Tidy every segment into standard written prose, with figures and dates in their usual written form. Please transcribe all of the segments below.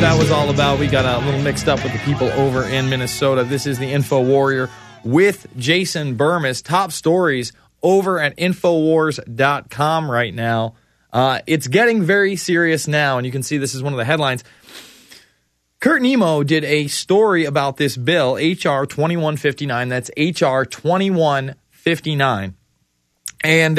that was all about. We got a little mixed up with the people over in Minnesota. This is the Info Warrior with Jason Bermas. Top stories over at Infowars.com right now. It's getting very serious now, and you can see this is one of the headlines. Kurt Nemo did a story about this bill, H.R. 2159. That's H.R. 2159. And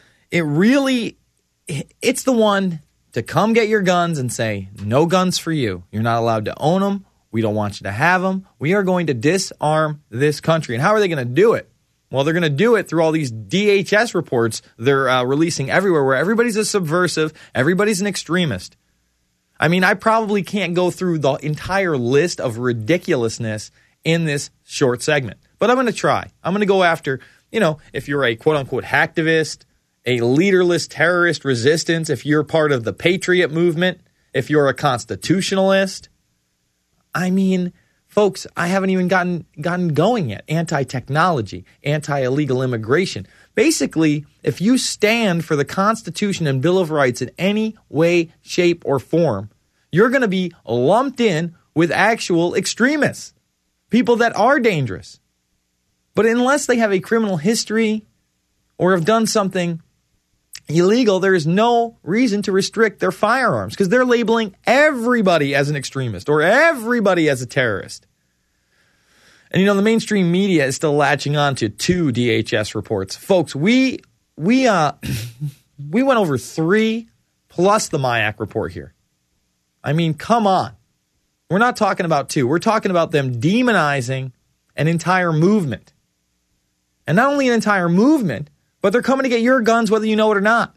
it's the one to come get your guns and say, no guns for you. You're not allowed to own them. We don't want you to have them. We are going to disarm this country. And how are they going to do it? Well, they're going to do it through all these DHS reports they're releasing everywhere where everybody's a subversive, everybody's an extremist. I mean, I probably can't go through the entire list of ridiculousness in this short segment, but I'm going to try. I'm going to go after, if you're a quote-unquote hacktivist, a leaderless terrorist resistance, if you're part of the Patriot movement, if you're a constitutionalist. I mean, folks, I haven't even gotten going yet. Anti-technology, anti-illegal immigration. Basically, if you stand for the Constitution and Bill of Rights in any way, shape, or form, you're going to be lumped in with actual extremists, people that are dangerous. But unless they have a criminal history or have done something illegal, there is no reason to restrict their firearms because they're labeling everybody as an extremist or everybody as a terrorist. And, the mainstream media is still latching on to 2 DHS reports. Folks, we went over 3 plus the MIAC report here. I mean, come on. We're not talking about 2. We're talking about them demonizing an entire movement. And not only an entire movement, but they're coming to get your guns whether you know it or not.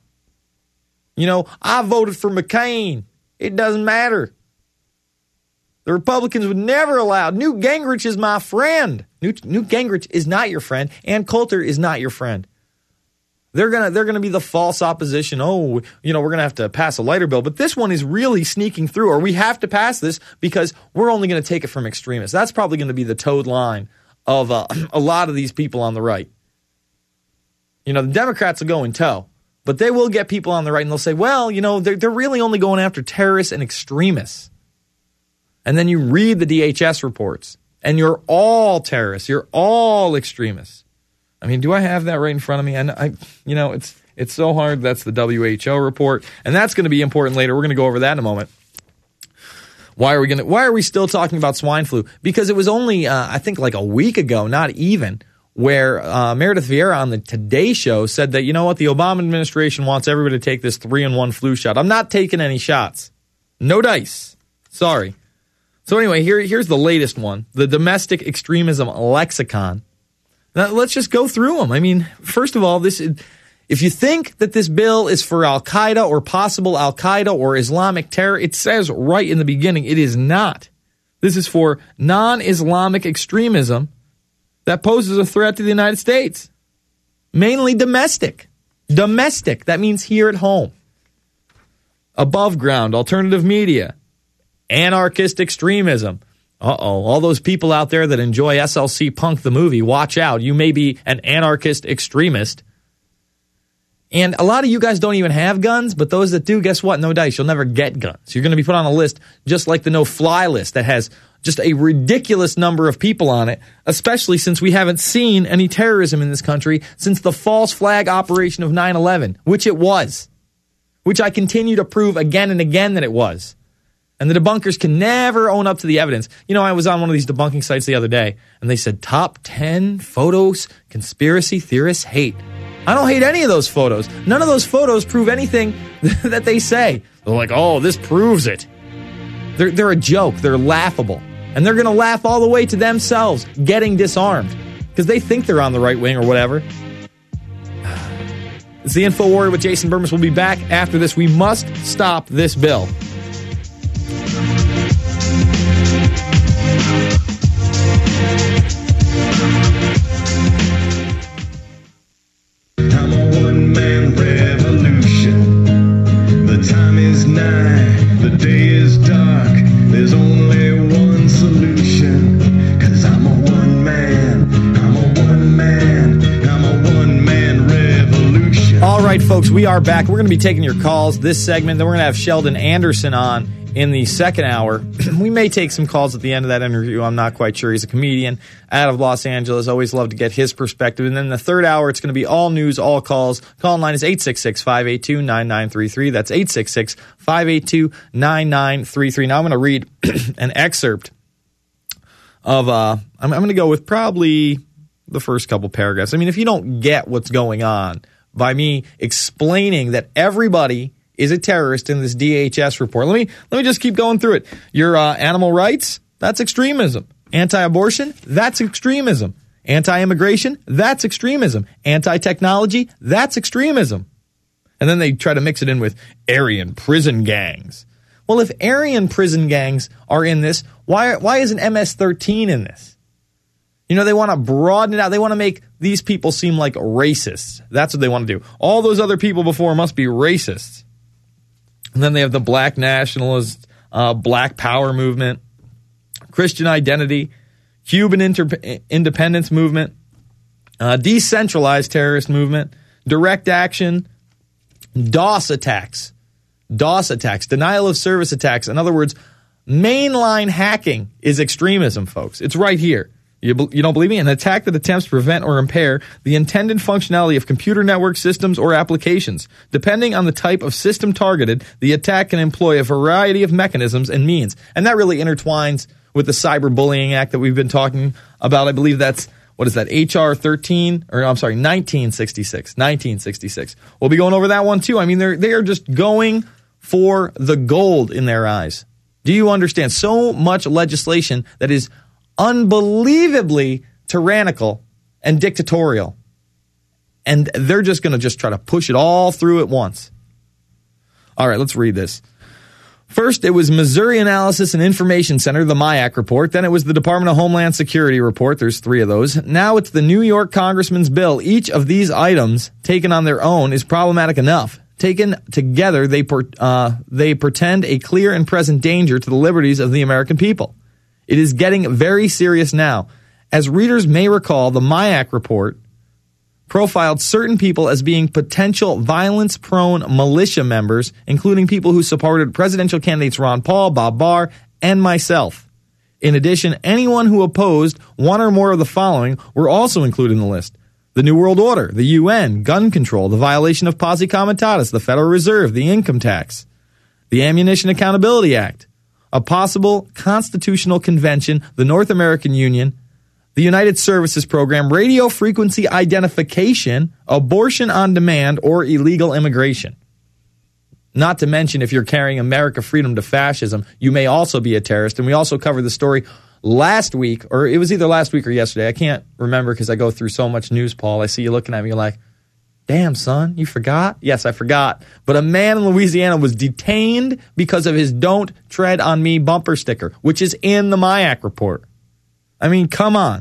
I voted for McCain. It doesn't matter. The Republicans would never allow. Newt Gingrich is my friend. Newt Gingrich is not your friend. Ann Coulter is not your friend. They're gonna be the false opposition. Oh, we're gonna have to pass a lighter bill, but this one is really sneaking through. Or we have to pass this because we're only going to take it from extremists. That's probably going to be the toad line of a lot of these people on the right. The Democrats will go in tow, but they will get people on the right and they'll say, well, they're really only going after terrorists and extremists. And then you read the DHS reports, and you're all terrorists. You're all extremists. I mean, do I have that right in front of me? And it's so hard. That's the WHO report, and that's going to be important later. We're going to go over that in a moment. Why are we still talking about swine flu? Because it was only, I think, like a week ago, not even, where Meredith Vieira on the Today Show said that, the Obama administration wants everybody to take this 3-in-1 flu shot. I'm not taking any shots. No dice. Sorry. So anyway, here's the latest one, the Domestic Extremism Lexicon. Now, let's just go through them. I mean, first of all, if you think that this bill is for Al-Qaeda or possible Al-Qaeda or Islamic terror, it says right in the beginning it is not. This is for non-Islamic extremism that poses a threat to the United States. Mainly domestic. Domestic, that means here at home. Above ground, alternative media. Anarchist extremism. All those people out there that enjoy SLC Punk the movie, watch out. You may be an anarchist extremist. And a lot of you guys don't even have guns, but those that do, guess what? No dice. You'll never get guns. You're going to be put on a list just like the no-fly list that has just a ridiculous number of people on it, especially since we haven't seen any terrorism in this country since the false flag operation of 9/11, which it was, which I continue to prove again and again that it was. And the debunkers can never own up to the evidence. I was on one of these debunking sites the other day, and they said, top 10 photos conspiracy theorists hate. I don't hate any of those photos. None of those photos prove anything that they say. They're like, oh, this proves it. They're a joke. They're laughable. And they're going to laugh all the way to themselves getting disarmed because they think they're on the right wing or whatever. It's the Info Warrior with Jason Bermas. We'll be back after this. We must stop this bill. I'm a one-man revolution. The time is nigh, the day is dark. There's only one solution. 'Cause I'm a one-man revolution. All right, folks, we are back. We're going to be taking your calls this segment. Then we're going to have Sheldon Anderson on in the second hour. We may take some calls at the end of that interview. I'm not quite sure. He's a comedian out of Los Angeles. Always love to get his perspective. And then the third hour, it's going to be all news, all calls. Call line is 866-582-9933. That's 866-582-9933. Now I'm going to read an excerpt of, I'm going to go with probably the first couple paragraphs. I mean, if you don't get what's going on by me explaining that everybody is a terrorist in this DHS report, let me just keep going through it. Your animal rights, that's extremism. Anti-abortion, that's extremism. Anti-immigration, that's extremism. Anti-technology, that's extremism. And then they try to mix it in with Aryan prison gangs. Well, if Aryan prison gangs are in this, why isn't MS-13 in this? You know, they want to broaden it out. They want to make these people seem like racists. That's what they want to do. All those other people before must be racists. And then they have the black nationalist, black power movement, Christian identity, Cuban independence movement, decentralized terrorist movement, direct action, DOS attacks, denial of service attacks. In other words, mainline hacking is extremism, folks. It's right here. You don't believe me? An attack that attempts to prevent or impair the intended functionality of computer network systems or applications. Depending on the type of system targeted, the attack can employ a variety of mechanisms and means. And that really intertwines with the Cyberbullying Act that we've been talking about. I believe that's, what is that, HR 1966. We'll be going over that one too. I mean, they are just going for the gold in their eyes. Do you understand? So much legislation that is unbelievably tyrannical and dictatorial. And they're just going to try to push it all through at once. All right, let's read this. First, it was Missouri Analysis and Information Center, the MIAC report. Then it was the Department of Homeland Security report. There's 3 of those. Now it's the New York Congressman's bill. Each of these items, taken on their own, is problematic enough. Taken together, they portend a clear and present danger to the liberties of the American people. It is getting very serious now. As readers may recall, the MIAC report profiled certain people as being potential violence-prone militia members, including people who supported presidential candidates Ron Paul, Bob Barr, and myself. In addition, anyone who opposed one or more of the following were also included in the list: the New World Order, the UN, gun control, the violation of posse comitatus, the Federal Reserve, the income tax, the Ammunition Accountability Act, a possible constitutional convention, the North American Union, the United Services Program, radio frequency identification, abortion on demand, or illegal immigration. Not to mention, if you're carrying America Freedom to Fascism, you may also be a terrorist. And we also covered the story last week, or it was either last week or yesterday. I can't remember because I go through so much news, Paul. I see you looking at me, you're like, damn, son, you forgot? Yes, I forgot. But a man in Louisiana was detained because of his Don't Tread on Me bumper sticker, which is in the MIAC report. I mean, come on.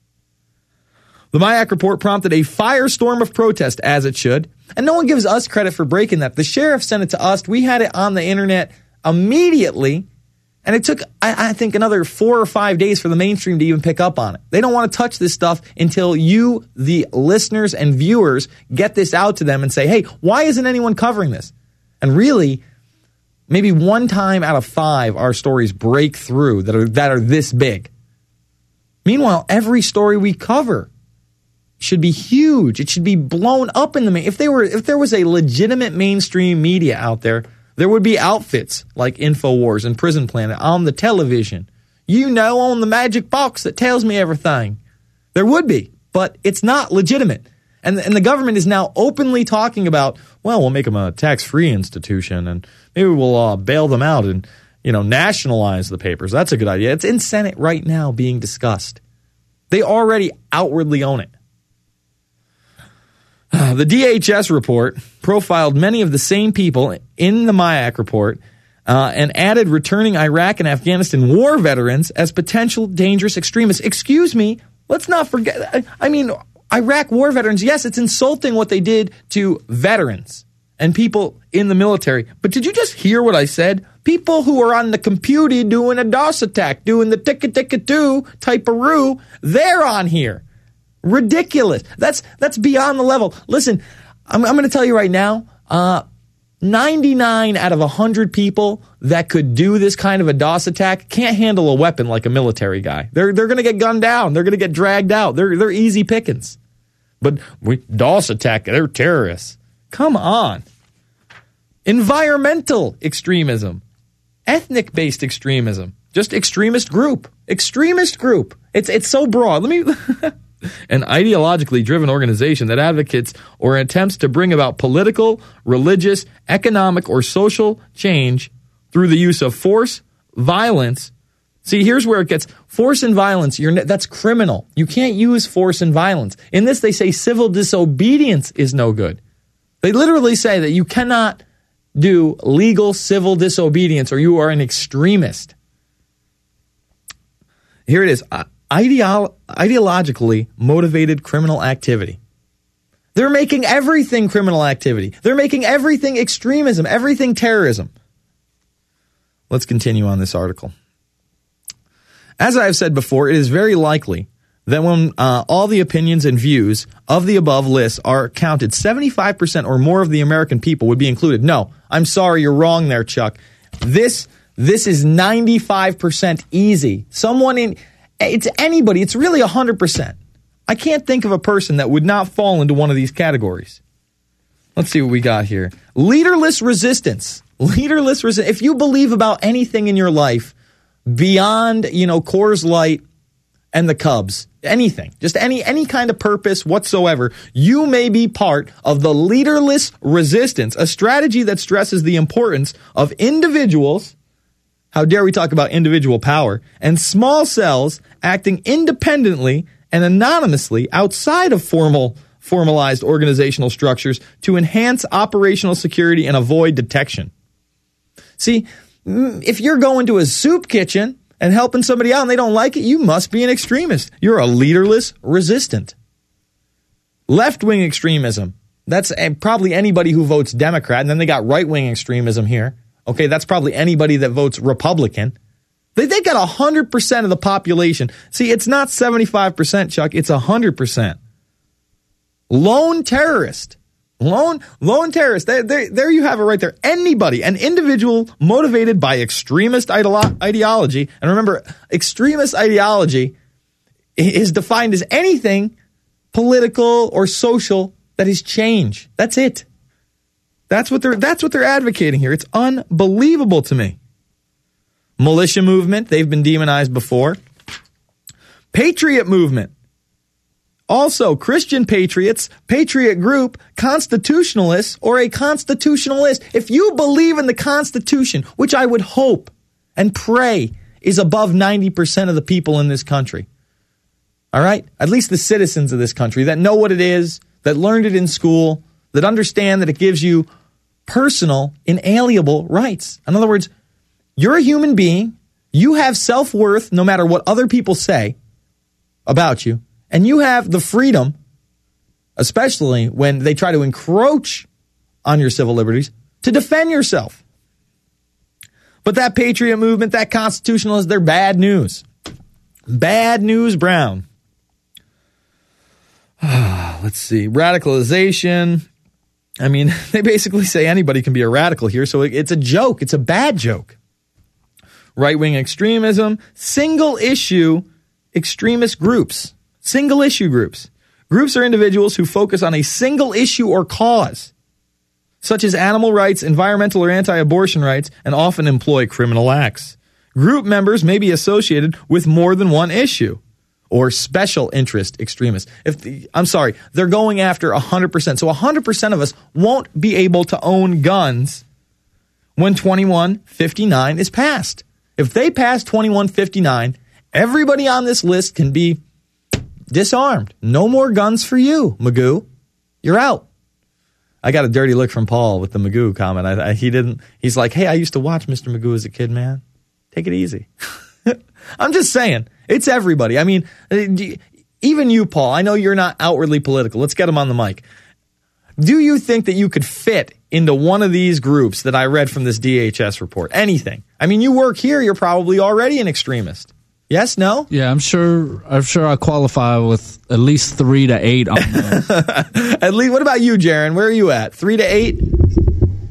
The MIAC report prompted a firestorm of protest, as it should, and no one gives us credit for breaking that. The sheriff sent it to us. We had it on the internet immediately, and it took, I think, another 4 or 5 days for the mainstream to even pick up on it. They don't want to touch this stuff until you, the listeners and viewers, get this out to them and say, hey, why isn't anyone covering this? And really, maybe 1 time out of 5 our stories break through that are this big. Meanwhile, every story we cover should be huge. It should be blown up in the main. If there was a legitimate mainstream media out there, there would be outfits like InfoWars and Prison Planet on the television. On the magic box that tells me everything. There would be, but it's not legitimate. And the government is now openly talking about, well, we'll make them a tax-free institution and maybe we'll bail them out and, nationalize the papers. That's a good idea. It's in Senate right now being discussed. They already outwardly own it. The DHS report profiled many of the same people in the MIAC report and added returning Iraq and Afghanistan war veterans as potential dangerous extremists. Excuse me, let's not forget. I mean, Iraq war veterans, yes, it's insulting what they did to veterans and people in the military. But did you just hear what I said? People who are on the computer doing a DOS attack, doing the ticka-ticka-too type of roo, they're on here. Ridiculous. That's beyond the level. Listen, I'm going to tell you right now, 99 out of 100 people that could do this kind of a DOS attack can't handle a weapon like a military guy. They're going to get gunned down. They're going to get dragged out. They're easy pickings. But DOS attack, they're terrorists. Come on. Environmental extremism. Ethnic-based extremism. Just extremist group. Extremist group. It's so broad. An ideologically driven organization that advocates or attempts to bring about political, religious, economic, or social change through the use of force, violence. See, here's where it gets force and violence. That's criminal. You can't use force and violence. In this, they say civil disobedience is no good. They literally say that you cannot do legal civil disobedience or you are an extremist. Here it is. Ideologically motivated criminal activity. They're making everything criminal activity. They're making everything extremism, everything terrorism. Let's continue on this article. As I have said before, it is very likely that when all the opinions and views of the above lists are counted, 75% or more of the American people would be included. No, I'm sorry, you're wrong there, Chuck. This is 95% easy. It's anybody. It's really 100%. I can't think of a person that would not fall into one of these categories. Let's see what we got here. Leaderless resistance. Leaderless resistance. If you believe about anything in your life beyond, Coors Light and the Cubs, anything, just any kind of purpose whatsoever, you may be part of the leaderless resistance, a strategy that stresses the importance of individuals. How dare we talk about individual power, and small cells acting independently and anonymously outside of formalized organizational structures to enhance operational security and avoid detection. See, if you're going to a soup kitchen and helping somebody out and they don't like it, you must be an extremist. You're a leaderless resistant. Left-wing extremism. That's probably anybody who votes Democrat, and then they got right-wing extremism here. Okay, that's probably anybody that votes Republican. They got 100% of the population. See, it's not 75%, Chuck. It's 100%. Lone terrorist. Lone terrorist. There you have it right there. Anybody, an individual motivated by extremist ideology. And remember, extremist ideology is defined as anything political or social that is change. That's it. That's what they're advocating here. It's unbelievable to me. Militia movement, they've been demonized before. Patriot movement. Also, Christian patriots, patriot group, constitutionalists, or a constitutionalist. If you believe in the Constitution, which I would hope and pray is above 90% of the people in this country. All right? At least the citizens of this country that know what it is, that learned it in school, that understand that it gives you personal, inalienable rights. In other words, you're a human being. You have self-worth no matter what other people say about you. And you have the freedom, especially when they try to encroach on your civil liberties, to defend yourself. But that patriot movement, that constitutionalist, they're bad news. Bad news, Brown. Let's see. Radicalization. I mean, they basically say anybody can be a radical here, so it's a joke. It's a bad joke. Right-wing extremism, single-issue extremist groups. Single-issue groups. Groups are individuals who focus on a single issue or cause, such as animal rights, environmental or anti-abortion rights, and often employ criminal acts. Group members may be associated with more than one issue. Or special interest extremists. They're going after 100%. So 100% of us won't be able to own guns when 2159 is passed. If they pass 2159, everybody on this list can be disarmed. No more guns for you, Magoo. You're out. I got a dirty look from Paul with the Magoo comment. He's like, hey, I used to watch Mr. Magoo as a kid, man. Take it easy. I'm just saying. It's everybody. I mean, even you, Paul, I know you're not outwardly political. Let's get him on the mic. Do you think that you could fit into one of these groups that I read from this DHS report? Anything. I mean, you work here. You're probably already an extremist. Yes, no? Yeah, I'm sure I qualify with at least 3 to 8 on those. At least, what about you, Jaron? Where are you at? 3 to 8?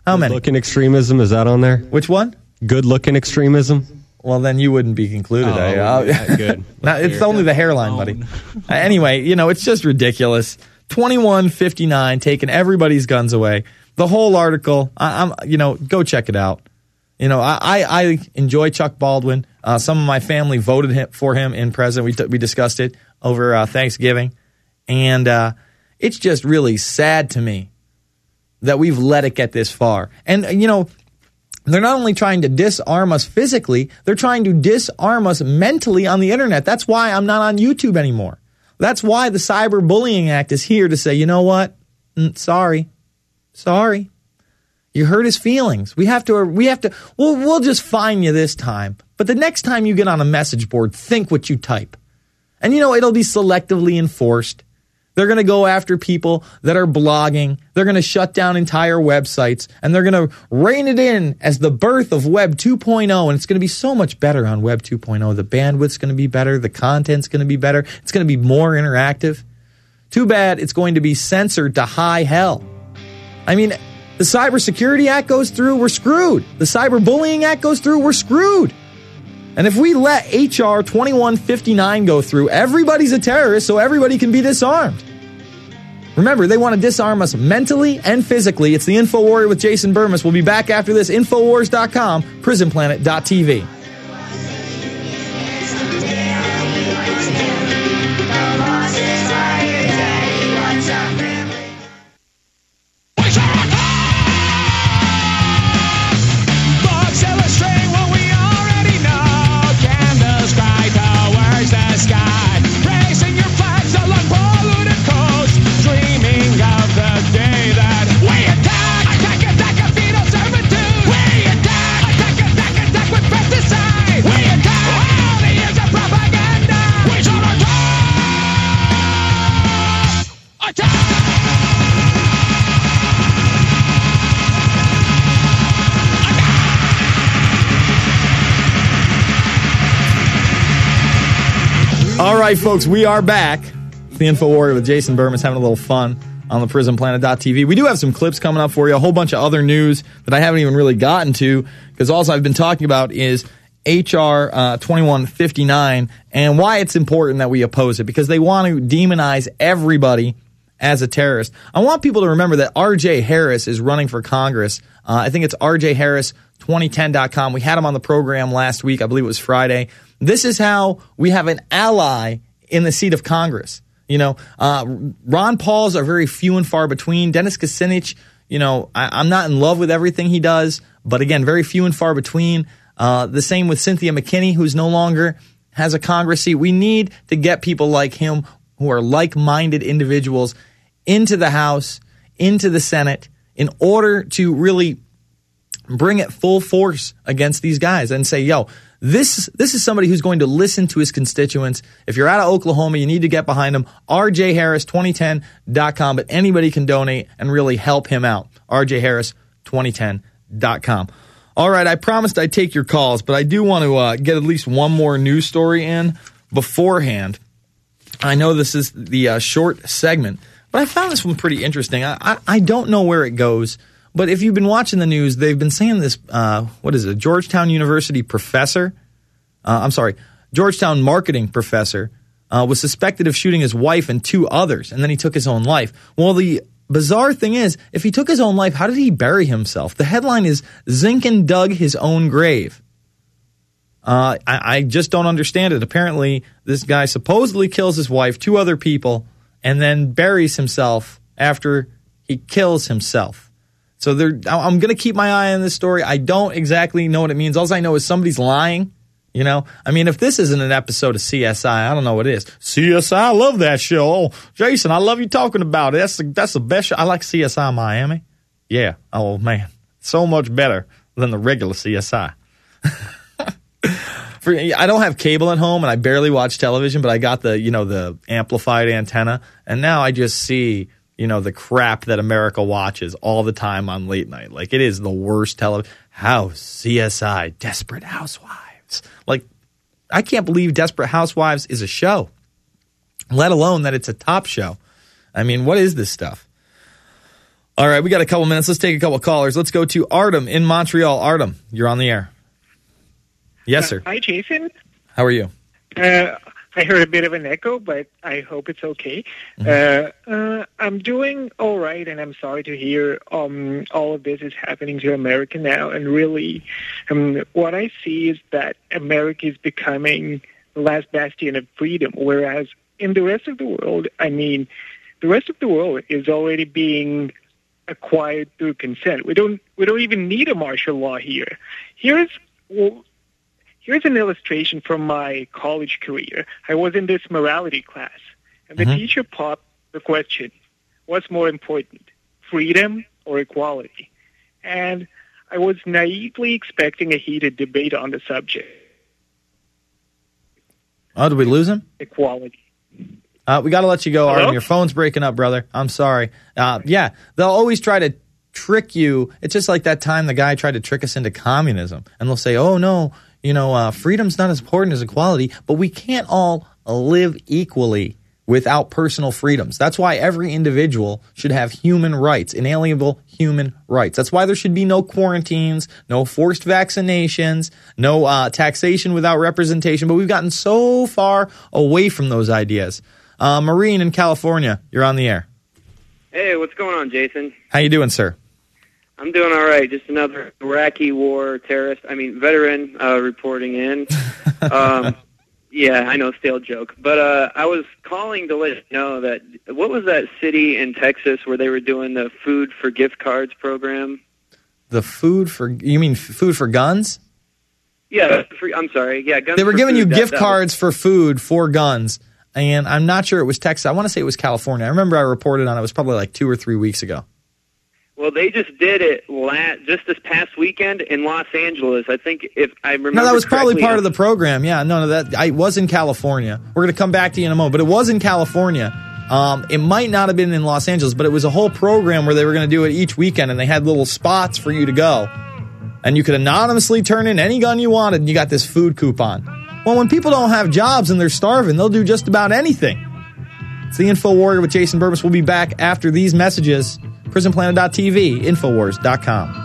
How many? Good-looking extremism, is that on there? Which one? Good-looking extremism? Well, then you wouldn't be concluded. Good. Now, it's only the hairline, buddy. Anyway, it's just ridiculous. 2159 taking everybody's guns away. The whole article, go check it out. I enjoy Chuck Baldwin. Some of my family voted for him in president. We discussed it over Thanksgiving. And it's just really sad to me that we've let it get this far. And, they're not only trying to disarm us physically, they're trying to disarm us mentally on the internet. That's why I'm not on YouTube anymore. That's why the Cyberbullying Act is here to say, you know what? Sorry. You hurt his feelings. We'll just fine you this time. But the next time you get on a message board, think what you type. And it'll be selectively enforced. They're going to go after people that are blogging. They're going to shut down entire websites, and they're going to rein it in as the birth of Web 2.0, and it's going to be so much better on Web 2.0. The bandwidth's going to be better. The content's going to be better. It's going to be more interactive. Too bad it's going to be censored to high hell. I mean, the Cybersecurity Act goes through, we're screwed. The Cyberbullying Act goes through, we're screwed. And if we let H.R. 2159 go through, everybody's a terrorist, so everybody can be disarmed. Remember, they want to disarm us mentally and physically. It's the InfoWarrior with Jason Burmis. We'll be back after this. Infowars.com, PrisonPlanet.tv. All right, folks, we are back. It's the InfoWarrior with Jason Burmis, having a little fun on the PrisonPlanet.tv. We do have some clips coming up for you, a whole bunch of other news that I haven't even really gotten to, because all I've been talking about is H.R. 2159 and why it's important that we oppose it, because they want to demonize everybody as a terrorist. I want people to remember that R.J. Harris is running for Congress. I think it's rjharris2010.com. We had him on the program last week. I believe it was Friday. This is how we have an ally in the seat of Congress. Ron Pauls are very few and far between. Dennis Kucinich, I'm not in love with everything he does, but again, very few and far between. The same with Cynthia McKinney, who's no longer has a Congress seat. We need to get people like him who are like-minded individuals into the House, into the Senate, in order to really bring it full force against these guys and say, this is somebody who's going to listen to his constituents. If you're out of Oklahoma, you need to get behind him. rjharris2010.com, but anybody can donate and really help him out. rjharris2010.com. All right, I promised I'd take your calls, but I do want to get at least one more news story in beforehand. I know this is the short segment, but I found this one pretty interesting. I don't know where it goes, but if you've been watching the news, they've been saying this, Georgetown University professor, Georgetown marketing professor was suspected of shooting his wife and two others, and then he took his own life. Well, the bizarre thing is, if he took his own life, how did he bury himself? The headline is, Zinkin dug his own grave. I just don't understand it. Apparently, this guy supposedly kills his wife, two other people, and then buries himself after he kills himself. So I'm going to keep my eye on this story. I don't exactly know what it means. All I know is somebody's lying. I mean, if this isn't an episode of CSI, I don't know what it is. CSI, I love that show. Oh, Jason, I love you talking about it. That's the best show. I like CSI Miami. Yeah. Oh, man. So much better than the regular CSI. I don't have cable at home, and I barely watch television, but I got the amplified antenna, and now I just see the crap that America watches all the time on late night. Like, it is the worst television. CSI, Desperate Housewives. Like, I can't believe Desperate Housewives is a show, let alone that it's a top show. I mean, what is this stuff? All right, we got a couple minutes. Let's take a couple callers. Let's go to Artem in Montreal. Artem, you're on the air. Yes, sir. Hi, Jason. How are you? I heard a bit of an echo, but I hope it's okay. I'm doing all right, and I'm sorry to hear all of this is happening to America now. And really, what I see is that America is becoming the last bastion of freedom, whereas in the rest of the world, the rest of the world is already being acquired through consent. We don't even need a martial law here. Here's an illustration from my college career. I was in this morality class, and the teacher popped the question, what's more important, freedom or equality? And I was naively expecting a heated debate on the subject. Oh, did we lose him? Equality. We got to let you go, Hello? Artem. Your phone's breaking up, brother. I'm sorry. Yeah, they'll always try to trick you. It's just like that time the guy tried to trick us into communism. And they'll say, oh, no, freedom's not as important as equality, but we can't all live equally without personal freedoms. That's why every individual should have human rights, inalienable human rights. That's why there should be no quarantines, no forced vaccinations, no taxation without representation. But we've gotten so far away from those ideas. Marine in California, you're on the air. Hey, what's going on, Jason? How you doing, sir? I'm doing all right. Just another Iraqi war veteran reporting in. Yeah, I know, stale joke. But I was calling to let you know that, what was that city in Texas where they were doing the food for gift cards program? You mean food for guns? Yeah, I'm sorry. Yeah, guns. They were for giving food, you gift cards for food for guns, and I'm not sure it was Texas. I want to say it was California. I remember I reported on it. It was probably like 2 or 3 weeks ago. Well, they just did it just this past weekend in Los Angeles. I think, if I remember. No, that was probably correctly, part of the program. Yeah, no, I was in California. We're going to come back to you in a moment, but it was in California. It might not have been in Los Angeles, but it was a whole program where they were going to do it each weekend, and they had little spots for you to go, and you could anonymously turn in any gun you wanted, and you got this food coupon. Well, when people don't have jobs and they're starving, they'll do just about anything. It's the Info Warrior with Jason Burbis. We'll be back after these messages. PrisonPlanet.tv, Infowars.com.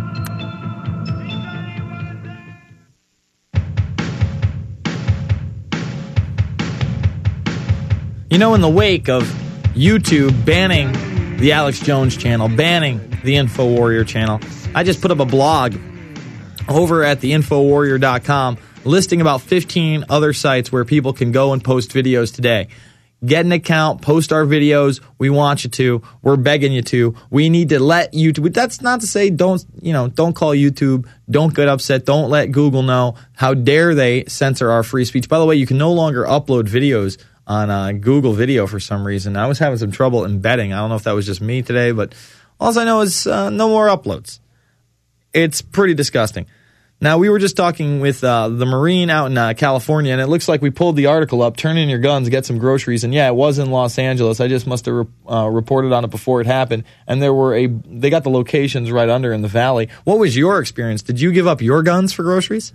In the wake of YouTube banning the Alex Jones channel, banning the Info Warrior channel, I just put up a blog over at the Infowarrior.com listing about 15 other sites where people can go and post videos today. Get an account, post our videos. We want you to. We're begging you to. We need to let YouTube. That's not to say don't call YouTube. Don't get upset. Don't let Google know. How dare they censor our free speech? By the way, you can no longer upload videos on Google Video for some reason. I was having some trouble embedding. I don't know if that was just me today, but all I know is no more uploads. It's pretty disgusting. Now, we were just talking with the Marine out in California, and it looks like we pulled the article up, turn in your guns, get some groceries, and yeah, it was in Los Angeles. I just must have reported on it before it happened, and they got the locations right under in the valley. What was your experience? Did you give up your guns for groceries?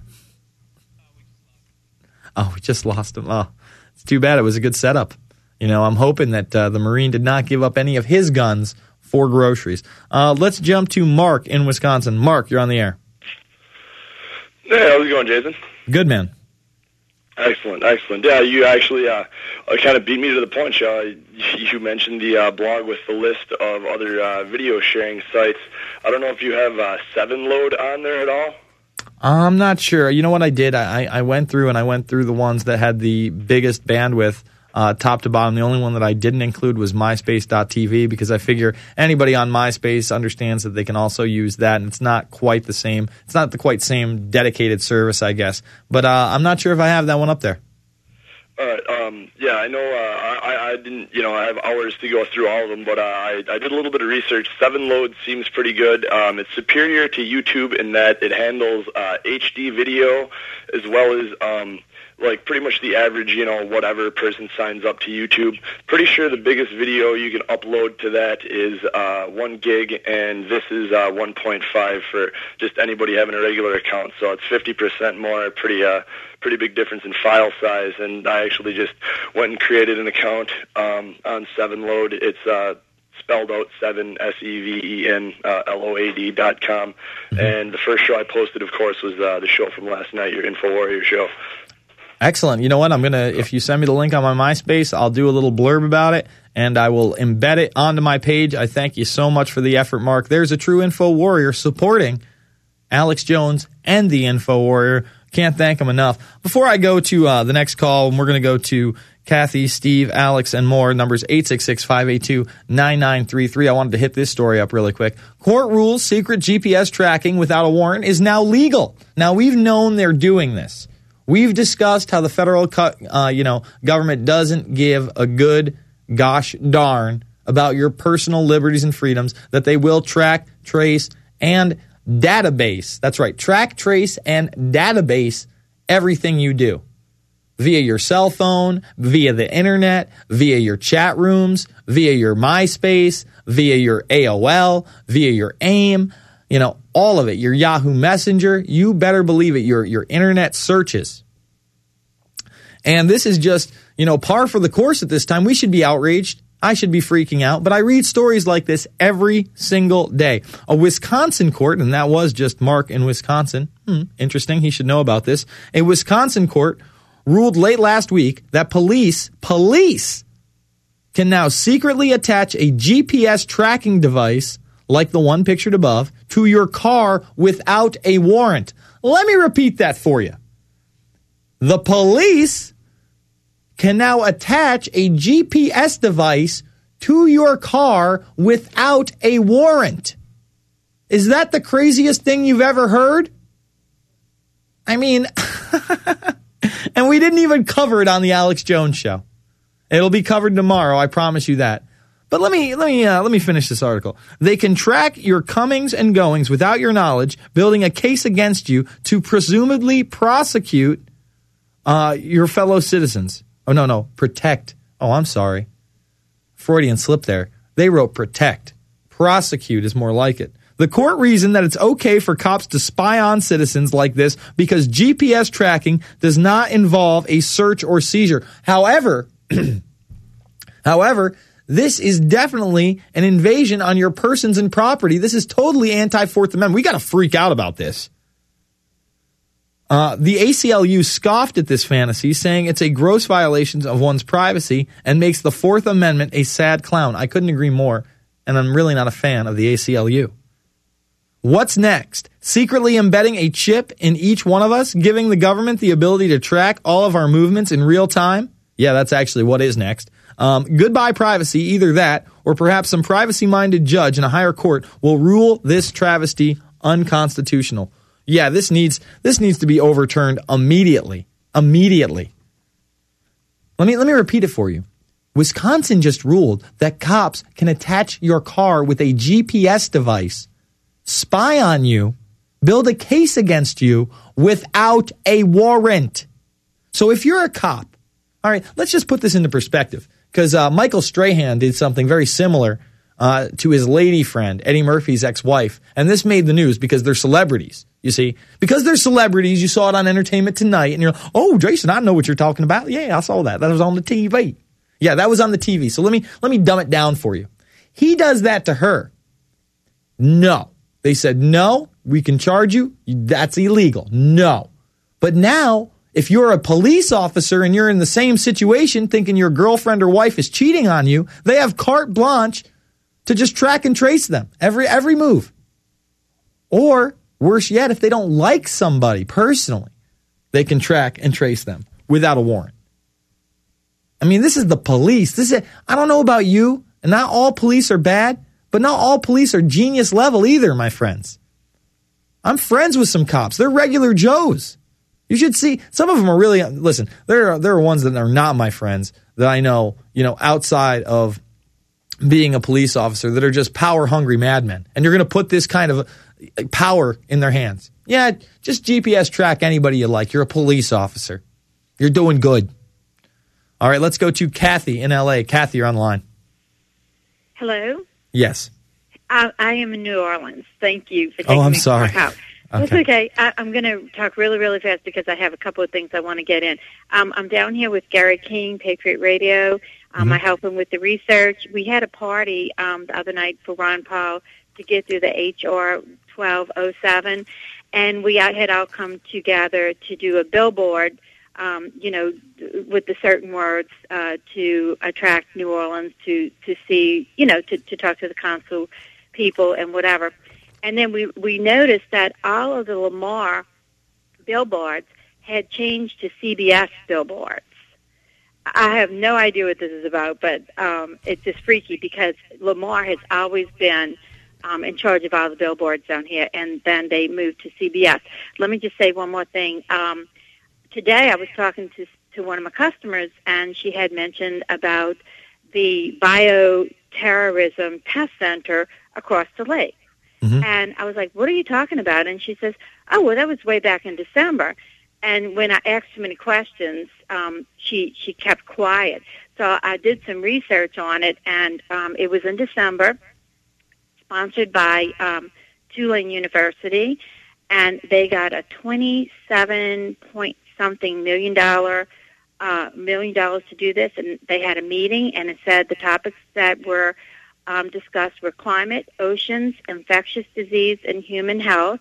Oh, we just lost them. Oh, it's too bad. It was a good setup. I'm hoping that the Marine did not give up any of his guns for groceries. Let's jump to Mark in Wisconsin. Mark, you're on the air. Hey, how's it going, Jason? Good, man. Excellent. Yeah, you actually kind of beat me to the punch. You mentioned the blog with the list of other video sharing sites. I don't know if you have 7Load on there at all. I'm not sure. You know what I did? I went through the ones that had the biggest bandwidth, top to bottom. The only one that I didn't include was MySpace.tv because I figure anybody on MySpace understands that they can also use that, and it's not quite the same. It's not the quite same dedicated service, I guess. But I'm not sure if I have that one up there. All right. Yeah, I know. I didn't. I have hours to go through all of them, but I did a little bit of research. 7Load seems pretty good. It's superior to YouTube in that it handles HD video as well as like pretty much the average, whatever person signs up to YouTube. Pretty sure the biggest video you can upload to that is 1 gig, and this is 1.5 for just anybody having a regular account. So it's 50% more. Pretty big difference in file size. And I actually just went and created an account on 7Load. It's spelled out 7, SEVEN, LOAD.com. And the first show I posted, of course, was the show from last night, your InfoWarrior show. Excellent. You know what? If you send me the link on my MySpace, I'll do a little blurb about it, and I will embed it onto my page. I thank you so much for the effort, Mark. There's a true Info Warrior supporting Alex Jones and the Info Warrior. Can't thank him enough. Before I go to the next call, we're going to go to Kathy, Steve, Alex, and more. Numbers 866-582-9933. I wanted to hit this story up really quick. Court rules secret GPS tracking without a warrant is now legal. Now, we've known they're doing this. We've discussed how the federal government doesn't give a good gosh darn about your personal liberties and freedoms, that they will track, trace, and database. That's right, track, trace, and database everything you do. Via your cell phone, via the internet, via your chat rooms, via your MySpace, via your AOL, via your AIM, all of it, your Yahoo Messenger, you better believe it, your internet searches. And this is just, par for the course at this time. We should be outraged. I should be freaking out. But I read stories like this every single day. A Wisconsin court, and that was just Mark in Wisconsin. Interesting. He should know about this. A Wisconsin court ruled late last week that police can now secretly attach a GPS tracking device like the one pictured above, to your car without a warrant. Let me repeat that for you. The police can now attach a GPS device to your car without a warrant. Is that the craziest thing you've ever heard? I mean, and we didn't even cover it on the Alex Jones Show. It'll be covered tomorrow, I promise you that. But let me finish this article. They can track your comings and goings without your knowledge, building a case against you to presumably prosecute your fellow citizens. Oh, no, protect. Oh, I'm sorry. Freudian slip there. They wrote protect. Prosecute is more like it. The court reasoned that it's okay for cops to spy on citizens like this because GPS tracking does not involve a search or seizure. However, this is definitely an invasion on your persons and property. This is totally anti-Fourth Amendment. We got to freak out about this. The ACLU scoffed at this fantasy, saying it's a gross violation of one's privacy and makes the Fourth Amendment a sad clown. I couldn't agree more, and I'm really not a fan of the ACLU. What's next? Secretly embedding a chip in each one of us, giving the government the ability to track all of our movements in real time? Yeah, that's actually what is next. Goodbye privacy, either that or perhaps some privacy-minded judge in a higher court will rule this travesty unconstitutional. Yeah, this needs to be overturned immediately. Immediately. Let me repeat it for you. Wisconsin just ruled that cops can attach your car with a GPS device, spy on you, build a case against you without a warrant. So if you're a cop, all right, let's just put this into perspective, because Michael Strahan did something very similar to his lady friend, Eddie Murphy's ex-wife. And this made the news because they're celebrities, you see. Because they're celebrities, you saw it on Entertainment Tonight, and you're like, oh, Jason, I know what you're talking about. Yeah, I saw that. That was on the TV. Yeah, that was on the TV. So let me dumb it down for you. He does that to her. No. They said, no, we can charge you. That's illegal. No. But now, if you're a police officer and you're in the same situation thinking your girlfriend or wife is cheating on you, they have carte blanche to just track and trace them, every move. Or, worse yet, if they don't like somebody personally, they can track and trace them without a warrant. I mean, this is the police. I don't know about you, and not all police are bad, but not all police are genius level either, my friends. I'm friends with some cops. They're regular Joes. You should see, some of them are really, listen, there are ones that are not my friends that I know, outside of being a police officer, that are just power-hungry madmen. And you're going to put this kind of power in their hands. Yeah, just GPS track anybody you like. You're a police officer. You're doing good. All right, let's go to Kathy in L.A. Kathy, you're on the line. Hello? Yes. I am in New Orleans. Thank you for taking me. Oh, I'm sorry. It's okay. I'm going to talk really, really fast because I have a couple of things I want to get in. I'm down here with Gary King, Patriot Radio. I help him with the research. We had a party the other night for Ron Paul to get through the H.R. 1207, and we had all come together to do a billboard, with the certain words to attract New Orleans to see, to talk to the council people and whatever. And then we noticed that all of the Lamar billboards had changed to CBS billboards. I have no idea what this is about, but it's just freaky because Lamar has always been in charge of all the billboards down here, and then they moved to CBS. Let me just say one more thing. Today I was talking to one of my customers, and she had mentioned about the bioterrorism test center across the lake. And I was like, what are you talking about? And she says, oh, well, that was way back in December. And when I asked too many questions, she kept quiet. So I did some research on it, and it was in December, sponsored by Tulane University, and they got a $27-point-something million to do this. And they had a meeting, and it said the topics that were discussed were climate, oceans, infectious disease, and human health,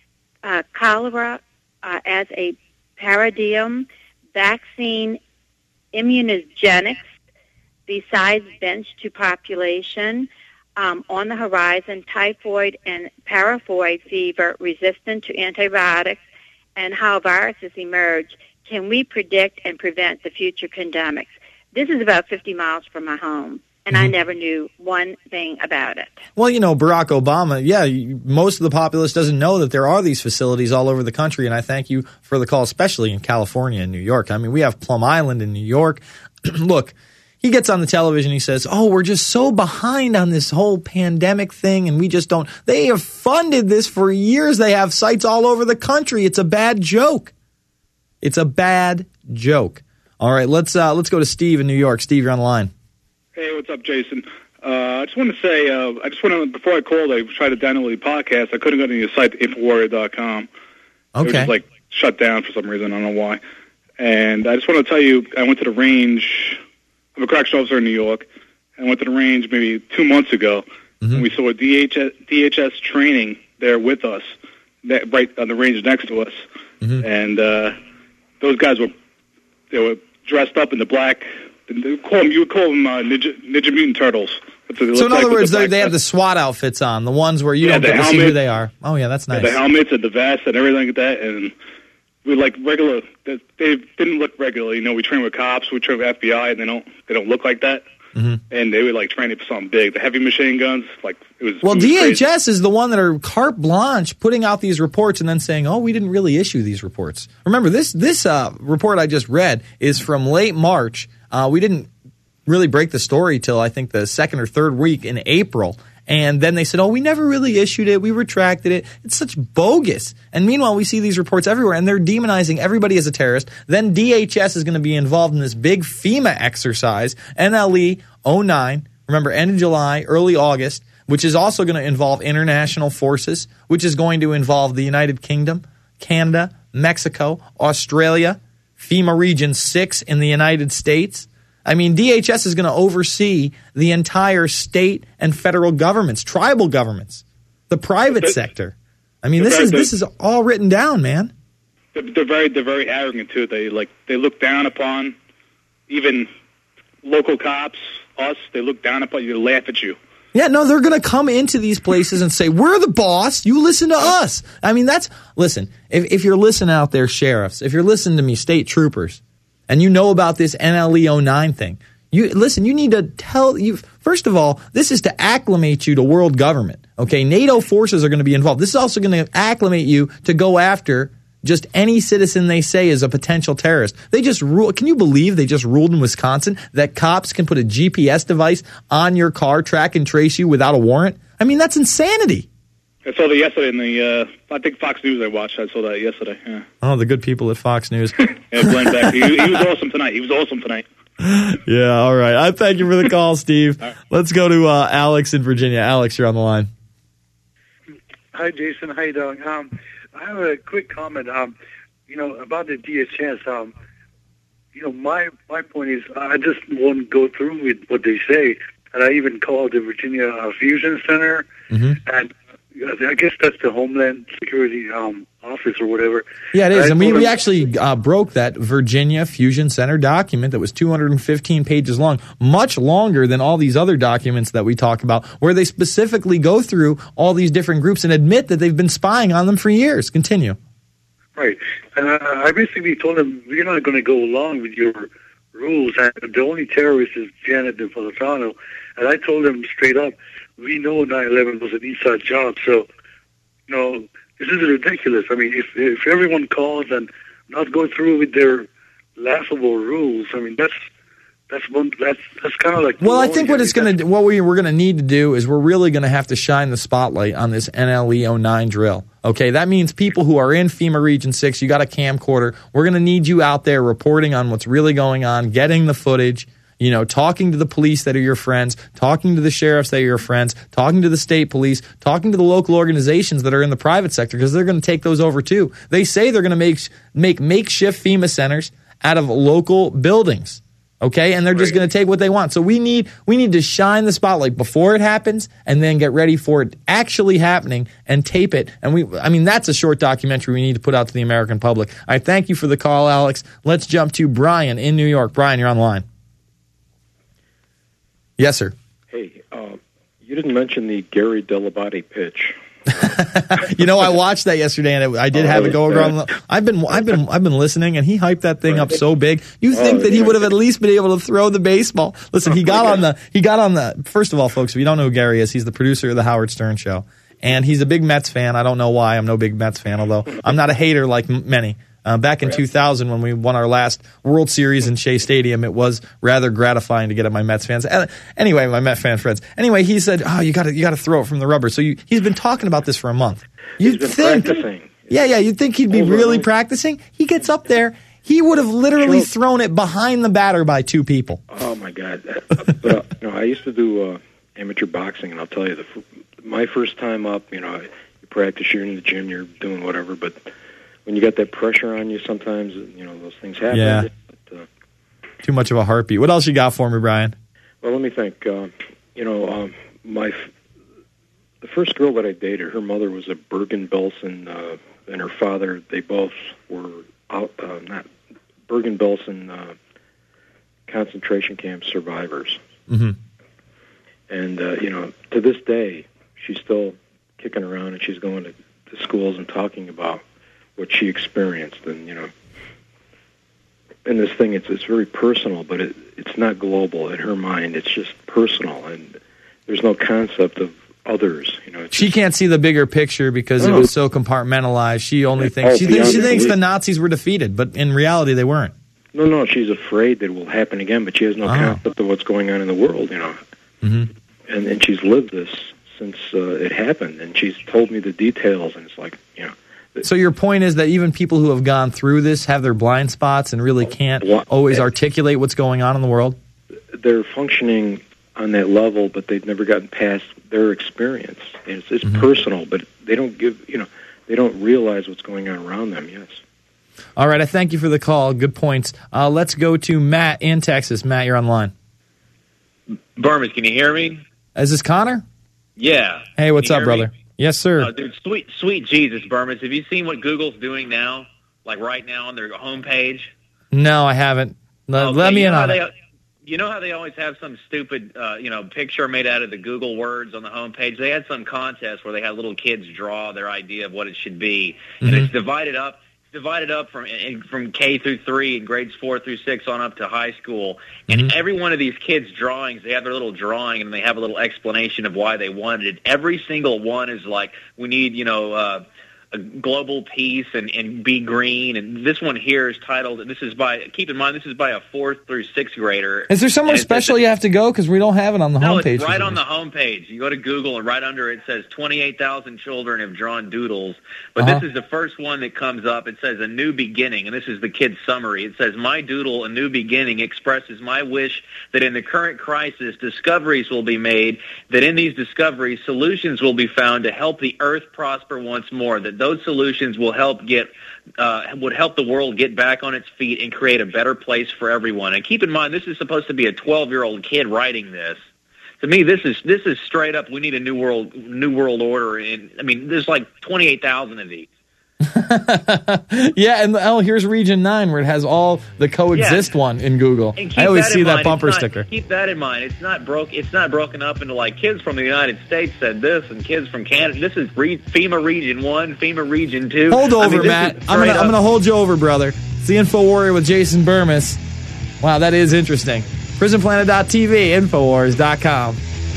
cholera as a paradigm, vaccine immunogenics, besides bench to population, on the horizon, typhoid and paraphoid fever resistant to antibiotics, and how viruses emerge. Can we predict and prevent the future pandemics? This is about 50 miles from my home, and I never knew one thing about it. Well, Barack Obama, most of the populace doesn't know that there are these facilities all over the country, and I thank you for the call, especially in California and New York. I mean, we have Plum Island in New York. Look, he gets on the television, he says, oh, we're just so behind on this whole pandemic thing, and we just don't. They have funded this for years. They have sites all over the country. It's a bad joke. It's a bad joke. All right, let's go to Steve in New York. Steve, you're on the line. Hey, what's up, Jason? I just want to say, before I called, I tried to download the podcast. I couldn't go to your site, InfoWarrior.com. Okay. It was just, shut down for some reason. I don't know why. And I just want to tell you, I went to the range. I'm a correctional officer in New York. I went to the range maybe 2 months ago, and we saw a DHS training there with us, right on the range next to us. And those guys were dressed up in the black. You would call them Ninja Mutant Turtles. So in other words, they have the SWAT outfits on, the ones where you don't get to see who they are. Oh, yeah, that's nice. The helmets and the vests and everything like that. And we regular. They didn't look regular. We train with cops, we train with FBI, and they don't look like that. And they would train it for something big. The heavy machine guns, it was. Well, DHS crazy. is the one that are carte blanche putting out these reports and then saying, "Oh, we didn't really issue these reports." Remember, this report I just read is from late March. We didn't really break the story till I think the second or third week in April. And then they said, oh, we never really issued it. We retracted it. It's such bogus. And meanwhile, we see these reports everywhere, and they're demonizing everybody as a terrorist. Then DHS is going to be involved in this big FEMA exercise, NLE 09, remember, end of July, early August, which is also going to involve international forces, which is going to involve the United Kingdom, Canada, Mexico, Australia, FEMA Region 6 in the United States. I mean, DHS is going to oversee the entire state and federal governments, tribal governments, the private sector. I mean, this is all written down, man. They're very arrogant too. They look down upon even local cops, us. They look down upon you, they laugh at you. Yeah, no, they're going to come into these places and say, we're the boss. You listen to us. I mean, listen, if you're listening out there, sheriffs, if you're listening to me, state troopers, and you know about this NLE 09 thing, you need to tell you, first of all, this is to acclimate you to world government. Okay, NATO forces are going to be involved. This is also going to acclimate you to go after just any citizen they say is a potential terrorist. They just rule. Can you believe they just ruled in Wisconsin that cops can put a GPS device on your car, track and trace you without a warrant? I mean, that's insanity. I saw that yesterday in the, I think Fox News I watched. I saw that yesterday. Yeah. Oh, the good people at Fox News. Yeah, Glenn Beck. He was awesome tonight. Yeah, all right. I thank you for the call, Steve. Right. Let's go to Alex in Virginia. Alex, you're on the line. Hi, Jason. How you doing? I have a quick comment. About the DHS. my point is I just won't go through with what they say. And I even called the Virginia Fusion Center, and I guess that's the Homeland Security office or whatever. Yeah, it is. And we told them- actually broke that Virginia Fusion Center document that was 215 pages long, much longer than all these other documents that we talk about, where they specifically go through all these different groups and admit that they've been spying on them for years. Continue. Right. And I basically told them, we're not going to go along with your rules. And the only terrorist is Janet Napolitano. And I told them straight up, we know 9/11 was an inside job. So, this is ridiculous. I mean, if everyone calls and not go through with their laughable rules, I mean, that's kind of like. Well, I think what we're gonna need to do is we're really gonna have to shine the spotlight on this NLE-09 drill. Okay, that means people who are in FEMA Region 6, you got a camcorder. We're gonna need you out there reporting on what's really going on, getting the footage. Talking to the police that are your friends, talking to the sheriffs that are your friends, talking to the state police, talking to the local organizations that are in the private sector, because they're going to take those over too. They say they're going to make makeshift FEMA centers out of local buildings, okay? And they're just going to take what they want. So we need to shine the spotlight before it happens, and then get ready for it actually happening and tape it. And that's a short documentary we need to put out to the American public. I thank you for the call, Alex. Let's jump to Brian in New York. Brian, you're on the line. Yes, sir. Hey, you didn't mention the Gary Delabate pitch. I watched that yesterday, and I did have it go around. I've been listening, and he hyped that thing up so big. You think that he would have at least been able to throw the baseball? Listen, he got on the. First of all, folks, if you don't know who Gary is, he's the producer of the Howard Stern Show, and he's a big Mets fan. I don't know why. I'm no big Mets fan, although I'm not a hater like many. Back in 2000, when we won our last World Series in Shea Stadium, it was rather gratifying to get at my Mets fans. Anyway, my Mets fan friends. Anyway, he said, "Oh, you got to throw it from the rubber." So he's been talking about this for a month. He's been practicing. Yeah. You'd think he'd be really practicing. He gets up there. He would have literally thrown it behind the batter by two people. Oh my God! But I used to do amateur boxing, and I'll tell you, my first time up, you practice, you're in the gym, you're doing whatever, but when you got that pressure on you, sometimes those things happen. Yeah. But, too much of a heartbeat. What else you got for me, Brian? Well, let me think. The first girl that I dated, her mother was a Bergen-Belsen, and her father. They both were not Bergen-Belsen concentration camp survivors. Mm-hmm. And to this day, she's still kicking around, and she's going to schools and talking about what she experienced, and and this thing, it's very personal, but it's not global in her mind. It's just personal, and there's no concept of others. She can't see the bigger picture because it was so compartmentalized. She only thinks she thinks the Nazis were defeated, but in reality they weren't. No, she's afraid that it will happen again, but she has no concept of what's going on in the world. Mm-hmm. And she's lived this since it happened, and she's told me the details, and it's like So your point is that even people who have gone through this have their blind spots and really can't always articulate what's going on in the world? They're functioning on that level, but they've never gotten past their experience. It's personal, but they don't they don't realize what's going on around them, yes. All right, I thank you for the call. Good points. Let's go to Matt in Texas. Matt, you're online. Burmis, can you hear me? Is this Connor? Yeah. Hey, what's up, brother? Yes, sir. Oh, dude, sweet Jesus, Burmis. Have you seen what Google's doing now? Like right now on their homepage? No, I haven't. Let me in on it. You know how they always have some stupid, picture made out of the Google words on the homepage? They had some contest where they had little kids draw their idea of what it should be, and it's divided up. From K through 3 and grades 4 through 6 on up to high school. And every one of these kids' drawings, they have their little drawing and they have a little explanation of why they wanted it. Every single one is like, we need, a global peace and be green. And this one here is titled, keep in mind, this is by a 4th through 6th grader. Is there somewhere special you have to go? Because we don't have it on the homepage. It's right on the homepage. You go to Google and right under it says 28,000 children have drawn doodles. But this is the first one that comes up. It says a new beginning, and this is the kid's summary. It says, my doodle, a new beginning, expresses my wish that in the current crisis, discoveries will be made, that in these discoveries, solutions will be found to help the earth prosper once more, that those solutions will help would help the world get back on its feet and create a better place for everyone. And keep in mind, this is supposed to be a 12-year-old kid writing this. To me, this is straight up. We need a new world order. And I mean, there's like 28,000 of these. Yeah, and here's Region 9 where it has all the coexist one in Google. I always see that bumper sticker. Keep that in mind. It's not broken up into like kids from the United States said this and kids from Canada. This is FEMA Region 1, FEMA Region 2. Hold over, Matt. I'm gonna hold you over, brother. It's the Info Warrior with Jason Burmis. Wow, that is interesting. PrisonPlanet.tv, Infowars.com.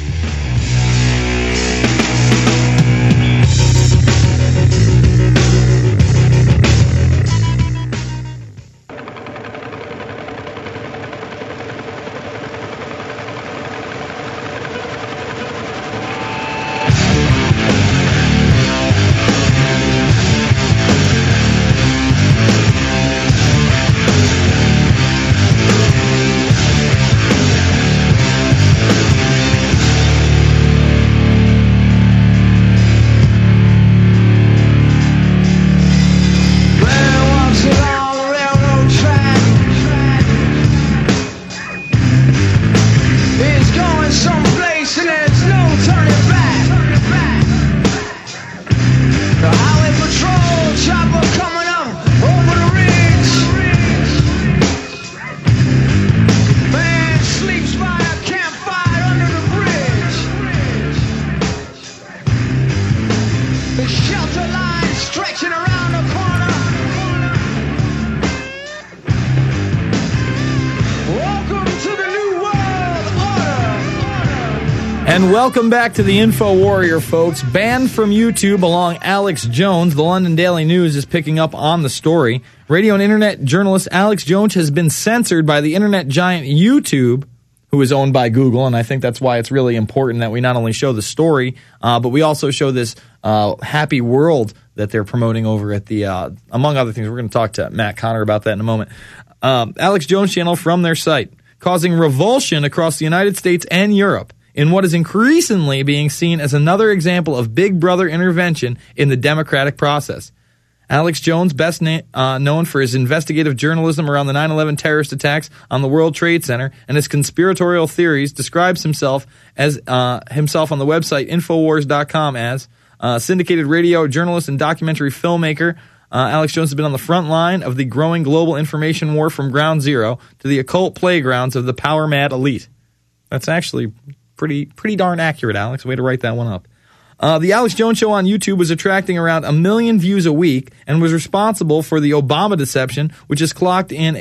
And welcome back to the Info Warrior, folks. Banned from YouTube along Alex Jones. The London Daily News is picking up on the story. Radio and internet journalist Alex Jones has been censored by the internet giant YouTube, who is owned by Google, and I think that's why it's really important that we not only show the story, but we also show this happy world that they're promoting over at the, among other things. We're going to talk to Matt Connor about that in a moment. Alex Jones channel from their site, causing revulsion across the United States and Europe in what is increasingly being seen as another example of Big Brother intervention in the democratic process. Alex Jones, best known for his investigative journalism around the 9/11 terrorist attacks on the World Trade Center and his conspiratorial theories, describes himself on the website Infowars.com as syndicated radio journalist and documentary filmmaker. Alex Jones has been on the front line of the growing global information war from ground zero to the occult playgrounds of the power-mad elite. That's actually pretty darn accurate, Alex. Way to write that one up. The Alex Jones Show on YouTube was attracting around 1 million views a week and was responsible for the Obama deception, which has clocked in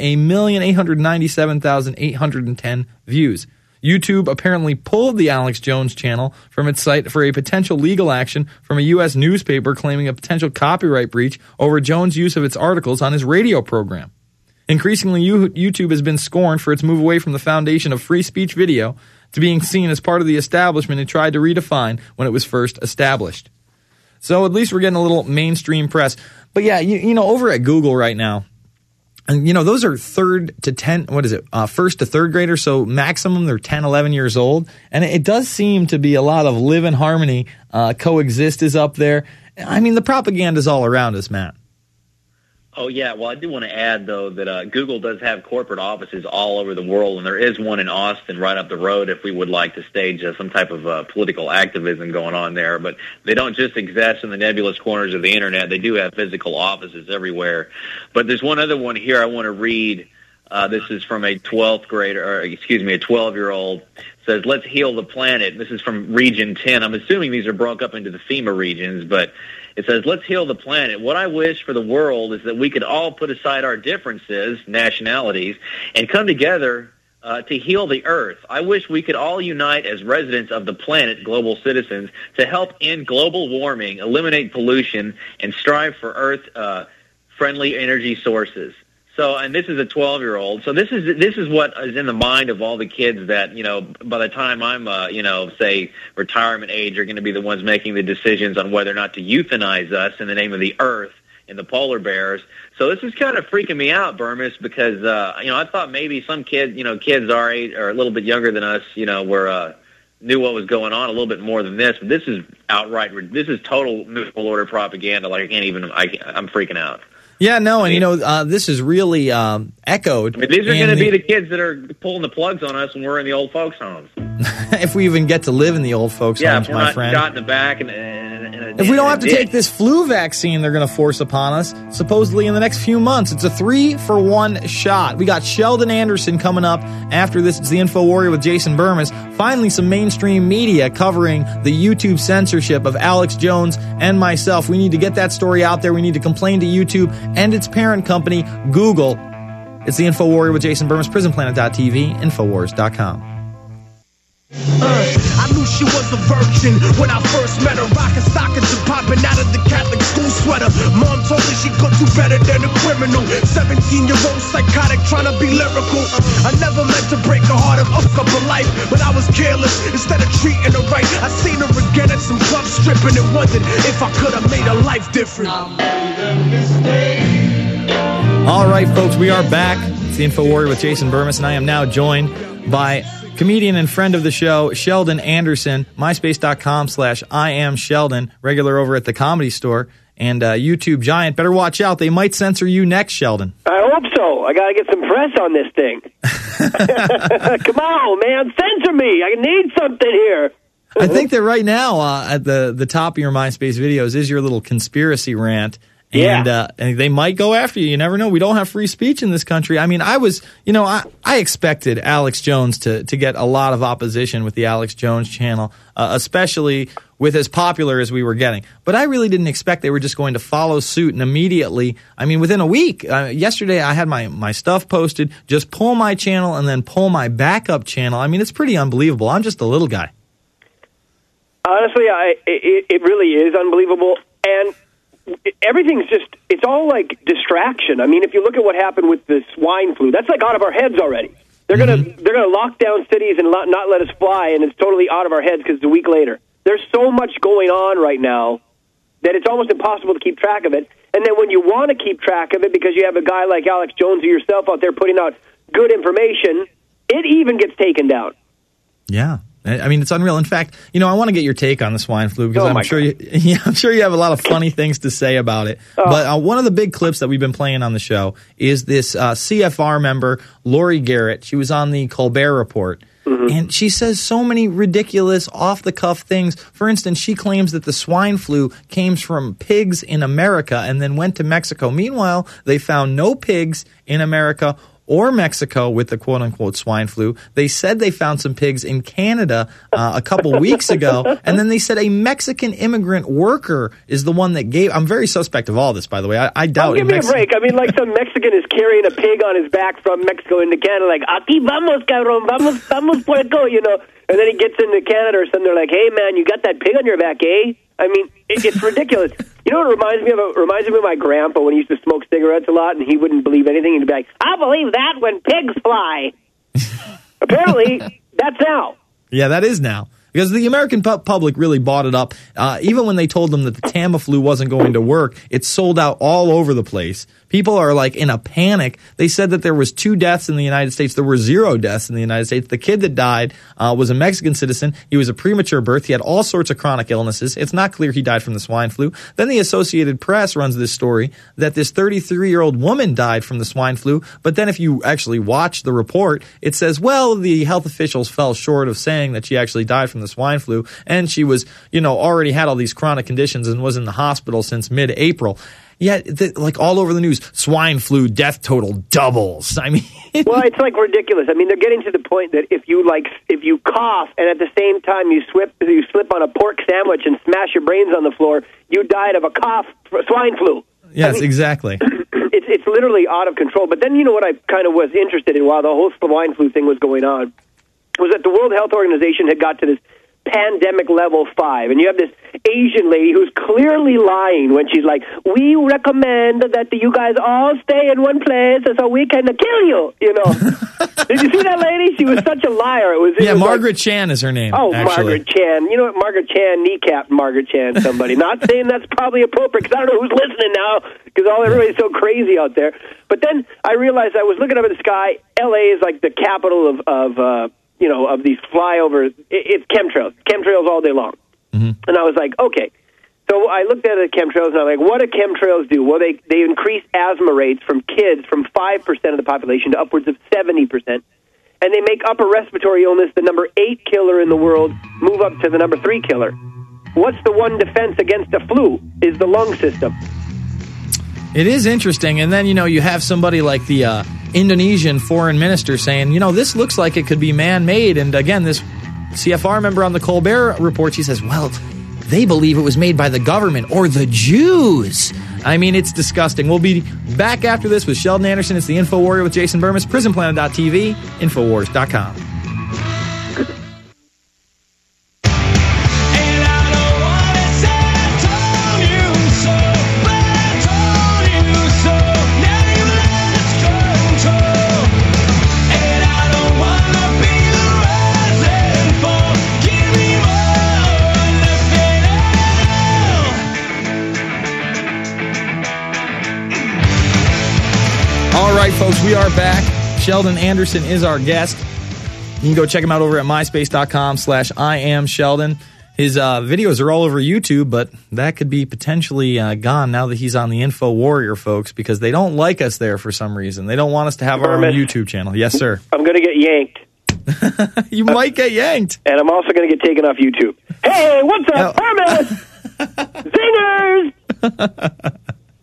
1,897,810 views. YouTube apparently pulled the Alex Jones channel from its site for a potential legal action from a U.S. newspaper claiming a potential copyright breach over Jones' use of its articles on his radio program. Increasingly, YouTube has been scorned for its move away from the foundation of free speech video to being seen as part of the establishment it tried to redefine when it was first established. So at least we're getting a little mainstream press. But yeah, you know, over at Google right now, and you know, those are first to third graders, so maximum they're 10, 11 years old. And it does seem to be a lot of live in harmony, coexist is up there. I mean, the propaganda's all around us, Matt. Oh, yeah. Well, I do want to add, though, that Google does have corporate offices all over the world, and there is one in Austin right up the road if we would like to stage some type of political activism going on there. But they don't just exist in the nebulous corners of the Internet. They do have physical offices everywhere. But there's one other one here I want to read. This is from a 12-year-old. It says, "Let's heal the planet." This is from Region 10. I'm assuming these are broke up into the FEMA regions, but it says, "Let's heal the planet. What I wish for the world is that we could all put aside our differences, nationalities, and come together to heal the Earth. I wish we could all unite as residents of the planet, global citizens, to help end global warming, eliminate pollution, and strive for Earth-friendly energy sources." So, and this is a 12-year-old. So this is what is in the mind of all the kids that, you know, by the time I'm, say retirement age, are going to be the ones making the decisions on whether or not to euthanize us in the name of the Earth and the polar bears. So this is kind of freaking me out, Burmis, because, I thought maybe some kids our age or a little bit younger than us, were knew what was going on a little bit more than this. But this is this is total New World Order propaganda. Like I'm freaking out. Yeah, no, and this is really echoed. I mean, these are going to be the kids that are pulling the plugs on us when we're in the old folks' homes. If we even get to live in the old folks' homes, if we're my not friend. shot in the back If we don't have to take this flu vaccine they're going to force upon us, supposedly in the next few months, it's a 3-for-1 shot. We got Sheldon Anderson coming up after this. It's the Info Warrior with Jason Burmis. Finally, some mainstream media covering the YouTube censorship of Alex Jones and myself. We need to get that story out there. We need to complain to YouTube and its parent company, Google. It's the Info Warrior with Jason Burmis, PrisonPlanet.tv, Infowars.com. I knew she was a virgin when I first met her, rocking stockings and popping out of the Catholic school sweater. Mom told me she could do better than a criminal. 17-year-old psychotic trying to be lyrical. I never meant to break her heart and hook up her life, but I was careless instead of treating her right. I seen her again at some club stripping and wondered if I could have made her life different. All right, folks, we are back. It's the Info Warrior with Jason Burmis, and I am now joined by comedian and friend of the show, Sheldon Anderson, myspace.com/IamSheldon, regular over at the Comedy Store, and YouTube giant. Better watch out. They might censor you next, Sheldon. I hope so. I got to get some press on this thing. Come on, man. Censor me. I need something here. I think that right now, at the top of your MySpace videos is your little conspiracy rant. And, and they might go after you. You never know. We don't have free speech in this country. I mean, I expected Alex Jones to get a lot of opposition with the Alex Jones channel, especially with as popular as we were getting. But I really didn't expect they were just going to follow suit and immediately, I mean, within a week. Yesterday, I had my stuff posted, just pull my channel and then pull my backup channel. I mean, it's pretty unbelievable. I'm just a little guy. Honestly, it really is unbelievable. And everything's it's all like distraction. I mean, if you look at what happened with the swine flu, that's like out of our heads already. They're gonna lock down cities and not let us fly, and it's totally out of our heads because it's a week later. There's so much going on right now that it's almost impossible to keep track of it. And then when you want to keep track of it because you have a guy like Alex Jones or yourself out there putting out good information, it even gets taken down. Yeah. I mean, it's unreal. In fact, I want to get your take on the swine flu because I'm sure you have a lot of funny things to say about it. But one of the big clips that we've been playing on the show is this CFR member, Lori Garrett. She was on the Colbert Report. Mm-hmm. And she says so many ridiculous, off-the-cuff things. For instance, she claims that the swine flu came from pigs in America and then went to Mexico. Meanwhile, they found no pigs in America or Mexico with the quote-unquote swine flu. They said they found some pigs in Canada a couple weeks ago, and then they said a Mexican immigrant worker is the one that gave... I'm very suspect of all this, by the way. I doubt... Give me a break. I mean, like some Mexican is carrying a pig on his back from Mexico into Canada, like, aquí vamos, cabrón, vamos puerco, and then he gets into Canada or something, they're like, hey, man, you got that pig on your back, eh? I mean, it's ridiculous. You know what it reminds me of? It reminds me of my grandpa when he used to smoke cigarettes a lot, and he wouldn't believe anything. He'd be like, I believe that when pigs fly. Apparently, that's now. Yeah, that is now. Because the American public really bought it up. Even when they told them that the Tamiflu wasn't going to work, it sold out all over the place. People are like in a panic. They said that there was 2 deaths in the United States. There were 0 deaths in the United States. The kid that died was a Mexican citizen. He was a premature birth. He had all sorts of chronic illnesses. It's not clear he died from the swine flu. Then the Associated Press runs this story that this 33-year-old woman died from the swine flu. But then if you actually watch the report, it says, well, the health officials fell short of saying that she actually died from the swine flu. And she was, already had all these chronic conditions and was in the hospital since mid-April. Yet, like all over the news, swine flu death total doubles. I mean, well, it's like ridiculous. I mean, they're getting to the point that if you cough and at the same time you slip on a pork sandwich and smash your brains on the floor, you died of a cough, swine flu. Yes, exactly. It's literally out of control. But then what I kind of was interested in while the whole swine flu thing was going on was that the World Health Organization had got to this pandemic level 5, and you have this Asian lady who's clearly lying when she's like, we recommend that you guys all stay in one place so we can kill you, Did you see that lady? She was such a liar. It was Margaret Chan is her name. Oh, actually. Margaret Chan. You know what? Margaret Chan kneecapped Margaret Chan, somebody. Not saying that's probably appropriate, because I don't know who's listening now, because everybody's so crazy out there. But then I realized I was looking up at the sky. L.A. is like the capital of of these flyover. It's chemtrails all day long. Mm-hmm. And I was like, okay. So I looked at the chemtrails, and I'm like, what do chemtrails do? Well, they increase asthma rates from kids from 5% of the population to upwards of 70%. And they make upper respiratory illness the number 8 killer in the world move up to the number 3 killer. What's the one defense against the flu? Is the lung system. It is interesting. And then, you have somebody like the Indonesian foreign minister saying, this looks like it could be man-made. And again, this CFR member on the Colbert Report, she says, well, they believe it was made by the government or the Jews. I mean, it's disgusting. We'll be back after this with Sheldon Anderson. It's the Info Warrior with Jason Burmis, PrisonPlanet.tv, Infowars.com. All right, folks, we are back. Sheldon Anderson is our guest. You can go check him out over at myspace.com/IamSheldon. His videos are all over YouTube, but that could be potentially gone now that he's on the Info Warrior, folks, because they don't like us there for some reason. They don't want us to have our own YouTube channel. Yes, sir. I'm going to get yanked. You might get yanked. And I'm also going to get taken off YouTube. Hey, what's up, Hermes? Zingers!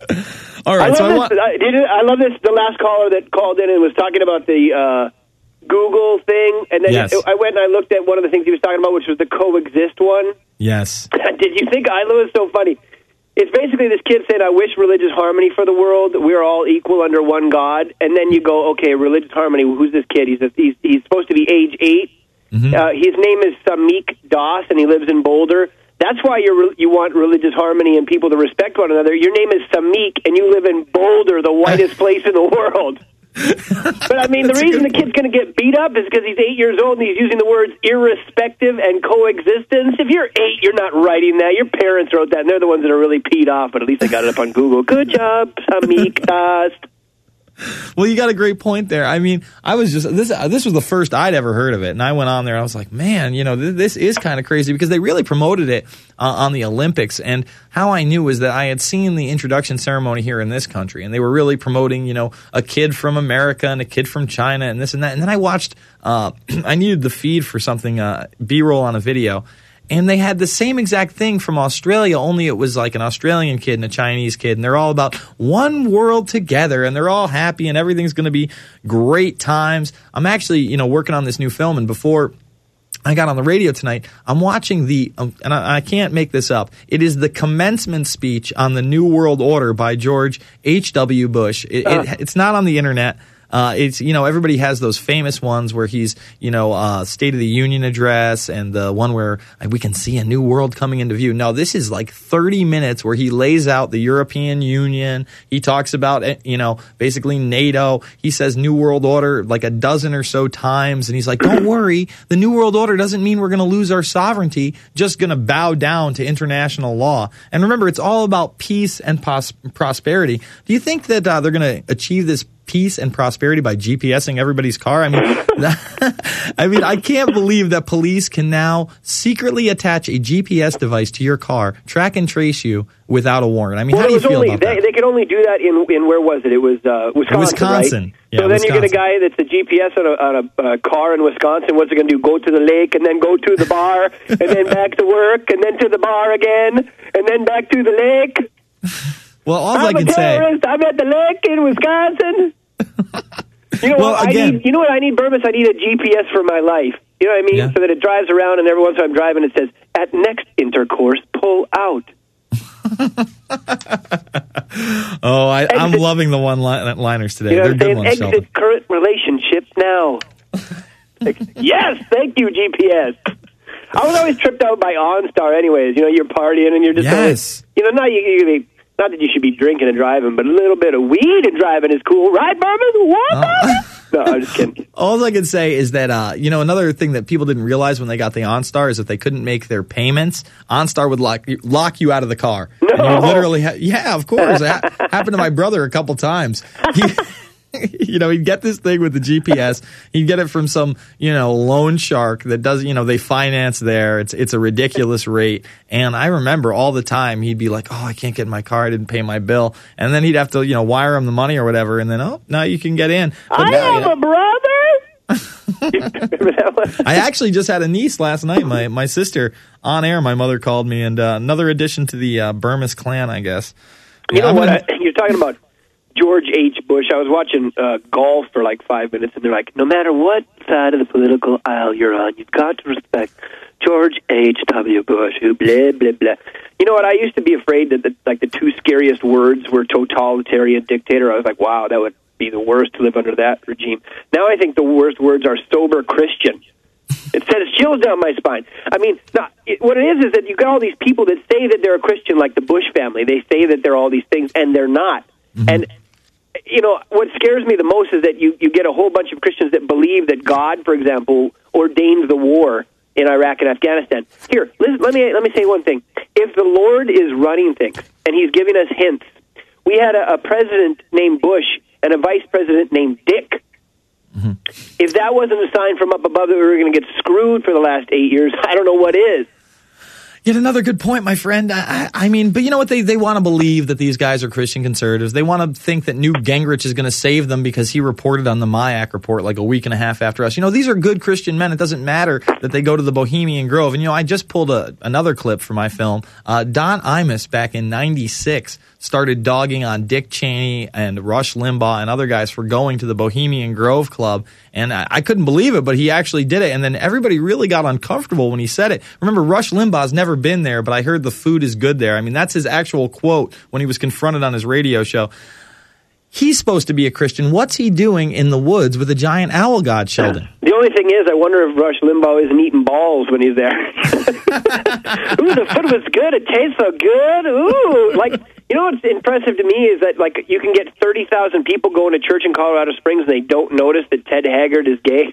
All right, I love this. The last caller that called in and was talking about the Google thing, and then yes. I went and I looked at one of the things he was talking about, which was the coexist one. Yes. Did you think it was so funny? It's basically this kid saying, "I wish religious harmony for the world. We're all equal under one God." And then you go, "Okay, religious harmony. Who's this kid? He's supposed to be age 8. Mm-hmm. His name is Samik Das, and he lives in Boulder." That's why you want religious harmony and people to respect one another. Your name is Samik, and you live in Boulder, the whitest place in the world. But, I mean, the reason the kid's going to get beat up is because he's 8 years old and he's using the words irrespective and coexistence. If you're 8, you're not writing that. Your parents wrote that, and they're the ones that are really peed off, but at least they got it up on Google. Good job, Samik Das. Well, you got a great point there. I mean, I was just this was the first I'd ever heard of it, and I went on there. And I was like, man, this is kind of crazy because they really promoted it on the Olympics. And how I knew was that I had seen the introduction ceremony here in this country, and they were really promoting, a kid from America and a kid from China and this and that. And then I watched. I needed the feed for something, B-roll on a video. And they had the same exact thing from Australia, only it was like an Australian kid and a Chinese kid. And they're all about one world together, and they're all happy, and everything's going to be great times. I'm actually, working on this new film, and before I got on the radio tonight, I'm watching and I can't make this up. It is the commencement speech on the New World Order by George H.W. Bush. It's not on the internet. It's, everybody has those famous ones where he's, State of the Union address and the one where we can see a new world coming into view. No, this is like 30 minutes where he lays out the European Union. He talks about, basically NATO. He says New World Order like a dozen or so times. And he's like, don't worry. The New World Order doesn't mean we're going to lose our sovereignty, just going to bow down to international law. And remember, it's all about peace and prosperity. Do you think that they're going to achieve this peace and prosperity by GPSing everybody's car? I mean, I can't believe that police can now secretly attach a GPS device to your car, track and trace you without a warrant. I mean, how do you feel about that? They could only do that in where was it? It was Wisconsin. Right? Yeah, so then you get a guy that's a GPS on a car in Wisconsin. What's it going to do? Go to the lake and then go to the bar and then back to work and then to the bar again and then back to the lake? Well, all I can say, I'm at the lake in Wisconsin. You know what I need? You know what I need, Burmis? I need a GPS for my life. You know what I mean? Yeah. So that it drives around, and every once in a while I'm driving, it says, "At next intercourse, pull out." I'm loving the one-liners today. You know They're good ones, Exit Sheldon. current relationship now. Yes, thank you, GPS. I was always tripped out by OnStar anyways. You're partying, and you're just yes. Not that you should be drinking and driving, but a little bit of weed and driving is cool, right, Burmis? What? No, I'm just kidding. All I can say is that, another thing that people didn't realize when they got the OnStar is if they couldn't make their payments, OnStar would lock you out of the car. No. And you literally, yeah, of course. It happened to my brother a couple times. He'd get this thing with the GPS. He'd get it from some, loan shark that does, they finance there. It's a ridiculous rate. And I remember all the time he'd be like, oh, I can't get in my car. I didn't pay my bill. And then he'd have to, wire him the money or whatever. And then, now you can get in. But I have a brother. Remember that one? I actually just had a niece last night. My sister, on air, my mother called me, and another addition to the Burmese clan, I guess. You're talking about George H. Bush. I was watching golf for like 5 minutes, and they're like, no matter what side of the political aisle you're on, you've got to respect George H.W. Bush, who blah, blah, blah. You know what? I used to be afraid that the two scariest words were totalitarian dictator. I was like, wow, that would be the worst to live under that regime. Now I think the worst words are sober Christian. It sends chills down my spine. I mean, what it is that you got all these people that say that they're a Christian, like the Bush family. They say that they're all these things, and they're not. Mm-hmm. And, what scares me the most is that you get a whole bunch of Christians that believe that God, for example, ordained the war in Iraq and Afghanistan. Here, let me say one thing. If the Lord is running things, and he's giving us hints, we had a president named Bush and a vice president named Dick. Mm-hmm. If that wasn't a sign from up above that we were going to get screwed for the last 8 years, I don't know what is. Yet another good point, my friend. I mean, but you know what? They want to believe that these guys are Christian conservatives. They want to think that Newt Gingrich is going to save them because he reported on the MIAC report like a week and a half after us. These are good Christian men. It doesn't matter that they go to the Bohemian Grove. And, I just pulled another clip for my film. Don Imus back in 96 started dogging on Dick Cheney and Rush Limbaugh and other guys for going to the Bohemian Grove Club. And I couldn't believe it, but he actually did it. And then everybody really got uncomfortable when he said it. Remember, Rush Limbaugh's never been there, but I heard the food is good there. I mean, that's his actual quote when he was confronted on his radio show. He's supposed to be a Christian. What's he doing in the woods with a giant owl god, Sheldon? The only thing is, I wonder if Rush Limbaugh isn't eating balls when he's there. Ooh, the food was good. It tastes so good. Ooh, what's impressive to me is that, you can get 30,000 people going to church in Colorado Springs and they don't notice that Ted Haggard is gay.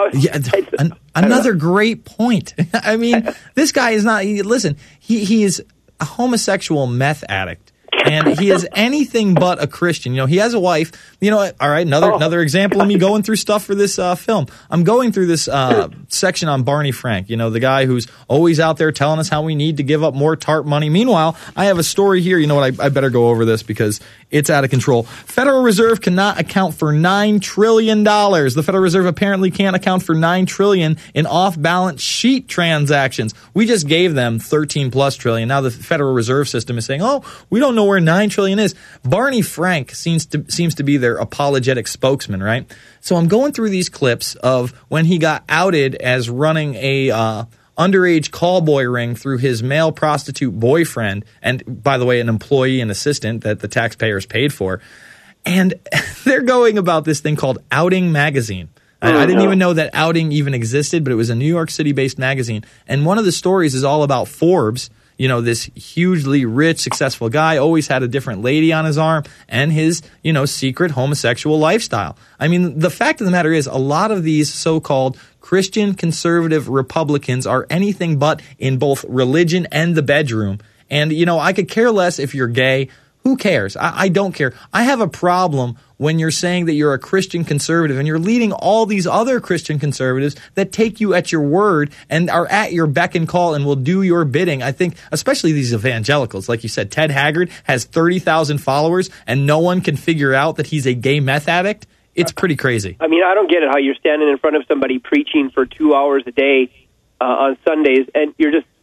Another great point. I mean, this guy is not. Listen, he is a homosexual meth addict. And he is anything but a Christian. He has a wife. All right, another example of me going through stuff for this film. I'm going through this section on Barney Frank, the guy who's always out there telling us how we need to give up more TARP money. Meanwhile, I have a story here. You know what? I better go over this because it's out of control. Federal Reserve cannot account for $9 trillion. The Federal Reserve apparently can't account for $9 trillion in off-balance sheet transactions. We just gave them 13+ trillion. Now the Federal Reserve System is saying, we don't know where $9 trillion is. Barney Frank seems to be their apologetic spokesman, right? So I'm going through these clips of when he got outed as running a underage callboy ring through his male prostitute boyfriend, and by the way, an employee and assistant that the taxpayers paid for. And they're going about this thing called Outing Magazine. I didn't even know that Outing even existed, but it was a New York City-based magazine. And one of the stories is all about Forbes. This hugely rich, successful guy always had a different lady on his arm and his, secret homosexual lifestyle. I mean, the fact of the matter is a lot of these so-called Christian conservative Republicans are anything but in both religion and the bedroom. And, I could care less if you're gay. Who cares? I don't care. I have a problem when you're saying that you're a Christian conservative and you're leading all these other Christian conservatives that take you at your word and are at your beck and call and will do your bidding. I think especially these evangelicals, like you said, Ted Haggard has 30,000 followers and no one can figure out that he's a gay meth addict. It's pretty crazy. I mean, I don't get it how you're standing in front of somebody preaching for 2 hours a day on Sundays and you're just,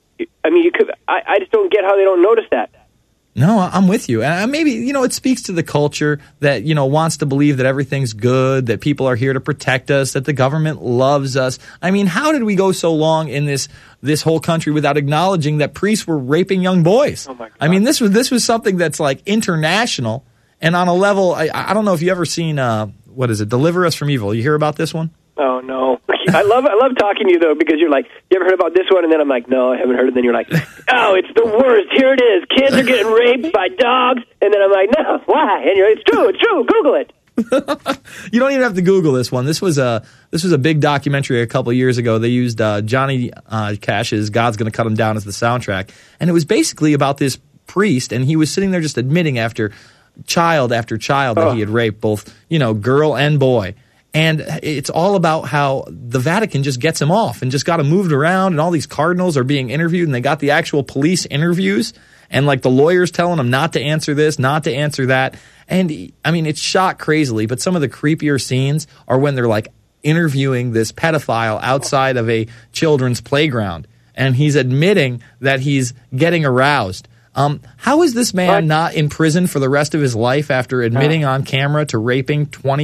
I just don't get how they don't notice that. No, I'm with you. And maybe, it speaks to the culture that, wants to believe that everything's good, that people are here to protect us, that the government loves us. I mean, how did we go so long in this whole country without acknowledging that priests were raping young boys? Oh my God. I mean, this was something that's like international and on a level, I don't know if you ever seen, Deliver Us from Evil. You hear about this one? Oh, no. I love talking to you, though, because you're like, you ever heard about this one? And then I'm like, no, I haven't heard. And then you're like, oh, it's the worst. Here it is. Kids are getting raped by dogs. And then I'm like, no, why? And you're like, it's true. Google it. You don't even have to Google this one. This was a big documentary a couple years ago. They used Johnny Cash's God's Gonna Cut Him Down as the soundtrack. And it was basically about this priest, and he was sitting there just admitting after child after child that he had raped, both, girl and boy. And it's all about how the Vatican just gets him off and just got him moved around, and all these cardinals are being interviewed, and they got the actual police interviews, and like the lawyers telling them not to answer this, not to answer that. And I mean, it's shot crazily, but some of the creepier scenes are when they're like interviewing this pedophile outside of a children's playground, and he's admitting that he's getting aroused. How is this man not in prison for the rest of his life after admitting on camera to raping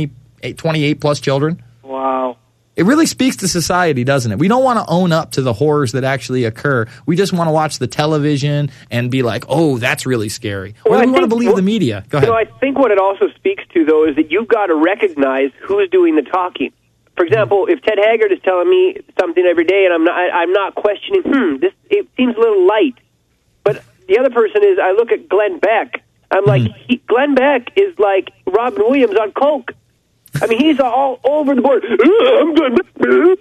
28 plus children? Wow. It really speaks to society, doesn't it? We don't want to own up to the horrors that actually occur. We just want to watch the television and be like, oh, that's really scary. Or we want to believe the media. Go ahead. I think what it also speaks to, though, is that you've got to recognize who's doing the talking. For example, if Ted Haggard is telling me something every day and I'm not questioning, it seems a little light. But the other person is, I look at Glenn Beck. I'm like, Glenn Beck is like Robin Williams on coke. I mean, he's all over the board. I'm good.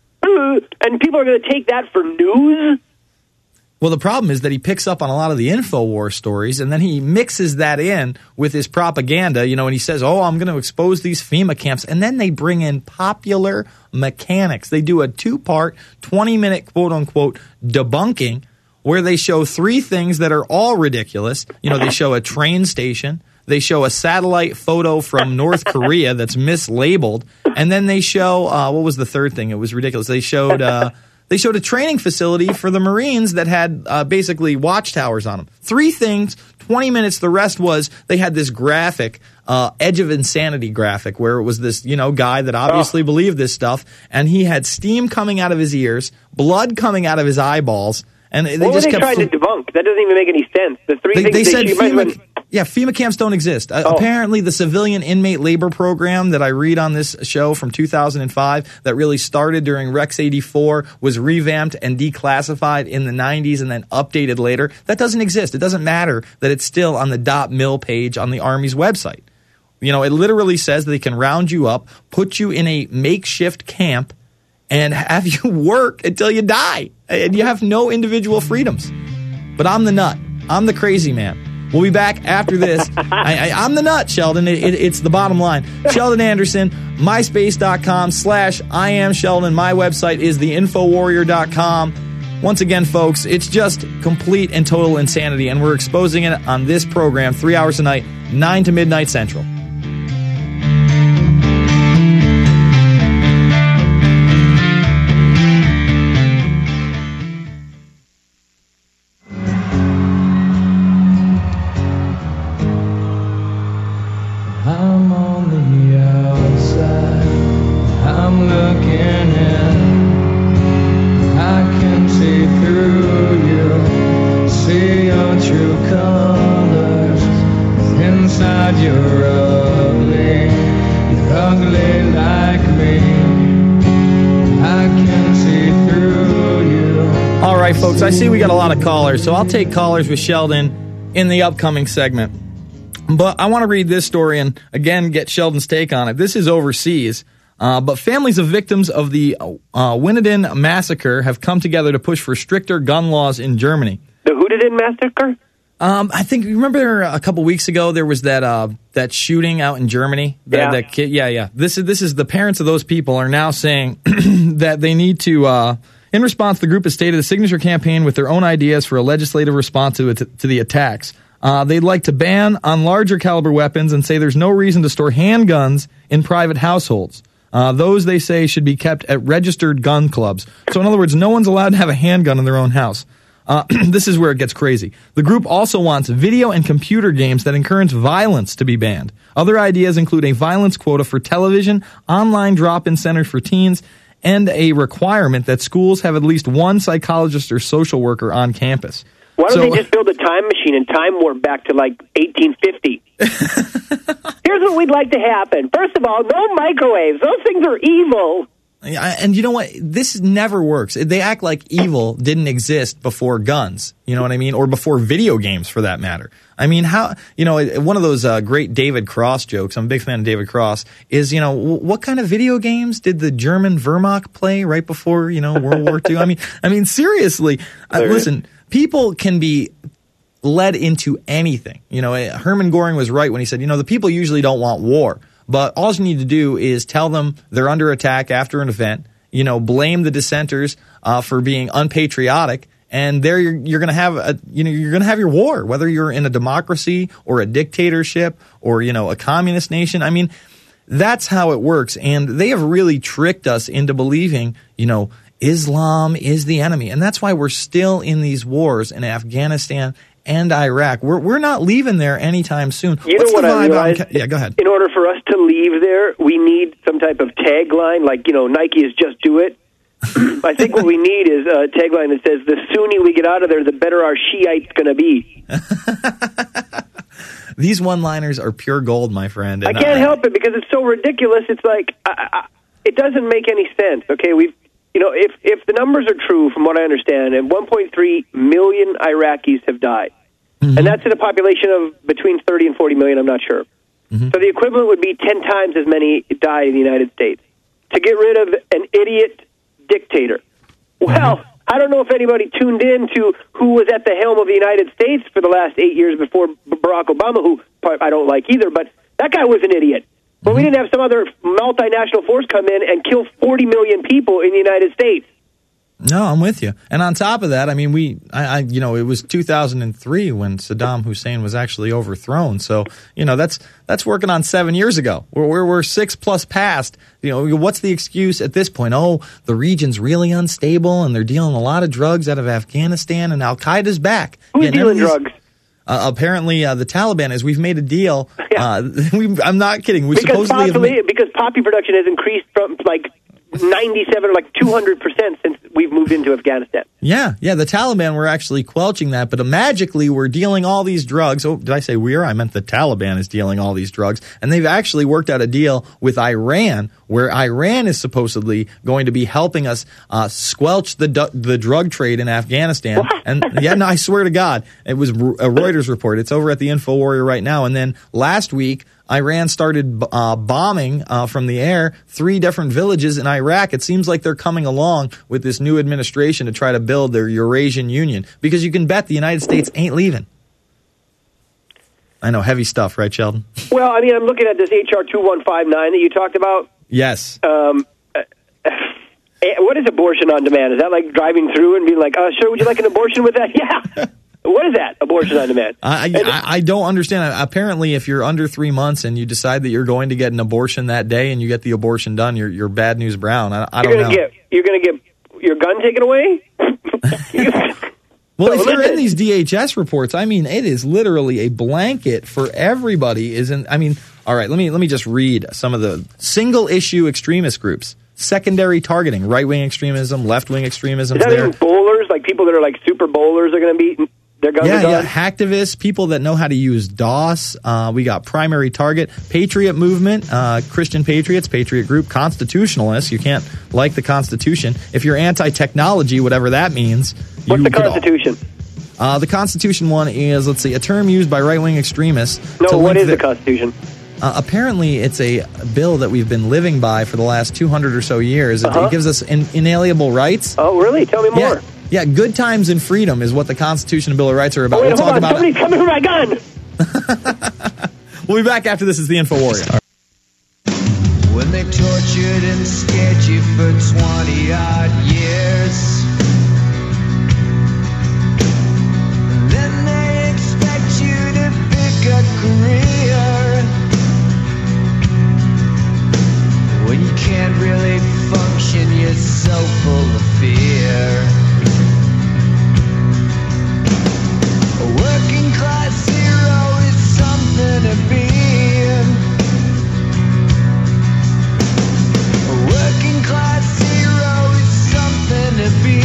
And people are going to take that for news? Well, the problem is that he picks up on a lot of the InfoWars stories, and then he mixes that in with his propaganda, and he says, oh, I'm going to expose these FEMA camps. And then they bring in Popular Mechanics. They do a 2-part, 20-minute, quote-unquote, debunking where they show 3 things that are all ridiculous. They show a train station. They show a satellite photo from North Korea that's mislabeled, and then they show what was the third thing? It was ridiculous. They showed a training facility for the Marines that had basically watchtowers on them. 3 things, 20 minutes. The rest was they had this graphic, Edge of Insanity graphic, where it was this guy that obviously believed this stuff, and he had steam coming out of his ears, blood coming out of his eyeballs, and they what just were they kept trying to debunk? That doesn't even make any sense. The 3 things they said FEMA, FEMA camps don't exist. Apparently, the civilian inmate labor program that I read on this show from 2005 that really started during Rex 84 was revamped and declassified in the 90s and then updated later. That doesn't exist. It doesn't matter that it's still on the .mil page on the Army's website. It literally says that they can round you up, put you in a makeshift camp, and have you work until you die. And you have no individual freedoms. But I'm the nut. I'm the crazy man. We'll be back after this. I'm the nut, Sheldon. It's the bottom line. Sheldon Anderson, myspace.com/I am Sheldon. My website is theinfowarrior.com. Once again, folks, it's just complete and total insanity, and we're exposing it on this program 3 hours a night, 9 to midnight Central. Folks, I see we got a lot of callers, so I'll take callers with Sheldon in the upcoming segment. But I want to read this story and, again, get Sheldon's take on it. This is overseas, but families of victims of the Winnenden massacre have come together to push for stricter gun laws in Germany. The Winnenden massacre? I think, you remember a couple weeks ago there was that shooting out in Germany? That kid, yeah. This is the parents of those people are now saying that they need to... In response, the group has stated a signature campaign with their own ideas for a legislative response to the attacks. They'd like to ban on larger caliber weapons and say there's no reason to store handguns in private households. Those, they say, should be kept at registered gun clubs. So in other words, no one's allowed to have a handgun in their own house. This is where it gets crazy. The group also wants video and computer games that encourage violence to be banned. Other ideas include a violence quota for television, online drop-in centers for teens, and a requirement that schools have at least one psychologist or social worker on campus. Why don't they just build a time machine and time warp back to, 1850? Here's what we'd like to happen. First of all, no microwaves. Those things are evil. And you know what? This never works. They act like evil didn't exist before guns. You know what I mean? Or before video games, for that matter. I mean, how, one of those great David Cross jokes, I'm a big fan of David Cross, is, what kind of video games did the German Wehrmacht play right before, World War II? I mean, seriously, listen, people can be led into anything. You know, Hermann Goring was right when he said, you know, the people usually don't want war, but all you need to do is tell them they're under attack after an event, you know, blame the dissenters for being unpatriotic, and there you're going to have you're going to have your war, whether you're in a democracy or a dictatorship or, you know, a communist nation. I mean, that's how it works, and they have really tricked us into believing, you know, Islam is the enemy, and that's why we're still in these wars in Afghanistan and Iraq. We're not leaving there anytime soon. You What's know what the I vibe realized? yeah, go ahead. In order for us to leave there, we need some type of tagline, like, you know, Nike is just do it. I think what we need is a tagline that says, the sooner we get out of there, the better our Shiite's going to be. These one-liners are pure gold, my friend. I can't help it because it's so ridiculous. It's like, it doesn't make any sense. Okay, you know, if the numbers are true, from what I understand, and 1.3 million Iraqis have died, and that's in a population of between 30 and 40 million, I'm not sure. So the equivalent would be 10 times as many died in the United States. To get rid of an idiot dictator. Well, I don't know if anybody tuned in to who was at the helm of the United States for the last 8 years before Barack Obama, who I don't like either, but that guy was an idiot. But we didn't have some other multinational force come in and kill 40 million people in the United States. No, I'm with you. And on top of that, I mean, you know, it was 2003 when Saddam Hussein was actually overthrown. So, you know, that's working on 7 years ago. We're 6+ past. You know, what's the excuse at this point? Oh, the region's really unstable and they're dealing a lot of drugs out of Afghanistan and Al Qaeda's back. Who's dealing drugs? Apparently, the Taliban is. We've made a deal. I'm not kidding. Because poppy production has increased from like 97 or like 200% since we've moved into Afghanistan. Yeah, the Taliban were actually quelching that, but magically we're dealing all these drugs. Oh, did I say we're? I meant the Taliban is dealing all these drugs, and they've actually worked out a deal with Iran, where Iran is supposedly going to be helping us squelch the drug trade in Afghanistan. What? And yeah, no, I swear to God, it was a Reuters report. It's over at the Info Warrior right now. And then last week, Iran started bombing from the air 3 different villages in Iraq. It seems like they're coming along with this new administration to try to build their Eurasian Union, because you can bet the United States ain't leaving. I know, heavy stuff, right, Sheldon? Well, I mean, I'm looking at this HR 2159 that you talked about. Yes. What is abortion on demand? Is that like driving through and being like, sir, would you like an abortion with that? Yeah. What is that, abortion on demand? I don't understand. Apparently, if you're under 3 months and you decide that you're going to get an abortion that day and you get the abortion done, you're bad news brown. I don't know. You're going to get your gun taken away? Well, if you're in these DHS reports, I mean, it is literally a blanket for everybody. All right, let me just read some of the single-issue extremist groups. Secondary targeting, right-wing extremism, left-wing extremism. Is that even bowlers? Like people that are like super bowlers are going to be... Yeah, hacktivists, people that know how to use DOS. We got primary target, Patriot movement, Christian Patriots, Patriot group, constitutionalists. You can't like the Constitution. If you're anti-technology, whatever that means. What's the Constitution? The Constitution one is, let's see, a term used by right-wing extremists. No, what is the Constitution? Apparently, it's a bill that we've been living by for the last 200 or so years. It gives us inalienable rights. Oh, really? Tell me more. Yeah, good times and freedom is what the Constitution and Bill of Rights are about. We'll talk about somebody's coming for my gun. We'll be back after this is the Info Warrior. When they tortured and scared you for 20-odd years, then they expect you to pick a career when you can't really function, you're so full of fear. A working class hero is something to be. A working class hero is something to be.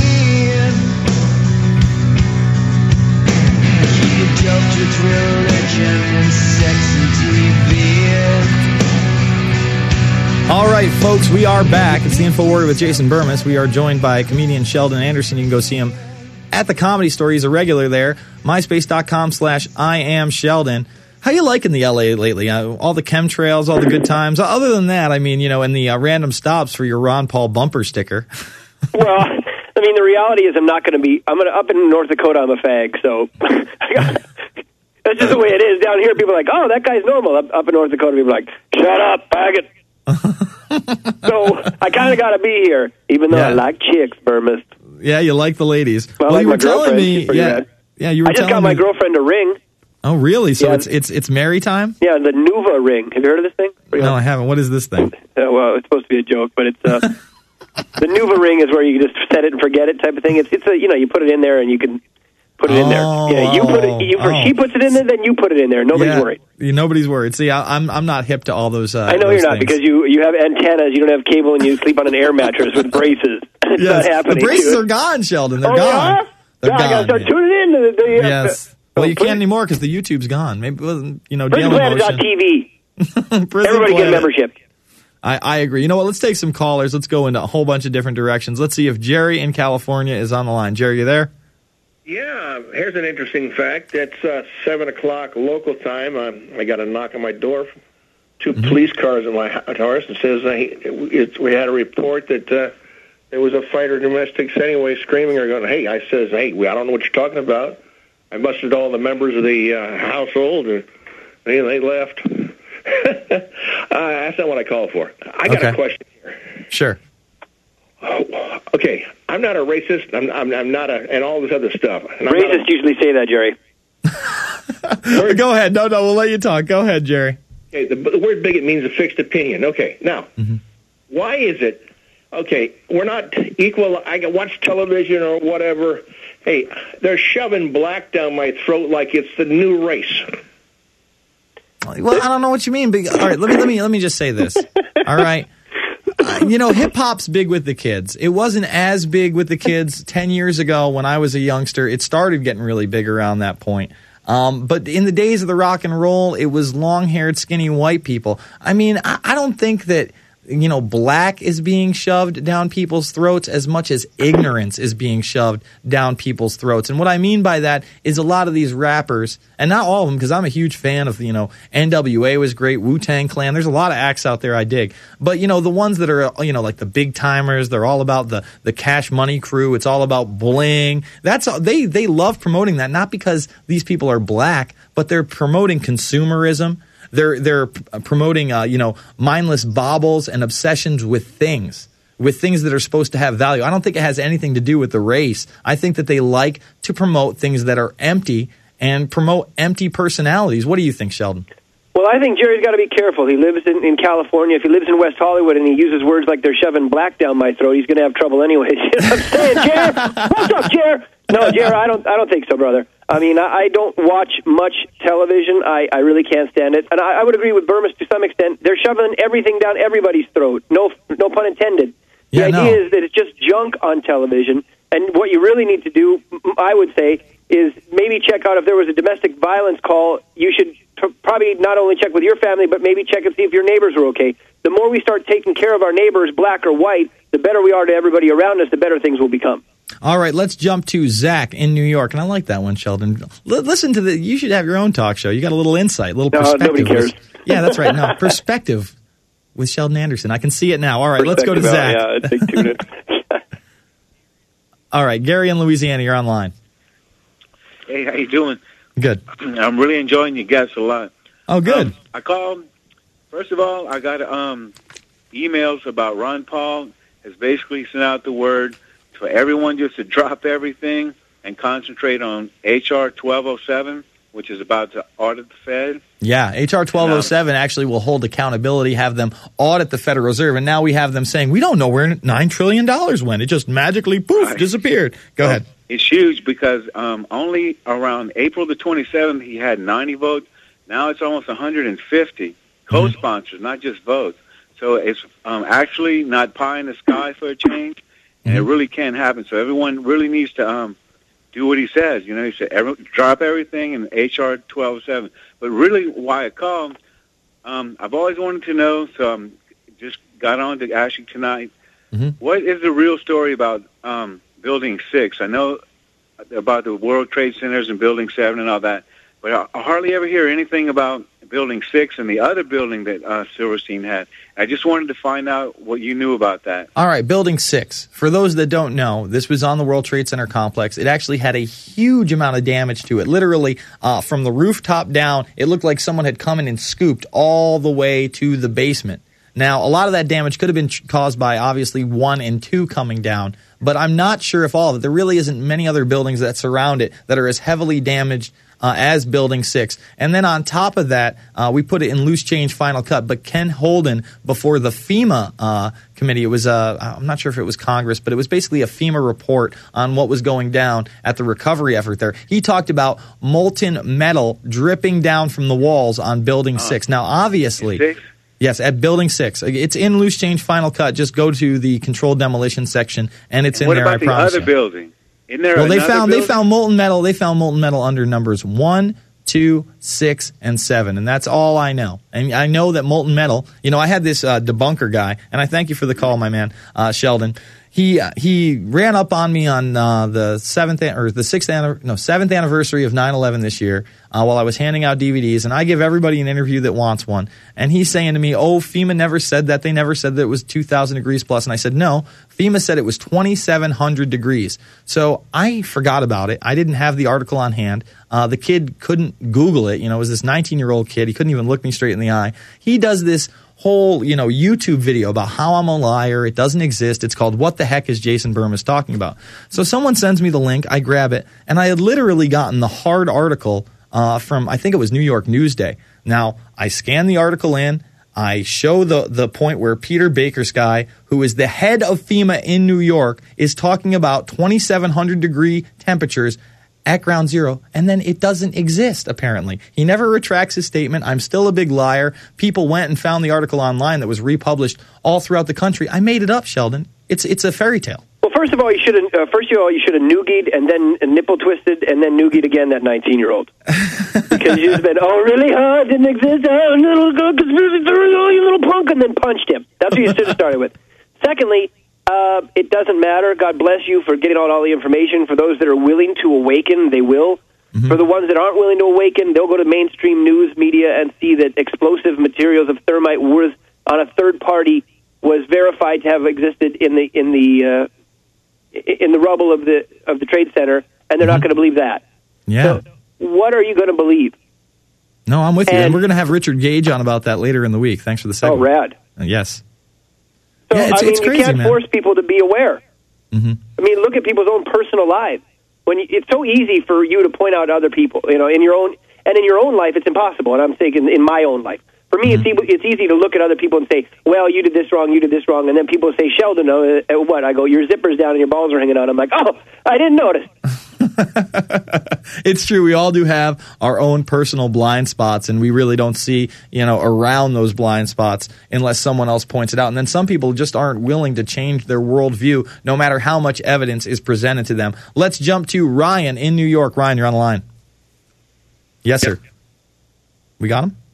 You joked with religion and sex and TV. All right, folks, we are back. It's the Info Warrior with Jason Burmis. We are joined by comedian Sheldon Anderson. You can go see him at the Comedy Store. He's a regular there. MySpace.com/IamSheldon. How you liking the LA lately? All the chemtrails, all the good times. Other than that, I mean, and the random stops for your Ron Paul bumper sticker. Well, let mean, the reality is I'm not going to be. Up in North Dakota, I'm a fag, so that's just the way it is. Down here, people are like, "Oh, that guy's normal." Up in North Dakota, people are like, "Shut up, faggot." So I kind of got to be here, even though I like chicks, Burmist. Yeah, you like the ladies. Well, Well, like you my were telling girlfriend. me. She's pretty Yeah, rad. yeah, you were. I just telling got my me- girlfriend a ring. Oh, really? So Yeah. it's Mary time? Yeah, the Nuva ring. Have you heard of this thing? No, I haven't. What is this thing? Well, it's supposed to be a joke, but it's the Nuva ring is where you just set it and forget it type of thing. It's a you put it in there and you can put it in there. Yeah, you put it. She puts it in there, then you put it in there. Nobody's worried. Nobody's worried. See, I'm not hip to all those. I know those you're not things. because you have antennas. You don't have cable, and you sleep on an air mattress with braces. It's Yes, not happening. the braces dude. are gone, Sheldon. They're Oh, gone. they are? They're God, I gotta gone. start tuning in to the Yes. Well, you can't anymore because the YouTube's gone. Maybe PrisonPlanet.tv. Everybody get a membership. I agree. You know what? Let's take some callers. Let's go into a whole bunch of different directions. Let's see if Jerry in California is on the line. Jerry, you there? Yeah, here's an interesting fact. It's 7 o'clock local time. I got a knock on my door. Two police cars in my house. It says we had a report that there was a fighter in domestics anyway screaming or going, hey, I says, hey, I don't know what you're talking about. I busted all the members of the household, and they left. That's not what I called for. I got a question here. Sure. Okay, I'm not a racist. I'm not and all this other stuff. And I'm Racists usually say that, Jerry. Go ahead. No, we'll let you talk. Go ahead, Jerry. Okay, the word bigot means a fixed opinion. Okay, now, why is it? Okay, we're not equal. I can watch television or whatever. Hey, they're shoving black down my throat like it's the new race. Well, I don't know what you mean. But, all right, let me just say this. All right. Hip hop's big with the kids. It wasn't as big with the kids 10 years ago when I was a youngster. It started getting really big around that point. But in the days of the rock and roll, it was long-haired, skinny white people. I mean, I don't think that, black is being shoved down people's throats as much as ignorance is being shoved down people's throats. And what I mean by that is a lot of these rappers, and not all of them, because I'm a huge fan of, NWA was great, Wu-Tang Clan. There's a lot of acts out there I dig. But, the ones that are, like the big timers, they're all about the Cash Money crew. It's all about bling. They love promoting that, not because these people are black, but they're promoting consumerism. They're promoting, mindless baubles and obsessions with things that are supposed to have value. I don't think it has anything to do with the race. I think that they like to promote things that are empty and promote empty personalities. What do you think, Sheldon? Well, I think Jerry's got to be careful. He lives in California. If he lives in West Hollywood and he uses words like they're shoving black down my throat, he's going to have trouble anyways. You know what I'm saying, Jer? What's up, Jer? No, Jer, I don't think so, brother. I mean, I don't watch much television. I really can't stand it. And I would agree with Burmis to some extent. They're shoving everything down everybody's throat. No pun intended. The idea is that it's just junk on television. And what you really need to do, I would say, is maybe check out if there was a domestic violence call. You should probably not only check with your family, but maybe check and see if your neighbors are okay. The more we start taking care of our neighbors, black or white, the better we are to everybody around us, the better things will become. All right, let's jump to Zach in New York. And I like that one, Sheldon. Listen to you should have your own talk show. You got a little insight, a little perspective. Nobody cares. Yeah, that's right. No, perspective with Sheldon Anderson. I can see it now. All right, let's go to Zach. Yeah, take 2 minutes. All right, Gary in Louisiana, you're online. Hey, how you doing? Good. I'm really enjoying your guests a lot. Oh, good. I called. First of all, I got emails about Ron Paul has basically sent out the word for everyone just to drop everything and concentrate on H.R. 1207, which is about to audit the Fed. Yeah, H.R. 1207 actually will hold accountability, have them audit the Federal Reserve, and now we have them saying, we don't know where $9 trillion went. It just magically, poof, disappeared. Go ahead. It's huge because only around April the 27th, he had 90 votes. Now it's almost 150 co-sponsors, not just votes. So it's actually not pie in the sky for a change, and it really can happen. So everyone really needs to do what he says. You know, he said drop everything in H.R. 1207. But really, why I called, I've always wanted to know, so just got on to ask you tonight, what is the real story about Building 6? I know about the World Trade Centers and Building 7 and all that, but I hardly ever hear anything about Building 6 and the other building that Silverstein had. I just wanted to find out what you knew about that. All right, Building 6. For those that don't know, this was on the World Trade Center complex. It actually had a huge amount of damage to it. Literally, from the rooftop down, it looked like someone had come in and scooped all the way to the basement. Now, a lot of that damage could have been caused by, obviously, 1 and 2 coming down, but I'm not sure if all of it. There really isn't many other buildings that surround it that are as heavily damaged as Building 6. And then on top of that, we put it in loose change final cut. But Ken Holden, before the FEMA committee, it was, I'm not sure if it was Congress, but it was basically a FEMA report on what was going down at the recovery effort there. He talked about molten metal dripping down from the walls on Building 6. Now, obviously... Yes, at Building 6. It's in loose change final cut. Just go to the controlled demolition section, and it's in there, I promise you. What about the other building? Isn't there well, they building? found molten metal. They found molten metal under numbers 1, 2, 6, and 7, and that's all I know. And I know that molten metal. You know, I had this debunker guy, and I thank you for the call, my man, Sheldon. He ran up on me on the 7th anniversary of 9/11 this year while I was handing out DVDs, and I give everybody an interview that wants one. And he's saying to me, "Oh, FEMA never said that. They never said that it was 2,000 degrees plus." And I said, "No, FEMA said it was 2,700 degrees." So I forgot about it. I didn't have the article on hand. The kid couldn't Google it. You know, it was this 19-year-old kid. He couldn't even look me straight in the eye. He does this whole, YouTube video about how I'm a liar. It doesn't exist. It's called What the Heck is Jason Burmis Talking About? So someone sends me the link. I grab it. And I had literally gotten the hard article from, I think it was New York Newsday. Now, I scan the article in. I show the point where Peter Bakersky, who is the head of FEMA in New York, is talking about 2,700 degree temperatures at ground zero, and then it doesn't exist, apparently. He never retracts his statement. I'm still a big liar. People went and found the article online that was republished all throughout the country. I made it up, Sheldon. It's a fairy tale. Well, first of all, you should have noogied and then nipple twisted and then noogied again that 19-year-old. Because you've been, oh, really? Huh? It didn't exist? Oh, little conspiracy theory, oh, you little punk, and then punched him. That's what you should have started with. Secondly, it doesn't matter. God bless you for getting out all the information. For those that are willing to awaken, they will. Mm-hmm. For the ones that aren't willing to awaken, they'll go to mainstream news media and see that explosive materials of thermite was on a third party was verified to have existed in the rubble of the Trade Center, and they're not going to believe that. Yeah. So what are you going to believe? No, I'm with you. And we're going to have Richard Gage on about that later in the week. Thanks for the segment. Oh, rad. Yes. So, yeah, it's crazy, you can't man. force people to be aware. Mm-hmm. I mean, look at people's own personal lives. It's so easy for you to point out other people, in your own life, it's impossible. And I'm saying in my own life. For me, it's easy to look at other people and say, well, you did this wrong, and then people say, Sheldon, what? I go, your zipper's down and your balls are hanging out. I'm like, oh, I didn't notice. It's true. We all do have our own personal blind spots, and we really don't see, around those blind spots unless someone else points it out. And then some people just aren't willing to change their worldview, no matter how much evidence is presented to them. Let's jump to Ryan in New York. Ryan, you're on the line. Yes, sir. We got him?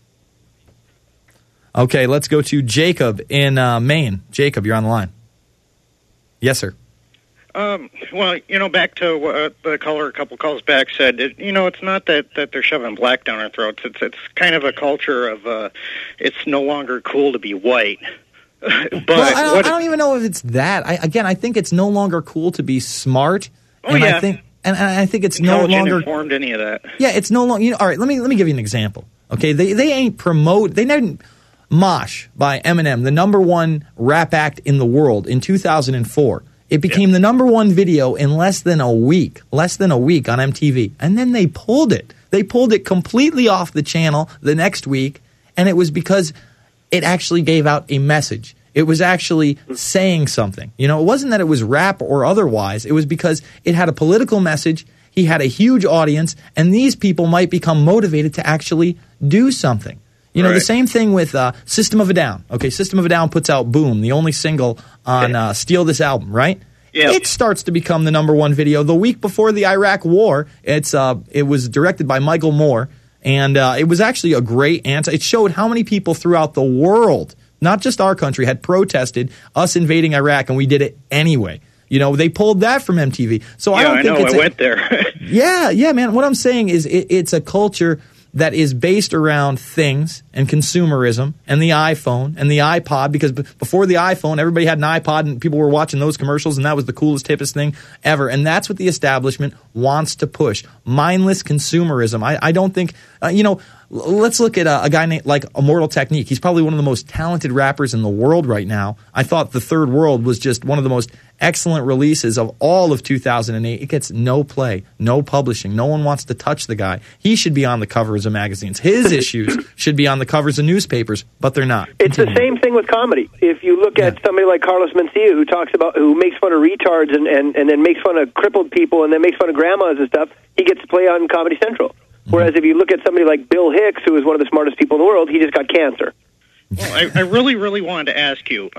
Okay, let's go to Jacob in Maine. Jacob, you're on the line. Yes, sir. Well, back to what the caller a couple calls back said, it's not that they're shoving black down our throats. It's kind of a culture of it's no longer cool to be white. But well, I don't even know if it's that. I think it's no longer cool to be smart. Oh, yeah. I think it's no longer informed any of that. Yeah, it's no longer. All right, let me give you an example. Okay, they didn't Mosh by Eminem, the number one rap act in the world in 2004. It became the number one video in less than a week on MTV. And then they pulled it. They pulled it completely off the channel the next week, and it was because it actually gave out a message. It was actually saying something. It wasn't that it was rap or otherwise. It was because it had a political message. He had a huge audience, and these people might become motivated to actually do something. The same thing with System of a Down. Okay, System of a Down puts out Boom, the only single on Steal This Album, right? Yeah. It starts to become the number one video the week before the Iraq War. It was directed by Michael Moore, and it was actually a great answer. It showed how many people throughout the world, not just our country, had protested us invading Iraq, and we did it anyway. They pulled that from MTV. So I don't think I went there. Yeah, man. What I'm saying is it's a culture that is based around things and consumerism and the iPhone and the iPod, because before the iPhone, everybody had an iPod and people were watching those commercials, and that was the coolest, hippest thing ever. And that's what the establishment wants to push. Mindless consumerism. I don't think, let's look at a guy named like Immortal Technique. He's probably one of the most talented rappers in the world right now. I thought The Third World was just one of the most excellent releases of all of 2008. It gets no play, no publishing. No one wants to touch the guy. He should be on the covers of magazines. His issues should be on the covers of newspapers, but they're not. It's the same thing with comedy. If you look at somebody like Carlos Mencia, who makes fun of retards and then makes fun of crippled people and then makes fun of grandmas and stuff, he gets to play on Comedy Central. Whereas if you look at somebody like Bill Hicks, who is one of the smartest people in the world, he just got cancer. Well, I really, really wanted to ask you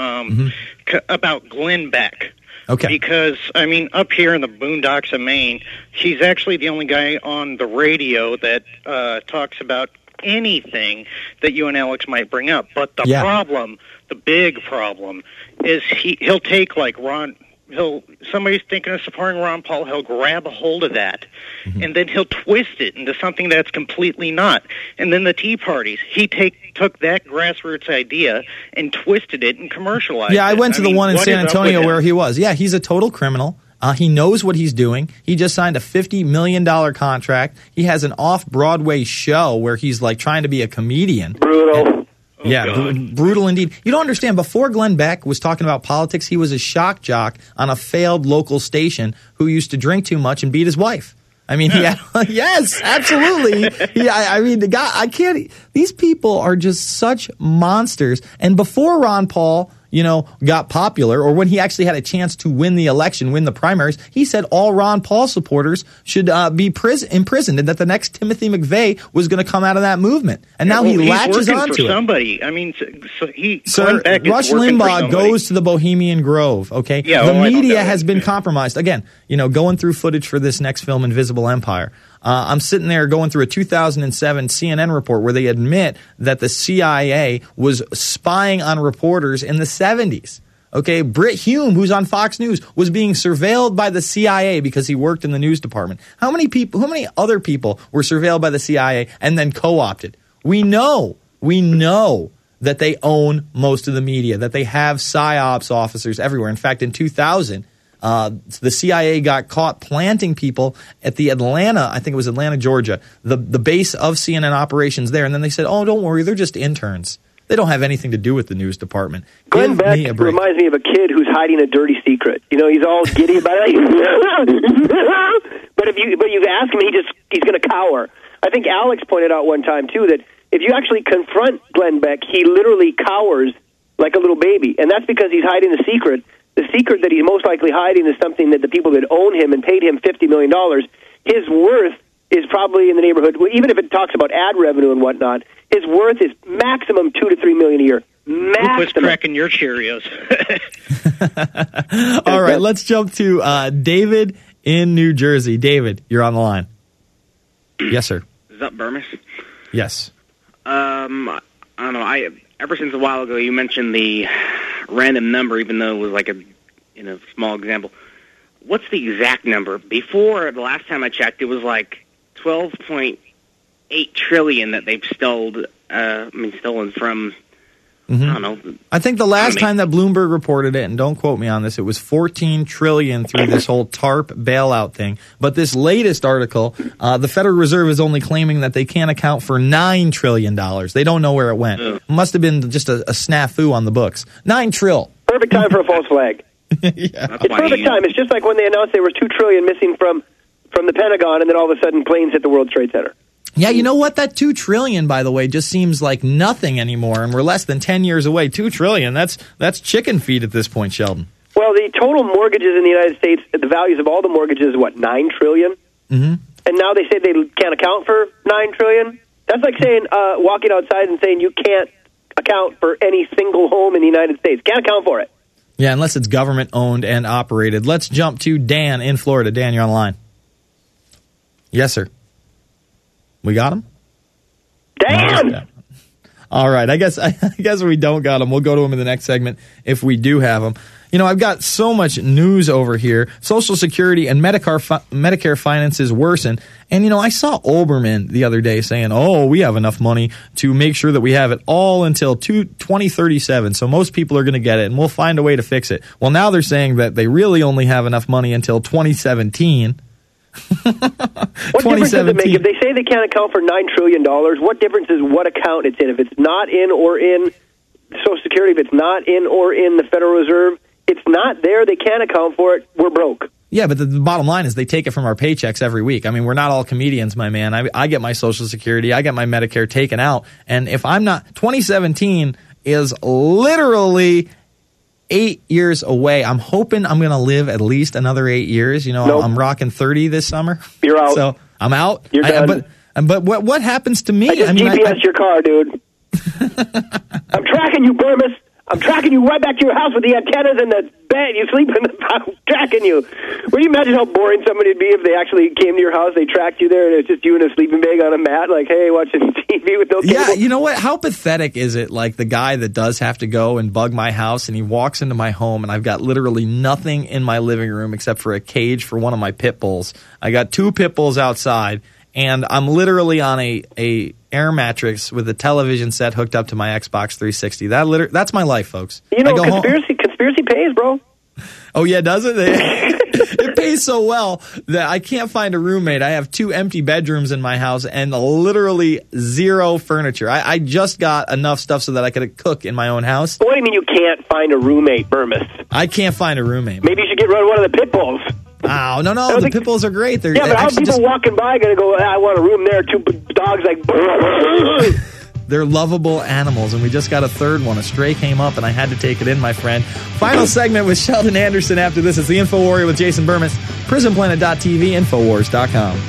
about Glenn Beck. Okay. Because, I mean, up here in the boondocks of Maine, he's actually the only guy on the radio that talks about anything that you and Alex might bring up. But the problem, the big problem, is he'll take, like, somebody's thinking of supporting Ron Paul, he'll grab a hold of that, and then he'll twist it into something that's completely not. And then the Tea Parties, he took that grassroots idea and twisted it and commercialized it. Yeah, I went to the one in San Antonio where he was. Yeah, he's a total criminal. He knows what he's doing. He just signed a $50 million contract. He has an off-Broadway show where he's like trying to be a comedian. Brutal. Brutal indeed. You don't understand. Before Glenn Beck was talking about politics, he was a shock jock on a failed local station who used to drink too much and beat his wife. I mean, yes, absolutely. The guy, these people are just such monsters. And before Ron Paul, got popular, or when he actually had a chance to win the election, win the primaries, he said all Ron Paul supporters should be imprisoned, and that the next Timothy McVeigh was going to come out of that movement. And now he latches onto it. Somebody. I mean, Sir, Rush Limbaugh goes to the Bohemian Grove, okay? Yeah, the media has been compromised. Again, going through footage for this next film, Invisible Empire. I'm sitting there going through a 2007 CNN report where they admit that the CIA was spying on reporters in the 70s. Okay, Britt Hume, who's on Fox News, was being surveilled by the CIA because he worked in the news department. How many other people were surveilled by the CIA and then co-opted? We know that they own most of the media, that they have PSYOPs officers everywhere. In fact, in 2000, the CIA got caught planting people at the Atlanta, Georgia, the base of CNN operations there. And then they said, oh, don't worry, they're just interns. They don't have anything to do with the news department. Glenn Beck reminds me of a kid who's hiding a dirty secret. He's all giddy about it. But if you ask him, he's going to cower. I think Alex pointed out one time, too, that if you actually confront Glenn Beck, he literally cowers like a little baby. And that's because he's hiding a secret. The secret that he's most likely hiding is something that the people that own him and paid him $50 million, his worth is probably in the neighborhood, even if it talks about ad revenue and whatnot, his worth is maximum $2 to $3 million a year. Maximum. Who's cracking your Cheerios? All right, let's jump to David in New Jersey. David, you're on the line. Yes, sir. Is that Burmis? Yes. I don't know. Ever since a while ago, you mentioned the random number, even though it was like a small example. What's the exact number? Before, the last time I checked, it was like 12.8 trillion that they've stolen from. I don't know. I think the last time that Bloomberg reported it, and don't quote me on this, it was 14 trillion through this whole TARP bailout thing. But this latest article, the Federal Reserve is only claiming that they can't account for $9 trillion. They don't know where it went. It must have been just a snafu on the books. 9 trill. Perfect time for a false flag. It's perfect time. It's just like when they announced there was $2 trillion missing from the Pentagon, and then all of a sudden planes hit the World Trade Center. Yeah, you know what? That $2 trillion, by the way, just seems like nothing anymore, and we're less than 10 years away. $2 trillion, that's chicken feed at this point, Sheldon. Well, the total mortgages in the United States, the values of all the mortgages is, $9 trillion? Mm-hmm. And now they say they can't account for $9 trillion? That's like saying, walking outside and saying you can't account for any single home in the United States. Can't account for it. Yeah, unless it's government-owned and operated. Let's jump to Dan in Florida. Dan, you're on the line. Yes, sir. We got him? Dan! All right. I guess we don't got them. We'll go to them in the next segment if we do have them. You know, I've got so much news over here. Social Security and Medicare finances worsen. And, you know, I saw Olbermann the other day saying, we have enough money to make sure that we have it all until 2037. So most people are going to get it, and we'll find a way to fix it. Well, now they're saying that they really only have enough money until 2017. What difference does it make? If they say they can't account for $9 trillion, what difference is what account it's in? If it's not in or in Social Security, if it's not in or in the Federal Reserve, it's not there. They can't account for it. We're broke. Yeah, but the bottom line is they take it from our paychecks every week. I mean, we're not all comedians, my man. I get my Social Security. I get my Medicare taken out. And if I'm not, 2017 is literally 8 years away. I'm hoping I'm going to live at least another 8 years. You know, Nope. I'm rocking 30 this summer. You're out. So I'm out. You're done. But what happens to me? I just GPS your car, dude. I'm tracking you, Burmis. I'm tracking you right back to your house with the antennas and the bed. You sleep in the I'm tracking you. Would you imagine how boring somebody would be if they actually came to your house, they tracked you there, and it's just you in a sleeping bag on a mat, like, hey, watching TV with no cable? Yeah, you know what? How pathetic is it, like the guy that does have to go and bug my house, and he walks into my home, and I've got literally nothing in my living room except for a cage for one of my pit bulls. I got 2 pit bulls outside, and I'm literally on a air mattress with a television set hooked up to my Xbox 360. That's my life, folks. You know, conspiracy pays, bro. Oh, yeah, does it? It pays so well that I can't find a roommate. I have 2 empty bedrooms in my house and literally 0 furniture. I just got enough stuff so that I could cook in my own house. What do you mean you can't find a roommate, Burmis? I can't find a roommate. Maybe you should get rid of one of the pit bulls. Oh, no, the pit bulls are great. They're but how are people walking by going to go, I want a room there, 2 dogs like... They're lovable animals, and we just got a third one. A stray came up, and I had to take it in, my friend. Final segment with Sheldon Anderson after this. It's the Info Warrior with Jason Burmis. PrisonPlanet.tv, Infowars.com.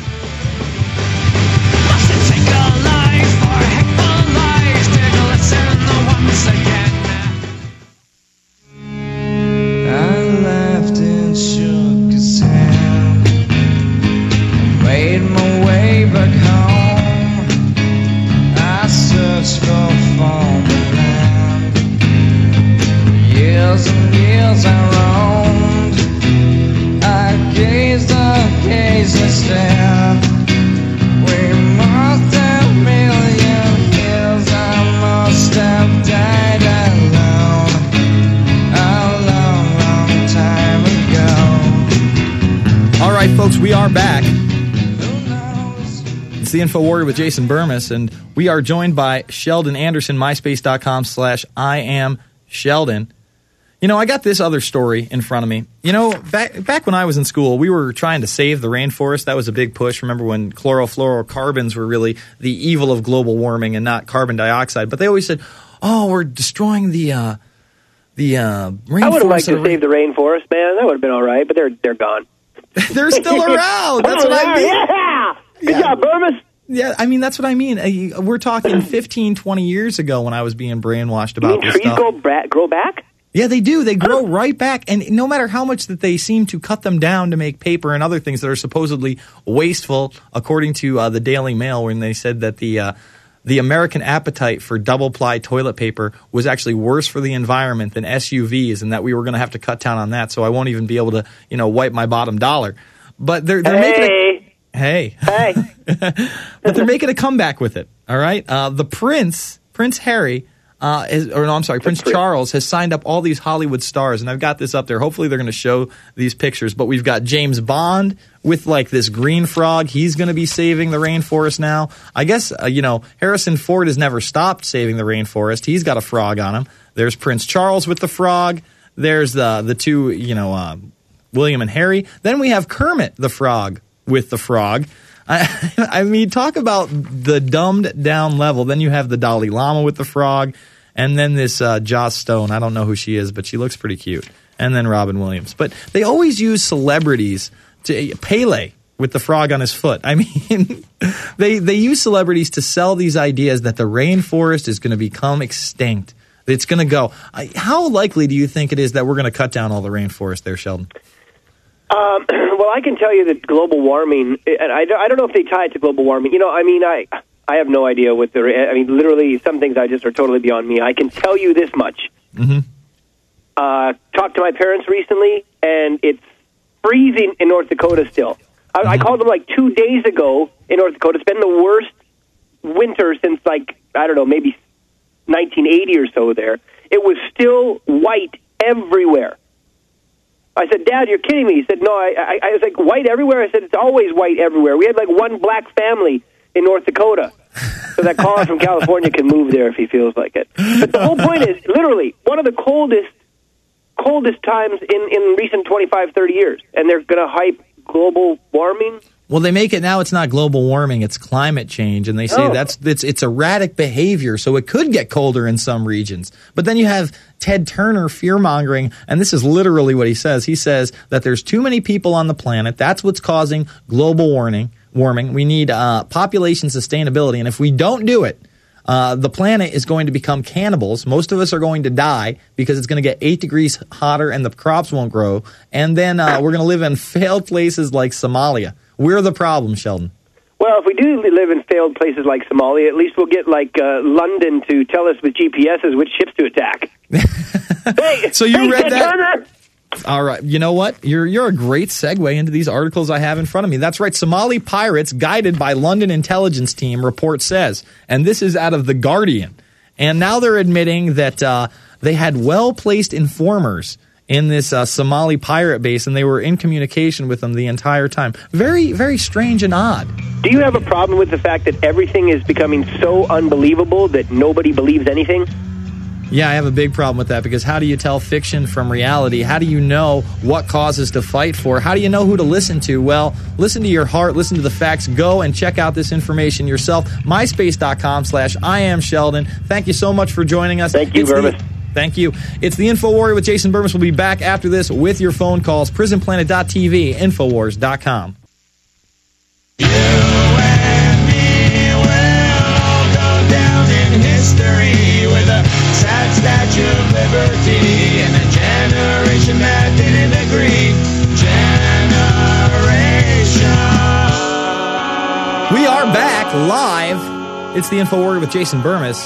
Folks, we are back. It's the Info Warrior with Jason Burmis, and we are joined by Sheldon Anderson, myspace.com/I am Sheldon. You know, I got this other story in front of me. You know, back when I was in school, we were trying to save the rainforest. That was a big push. Remember when chlorofluorocarbons were really the evil of global warming and not carbon dioxide? But they always said, we're destroying the rainforest. I would have liked to save the rainforest, man. That would have been all right, but they're gone. They're still around. That's what I mean. Yeah. Good job, Burmis. Yeah, I mean, that's what I mean. We're talking 15, 20 years ago when I was being brainwashed about this stuff. Trees grow back? Yeah, they do. They grow right back. And no matter how much that they seem to cut them down to make paper and other things that are supposedly wasteful, according to the Daily Mail, when they said that the American appetite for double-ply toilet paper was actually worse for the environment than SUVs, and that we were going to have to cut down on that, so I won't even be able to, wipe my bottom dollar. But they're making but they're making a comeback with it, all right? The Prince Harry, Prince Charles has signed up all these Hollywood stars, and I've got this up there. Hopefully they're going to show these pictures, but we've got James Bond with like this green frog. He's going to be saving the rainforest now. I guess, Harrison Ford has never stopped saving the rainforest. He's got a frog on him. There's Prince Charles with the frog. There's the 2, William and Harry. Then we have Kermit the Frog with the frog. I mean, talk about the dumbed down level. Then you have the Dalai Lama with the frog. And then this Joss Stone. I don't know who she is, but she looks pretty cute. And then Robin Williams. But they always use celebrities Pele with the frog on his foot. I mean, they use celebrities to sell these ideas that the rainforest is going to become extinct. It's going to go. How likely do you think it is that we're going to cut down all the rainforest there, Sheldon? Well, I can tell you that global warming, and I don't know if they tie it to global warming. I I have no idea what they're. I mean, literally, some things I just are totally beyond me. I can tell you this much. Talked to my parents recently, and it's freezing in North Dakota still. I called them like 2 days ago in North Dakota. It's been the worst winter since, like, I don't know, maybe 1980 or so there. It was still white everywhere. I said, Dad, you're kidding me. He said, no, I was like, white everywhere? I said, it's always white everywhere. We had like one black family in North Dakota. So that caller from California can move there if he feels like it. But the whole point is, literally, one of the coldest times in recent 25, 30 years. And they're going to hype global warming. Well, they make it now it's not global warming, it's climate change. And they say it's erratic behavior, so it could get colder in some regions. But then you have Ted Turner fear-mongering, and this is literally what he says. He says that there's too many people on the planet. That's what's causing global warming. We need population sustainability. And if we don't do it, the planet is going to become cannibals. Most of us are going to die because it's going to get 8 degrees hotter and the crops won't grow. And then we're going to live in failed places like Somalia. We're the problem, Sheldon. Well, if we do live in failed places like Somalia, at least we'll get like London to tell us with GPSs which ships to attack. So you read that? Turner. All right. You know what? You're a great segue into these articles I have in front of me. That's right. Somali pirates guided by London intelligence team, report says. And this is out of The Guardian. And now they're admitting that they had well-placed informers in this Somali pirate base, and they were in communication with them the entire time. Very, very strange and odd. Do you have a problem with the fact that everything is becoming so unbelievable that nobody believes anything? Yeah, I have a big problem with that, because how do you tell fiction from reality? How do you know what causes to fight for? How do you know who to listen to? Well, listen to your heart, listen to the facts, go and check out this information yourself. MySpace.com/IamSheldon. Thank you so much for joining us. Thank you, Burmis. Thank you. It's the Info Warrior with Jason Burmis. We'll be back after this with your phone calls. PrisonPlanet.tv, Infowars.com. You and me will all go down in history with a sad Statue of Liberty and a generation that didn't agree. Generation. We are back live. It's the Info Warrior with Jason Burmis.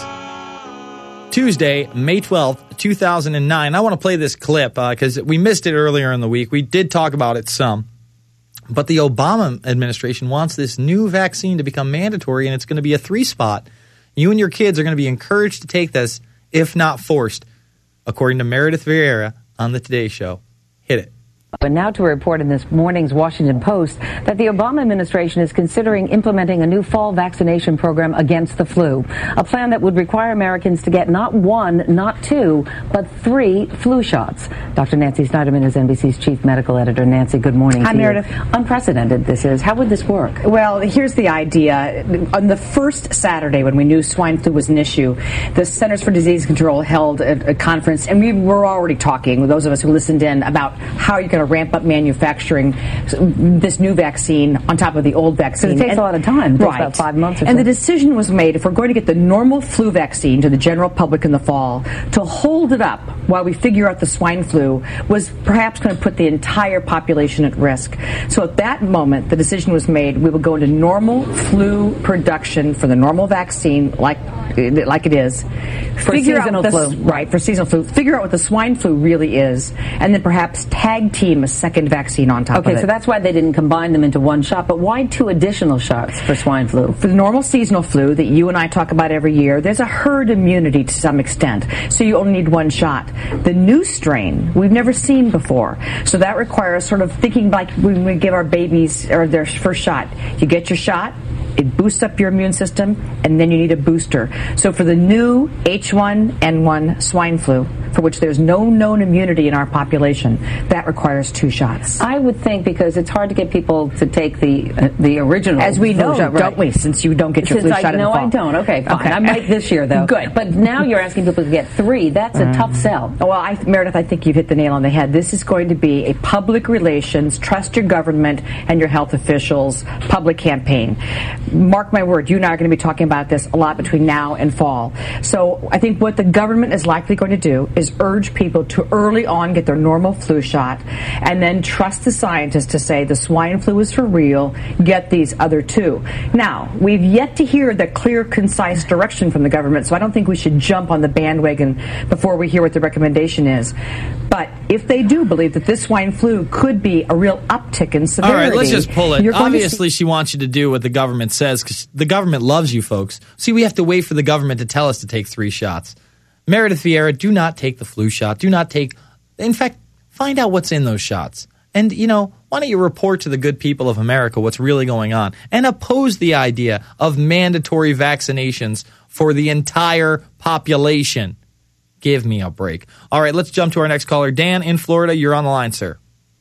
Tuesday, May 12th, 2009. I want to play this clip because we missed it earlier in the week. We did talk about it some. But the Obama administration wants this new vaccine to become mandatory, and it's going to be a 3-spot. You and your kids are going to be encouraged to take this, if not forced, according to Meredith Vieira on the Today Show. Hit it. But now to report in this morning's Washington Post that the Obama administration is considering implementing a new fall vaccination program against the flu, a plan that would require Americans to get not 1, not 2, but 3 flu shots. Dr. Nancy Snyderman is NBC's chief medical editor. Nancy, good morning. Hi, Meredith. Unprecedented this is. How would this work? Well, here's the idea. On the first Saturday when we knew swine flu was an issue, the Centers for Disease Control held a conference, and we were already talking, those of us who listened in, about how you're going to ramp up manufacturing this new vaccine on top of the old vaccine. Because it takes a lot of time. It takes about 5 months or so. And the decision was made, if we're going to get the normal flu vaccine to the general public in the fall, to hold it up while we figure out the swine flu was perhaps going to put the entire population at risk. So at that moment, the decision was made, we will go into normal flu production for the normal vaccine like it is. For seasonal flu. Right, for seasonal flu. Figure out what the swine flu really is, and then perhaps tag team a second vaccine on top of it. Okay, so that's why they didn't combine them into one shot, but why 2 additional shots for swine flu? For the normal seasonal flu that you and I talk about every year, there's a herd immunity to some extent, so you only need 1 shot. The new strain, we've never seen before, so that requires sort of thinking like when we give our babies or their first shot. You get your shot, it boosts up your immune system, and then you need a booster. So for the new H1N1 swine flu, for which there's no known immunity in our population, that requires 2 shots. I would think, because it's hard to get people to take the original as we know, shot, right? don't we? Since you don't get your flu shot in the fall. No, I don't. Okay, fine. I might this year, though. Good. But now you're asking people to get 3. That's a tough sell. Well, Meredith, I think you've hit the nail on the head. This is going to be a public relations, trust your government and your health officials public campaign. mark my word, you and I are going to be talking about this a lot between now and fall. So I think what the government is likely going to do is urge people to early on get their normal flu shot and then trust the scientists to say the swine flu is for real, get these other two. Now, we've yet to hear the clear, concise direction from the government, so I don't think we should jump on the bandwagon before we hear what the recommendation is. But if they do believe that this swine flu could be a real uptick in severity... All right, let's just pull it. Obviously, she wants you to do what the government says because the government loves you folks. See, we have to wait for the government to tell us to take 3 shots. Meredith Vieira, do not take the flu shot. Do not take... In fact, find out what's in those shots. And, why don't you report to the good people of America what's really going on and oppose the idea of mandatory vaccinations for the entire population. Give me a break. All right, let's jump to our next caller. Dan in Florida, you're on the line, sir.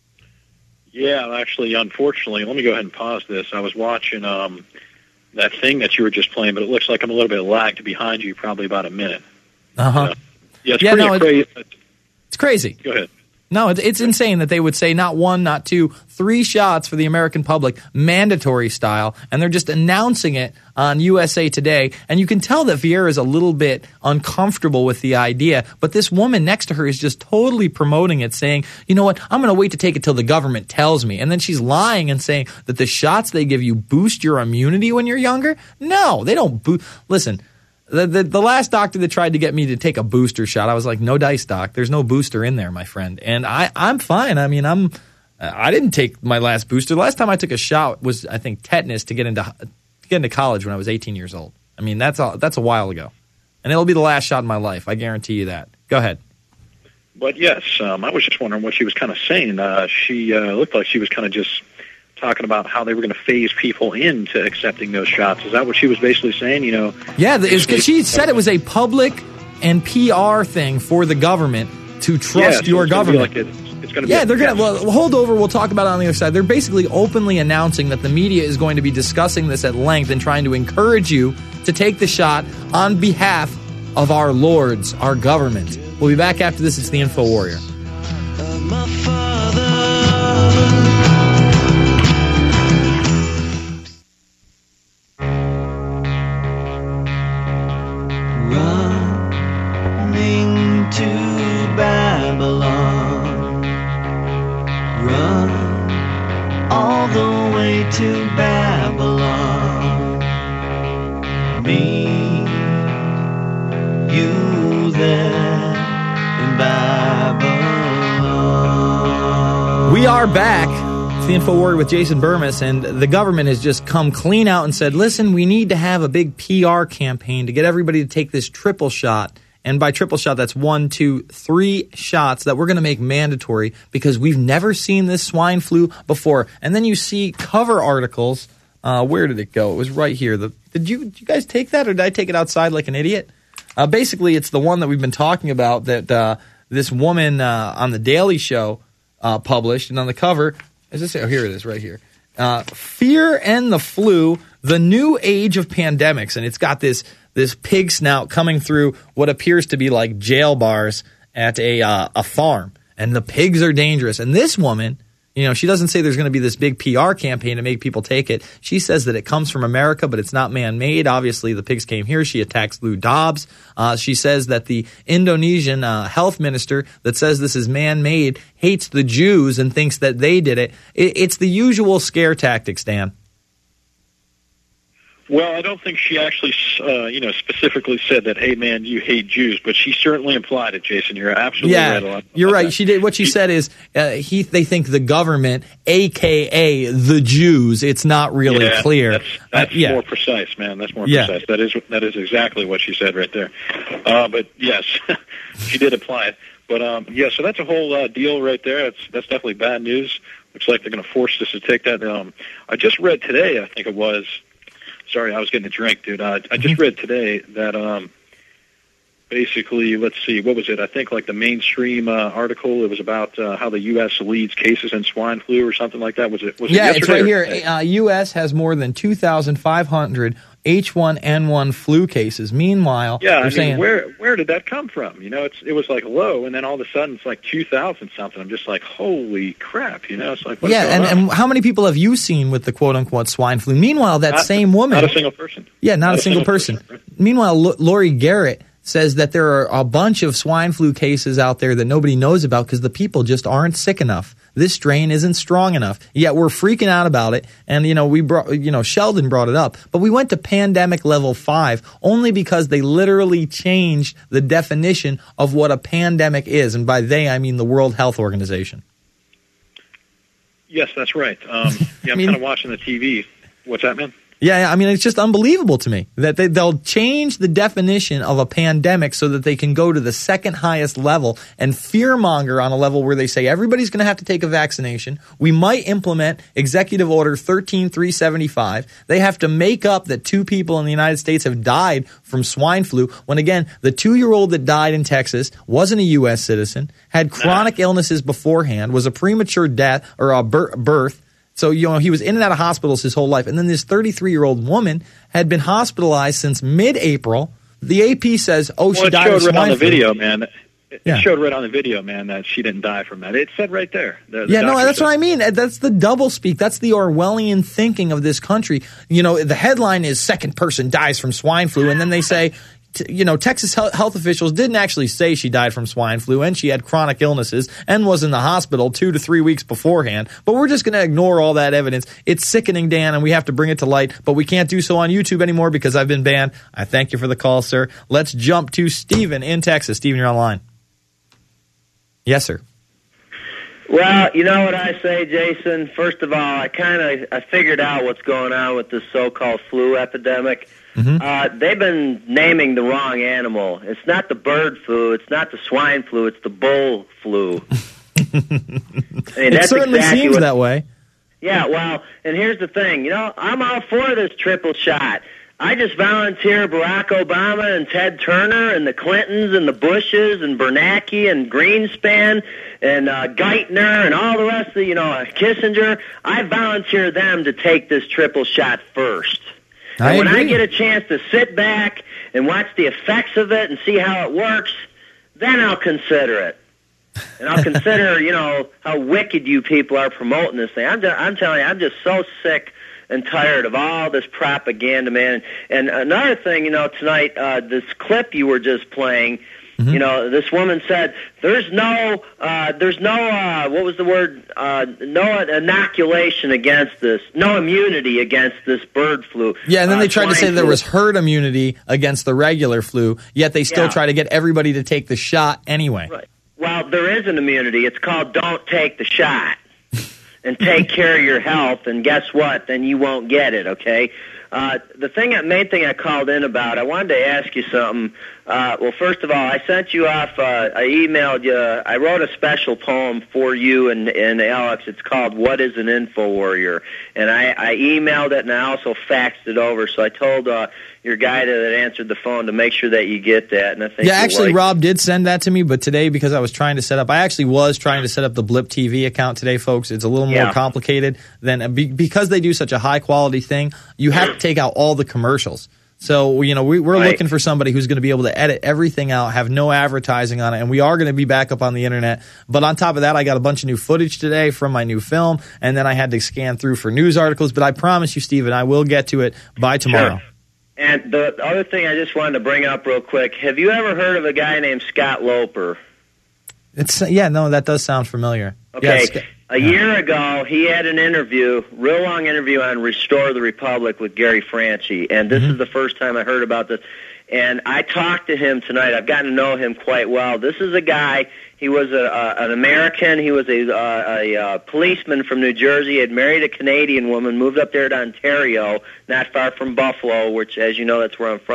Yeah, actually, unfortunately, let me go ahead and pause this. I was watching that thing that you were just playing, but it looks like I'm a little bit lagged behind you, probably about a minute. Uh-huh. Yeah, it's crazy. It's crazy. Go ahead. No, it's insane that they would say not 1, not 2, 3 shots for the American public, mandatory style, and they're just announcing it on USA Today. And you can tell that Vieira is a little bit uncomfortable with the idea, but this woman next to her is just totally promoting it, saying, you know what, I'm going to wait to take it till the government tells me. And then she's lying and saying that the shots they give you boost your immunity when you're younger. No, they don't boost. Listen. The last doctor that tried to get me to take a booster shot, I was like, no dice, doc. There's no booster in there, my friend. And I'm fine. I mean, I didn't take my last booster. The last time I took a shot was, I think, tetanus to get into college when I was 18 years old. I mean, that's a while ago. And it'll be the last shot in my life. I guarantee you that. Go ahead. But yes, I was just wondering what she was kind of saying. She looked like she was kind of just talking about how they were going to phase people into accepting those shots. Is that what she was basically saying? Yeah, because she said it was a public and PR thing for the government to trust your government. It's going to be they're going to hold over. We'll talk about it on the other side. They're basically openly announcing that the media is going to be discussing this at length and trying to encourage you to take the shot on behalf of our lords, our government. We'll be back after this. It's the Info Warrior. To Babylon, run all the way to Babylon. Meet you there in Babylon. We are back. It's the Info Warrior with Jason Burmis, and the government has just come clean out and said, listen, we need to have a big PR campaign to get everybody to take this triple shot. And by triple shot, that's 1, 2, 3 shots that we're going to make mandatory because we've never seen this swine flu before. And then you see cover articles. Where did it go? It was right here. Did you guys take that, or did I take it outside like an idiot? Basically, it's the one that we've been talking about that this woman on the Daily Show published. And on the cover, here it is right here. Fear and the Flu, the New Age of Pandemics. And it's got this pig snout coming through what appears to be like jail bars at a farm. And the pigs are dangerous. And this woman, she doesn't say there's going to be this big PR campaign to make people take it. She says that it comes from America, but it's not man-made. Obviously, the pigs came here. She attacks Lou Dobbs. She says that the Indonesian health minister that says this is man-made hates the Jews and thinks that they did it. It's the usual scare tactics, Dan. Well, I don't think she actually, specifically said that, hey, man, you hate Jews, but she certainly implied it, Jason. You're absolutely right. You're right. She did. What she said is they think the government, a.k.a. the Jews, it's not really clear. That's more precise, man. That's more precise. That is exactly what she said right there. But, yes, she did apply it. But, so that's a whole deal right there. That's definitely bad news. Looks like they're going to force us to take that. I just read today, I think it was, sorry, I was getting a drink, dude. I just read today that basically, let's see, what was it? I think like the mainstream article, it was about how the U.S. leads cases in swine flu or something like that. Was it yesterday? It's right here. U.S. has more than 2,500 H1N1 flu cases. Meanwhile, Yeah, they're saying, where did that come from? It was like low, and then all of a sudden it's like 2,000 something. I'm just like, holy crap, It's like, what's going on? and how many people have you seen with the quote-unquote swine flu? Meanwhile, that same woman... Not a single person. Yeah, not a single person. Meanwhile, Lori Garrett says that there are a bunch of swine flu cases out there that nobody knows about because the people just aren't sick enough. This strain isn't strong enough. Yet we're freaking out about it. And, we brought, Sheldon brought it up. But we went to pandemic level 5 only because they literally changed the definition of what a pandemic is. And by they, I mean the World Health Organization. Yes, that's right. I'm kind of watching the TV. What's that, man? Yeah, I mean, it's just unbelievable to me that they'll change the definition of a pandemic so that they can go to the second highest level and fearmonger on a level where they say everybody's going to have to take a vaccination. We might implement Executive Order 13375. They have to make up that 2 people in the United States have died from swine flu when, again, the 2-year-old that died in Texas wasn't a U.S. citizen, had chronic illnesses beforehand, was a premature death or a birth. So, he was in and out of hospitals his whole life. And then this 33-year-old woman had been hospitalized since mid-April. The AP says, she died of swine flu. It showed right on the video, man. It showed right on the video, man, that she didn't die from that. It said right there. That's what I mean. That's the doublespeak. That's the Orwellian thinking of this country. The headline is second person dies from swine flu, and then they say, Texas health officials didn't actually say she died from swine flu and she had chronic illnesses and was in the hospital 2 to 3 weeks beforehand. But we're just going to ignore all that evidence. It's sickening, Dan, and we have to bring it to light. But we can't do so on YouTube anymore because I've been banned. I thank you for the call, sir. Let's jump to Stephen in Texas. Stephen, you're online. Yes, sir. Well, you know what I say, Jason? First of all, I figured out what's going on with this so-called flu epidemic. Mm-hmm. They've been naming the wrong animal. It's not the bird flu. It's not the swine flu. It's the bull flu. It certainly seems that way. Yeah, well, and here's the thing. I'm all for this triple shot. I just volunteer Barack Obama and Ted Turner and the Clintons and the Bushes and Bernanke and Greenspan and Geithner and all the rest of Kissinger. I volunteer them to take this triple shot first. And when I get a chance to sit back and watch the effects of it and see how it works, then I'll consider it. And I'll consider, how wicked you people are promoting this thing. I'm telling you, I'm just so sick and tired of all this propaganda, man. And another thing, tonight, this clip you were just playing, this woman said there's no what was the word? No inoculation against this, no immunity against this bird flu. Yeah, and then they tried to say there was herd immunity against the regular flu, yet they still try to get everybody to take the shot anyway. Right. Well, there is an immunity. It's called don't take the shot and take care of your health, and guess what? Then you won't get it, okay? The main thing I called in about, I wanted to ask you something. Well, first of all, I sent you off, I emailed you, I wrote a special poem for you and Alex. It's called What is an Info Warrior? And I emailed it, and I also faxed it over. So I told your guy that answered the phone to make sure that you get that. And I think actually, Rob did send that to me, but today, because I was trying to set up the Blip TV account today, folks. It's a little more complicated than because they do such a high quality thing. You have to take out all the commercials. So, we're looking for somebody who's going to be able to edit everything out, have no advertising on it, and we are going to be back up on the internet. But on top of that, I got a bunch of new footage today from my new film, and then I had to scan through for news articles. But I promise you, Stephen, I will get to it by tomorrow. Sure. And the other thing I just wanted to bring up real quick, have you ever heard of a guy named Scott Loper? That does sound familiar. Okay. Yeah, a year ago, he had an interview, real long interview on Restore the Republic with Gary Franchi, and this is the first time I heard about this. And I talked to him tonight. I've gotten to know him quite well. This is a guy, he was an American. He was a policeman from New Jersey. He had married a Canadian woman, moved up there to Ontario, not far from Buffalo, which, as you know, that's where I'm from.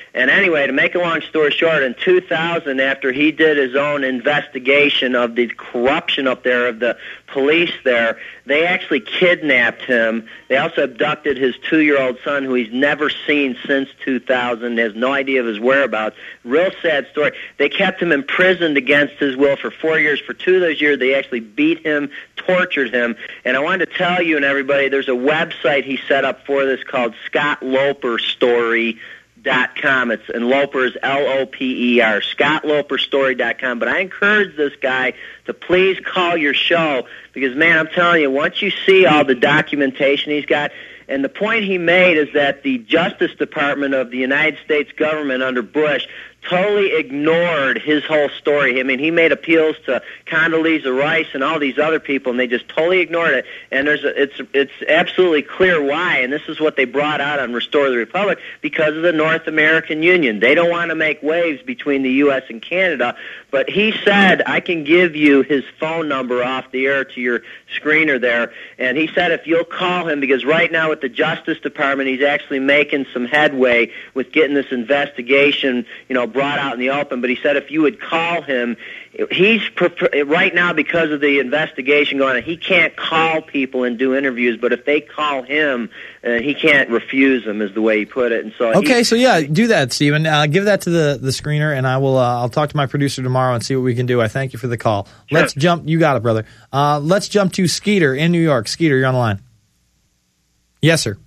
And anyway, to make a long story short, in 2000, after he did his own investigation of the corruption up there of the police there, they actually kidnapped him. They also abducted his 2-year-old son, who he's never seen since 2000, has no idea of his whereabouts. Real sad story. They kept him imprisoned against his will for 4 years. For 2 of those years, they actually beat him, tortured him. And I wanted to tell you and everybody, there's a website he set up for this called ScottLoperStory.com. And Loper is L-O-P-E-R, ScottLoperStory.com. But I encourage this guy to please call your show because, man, I'm telling you, once you see all the documentation he's got, and the point he made is that the Justice Department of the United States government under Bush totally ignored his whole story. I mean, he made appeals to Condoleezza Rice and all these other people, and they just totally ignored it. And it's absolutely clear why, and this is what they brought out on Restore the Republic, because of the North American Union. They don't want to make waves between the U.S. and Canada, but he said, I can give you his phone number off the air to your screener there, and he said if you'll call him, because right now with the Justice Department, he's actually making some headway with getting this investigation, brought out in the open, but he said if you would call him, he's right now because of the investigation going on, he can't call people and do interviews, but if they call him, he can't refuse them, is the way he put it. And so do that, Stephen. Give that to the screener, and I'll talk to my producer tomorrow and see what we can do. I thank you for the call. Sure. Let's jump. You got it, brother. Let's jump to Skeeter in New York. Skeeter, you're on the line. Yes, sir.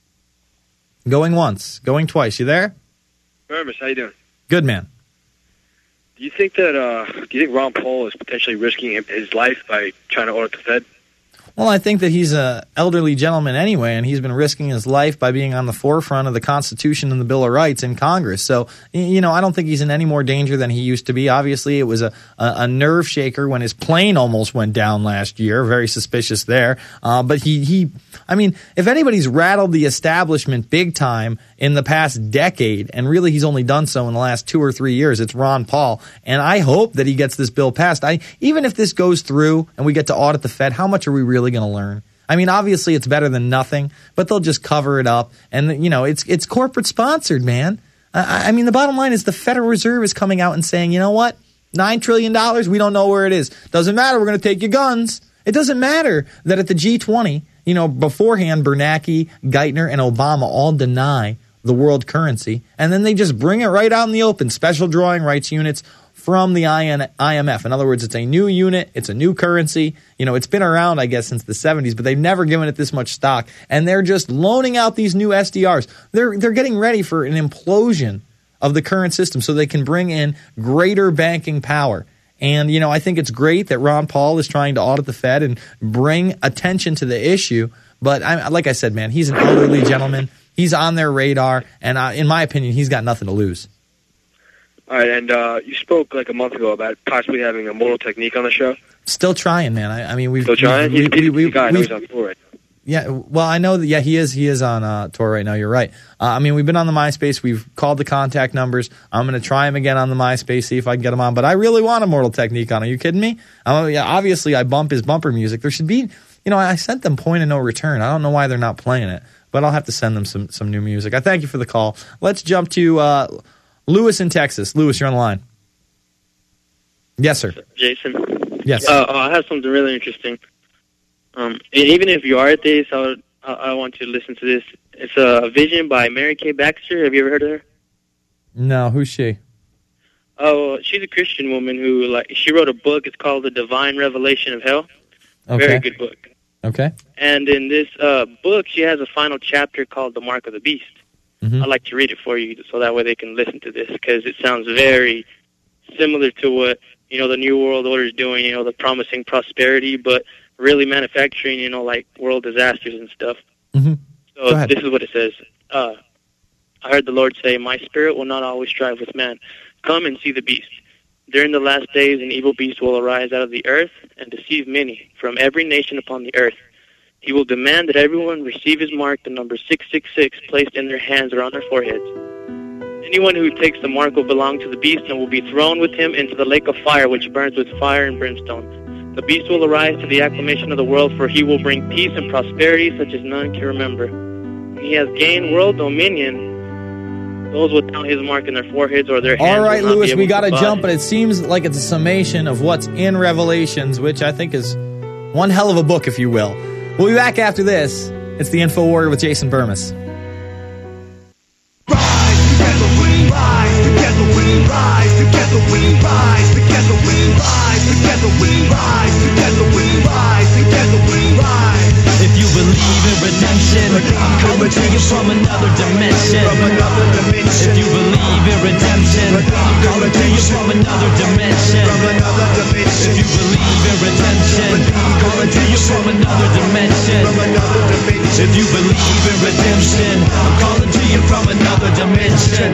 Going once, going twice. You there? Hermes, how you doing? Good, man. Do you think Ron Paul is potentially risking his life by trying to audit the Fed? Well, I think that he's an elderly gentleman anyway, and he's been risking his life by being on the forefront of the Constitution and the Bill of Rights in Congress. So, I don't think he's in any more danger than he used to be. Obviously, it was a nerve shaker when his plane almost went down last year. Very suspicious there. But if anybody's rattled the establishment big time in the past decade, and really he's only done so in the last 2 or 3 years, it's Ron Paul. And I hope that he gets this bill passed. Even if this goes through and we get to audit the Fed, how much are we really going to learn? I mean, obviously it's better than nothing, but they'll just cover it up. And, it's corporate sponsored, man. The bottom line is the Federal Reserve is coming out and saying, you know what? $9 trillion, we don't know where it is. Doesn't matter, we're going to take your guns. It doesn't matter that at the G20, beforehand, Bernanke, Geithner, and Obama all deny the world currency, and then they just bring it right out in the open, special drawing rights units from the IMF. In other words, it's a new unit, it's a new currency. It's been around, I guess, since the 70s, but they've never given it this much stock, and they're just loaning out these new SDRs. They're getting ready for an implosion of the current system so they can bring in greater banking power. And, I think it's great that Ron Paul is trying to audit the Fed and bring attention to the issue. But like I said, man, he's an elderly gentleman. He's on their radar. And in my opinion, he's got nothing to lose. All right. And you spoke like a month ago about possibly having a Mortal Technique on the show. Still trying, man. We've still trying? He's on tour right now. Yeah, well, I know that. Yeah, he is on tour right now. You're right. We've been on the MySpace. We've called the contact numbers. I'm going to try him again on the MySpace, see if I can get him on. But I really want a Mortal Technique on. Are you kidding me? Obviously, I bump his bumper music. There should be, I sent them Point of No Return. I don't know why they're not playing it, but I'll have to send them some new music. I thank you for the call. Let's jump to Lewis in Texas. Lewis, you're on the line. Yes, sir. Jason. Yes. I have something really interesting. Even if you are atheist, I want you to listen to this. It's a vision by Mary Kay Baxter. Have you ever heard of her? No, who's she? Oh, she's a Christian woman who she wrote a book. It's called The Divine Revelation of Hell. Okay. Very good book. Okay. And in this book, she has a final chapter called The Mark of the Beast. Mm-hmm. I'd like to read it for you so that way they can listen to this because it sounds very similar to what the New World Order is doing. The promising prosperity, but really manufacturing, like world disasters and stuff. Mm-hmm. So this is what it says. I heard the Lord say, "My spirit will not always strive with man. Come and see the beast. During the last days, an evil beast will arise out of the earth and deceive many from every nation upon the earth. He will demand that everyone receive his mark, the number 666, placed in their hands or on their foreheads. Anyone who takes the mark will belong to the beast and will be thrown with him into the lake of fire, which burns with fire and brimstone. The beast will arise to the acclamation of the world, for he will bring peace and prosperity such as none can remember. When he has gained world dominion, those without his mark in their foreheads or their hands. All right, will not be Lewis, able we got to buy. jump, but it seems like it's a summation of what's in Revelations, which I think is one hell of a book, if you will. We'll be back after this. It's the Info Warrior with Jason Burmis. Together we rise, together we rise, together we rise, together we rise, together we rise, together we rise, together we rise. If you believe in redemption, I'm coming to you from another dimension. If you believe in redemption, I'm coming to you from another dimension. If you believe in redemption, I'm coming to you from another dimension. If you believe in redemption, I'm calling to you from another dimension.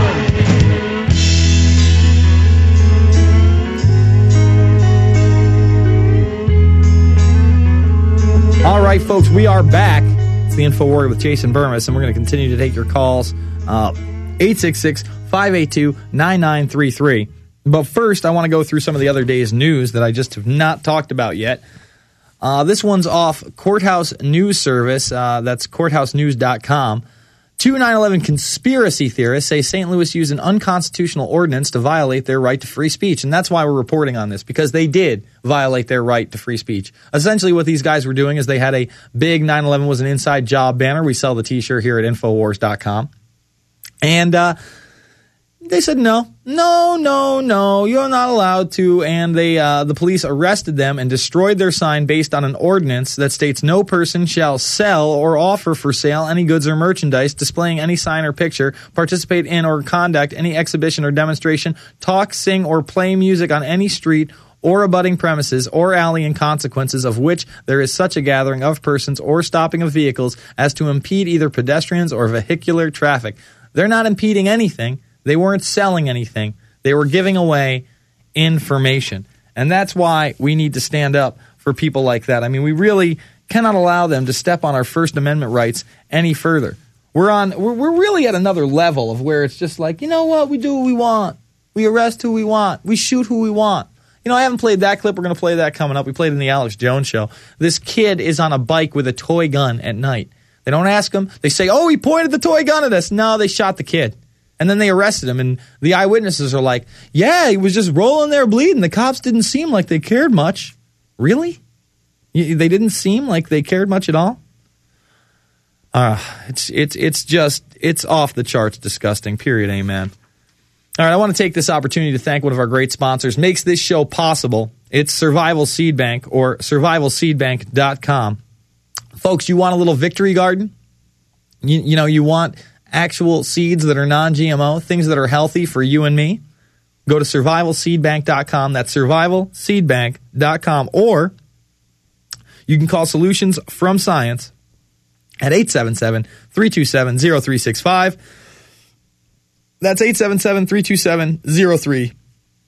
All right, folks, we are back. It's the Info Warrior with Jason Burmis, and we're going to continue to take your calls. 866-582-9933. But first, I want to go through some of the other day's news that I just have not talked about yet. This one's off Courthouse News Service. That's courthousenews.com. Two 9/11 conspiracy theorists say St. Louis used an unconstitutional ordinance to violate their right to free speech. And that's why we're reporting on this, because they did violate their right to free speech. Essentially, what these guys were doing is they had a big 9/11 was an inside job banner. We sell the T-shirt here at Infowars.com. And they said, no, you're not allowed to. And the police arrested them and destroyed their sign based on an ordinance that states no person shall sell or offer for sale any goods or merchandise, displaying any sign or picture, participate in or conduct any exhibition or demonstration, talk, sing, or play music on any street or abutting premises or alley in consequences of which there is such a gathering of persons or stopping of vehicles as to impede either pedestrians or vehicular traffic. They're not impeding anything. They weren't selling anything. They were giving away information. And that's why we need to stand up for people like that. I mean, we really cannot allow them to step on our First Amendment rights any further. We're really at another level of where it's just like, you know what? We do what we want. We arrest who we want. We shoot who we want. You know, I haven't played that clip. We're going to play that coming up. We played it in the Alex Jones show. This kid is on a bike with a toy gun at night. They don't ask him. They say, oh, he pointed the toy gun at us. No, they shot the kid. And then they arrested him, and the eyewitnesses are like, yeah, he was just rolling there bleeding. The cops didn't seem like they cared much. Really? They didn't seem like they cared much at all? It's off the charts disgusting, period, amen. All right, I want to take this opportunity to thank one of our great sponsors. Makes this show possible. It's Survival Seed Bank, or survivalseedbank.com. Folks, you want a little victory garden? You want actual seeds that are non-GMO, things that are healthy for you and me? Go to survivalseedbank.com. That's survivalseedbank.com. Or you can call Solutions from Science at 877-327-0365. That's 877-327-0365.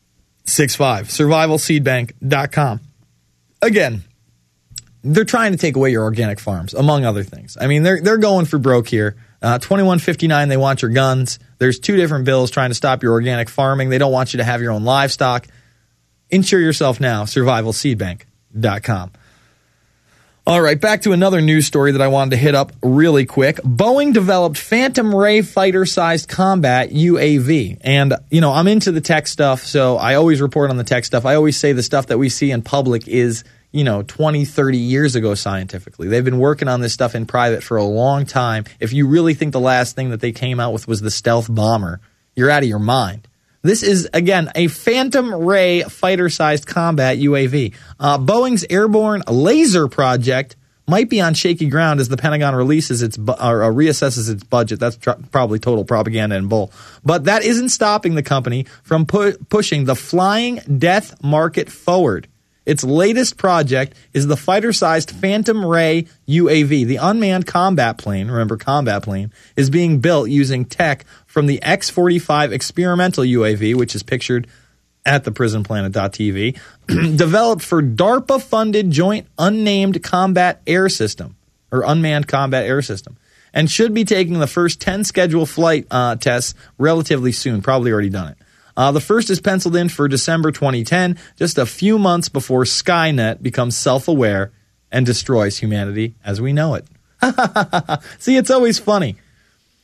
Survivalseedbank.com. Again, they're trying to take away your organic farms, among other things. I mean, they're going for broke here. 2159, they want your guns. There's two different bills trying to stop your organic farming. They don't want you to have your own livestock. Insure yourself now, survivalseedbank.com. All right, back to another news story that I wanted to hit up really quick. Boeing developed Phantom Ray fighter-sized combat UAV. And, I'm into the tech stuff, so I always report on the tech stuff. I always say the stuff that we see in public is 20, 30 years ago scientifically. They've been working on this stuff in private for a long time. If you really think the last thing that they came out with was the stealth bomber, you're out of your mind. This is, again, a Phantom Ray fighter-sized combat UAV. Boeing's airborne laser project might be on shaky ground as the Pentagon reassesses its budget. That's probably total propaganda and bull. But that isn't stopping the company from pushing the flying death market forward. Its latest project is the fighter-sized Phantom Ray UAV. The unmanned combat plane, remember combat plane, is being built using tech from the X-45 experimental UAV, which is pictured at the prisonplanet.tv, developed for DARPA-funded Joint Unmanned Combat Air System, or Unmanned Combat Air System, and should be taking the first 10 scheduled flight tests relatively soon, probably already done it. The first is penciled in for December 2010, just a few months before Skynet becomes self-aware and destroys humanity as we know it. See, it's always funny.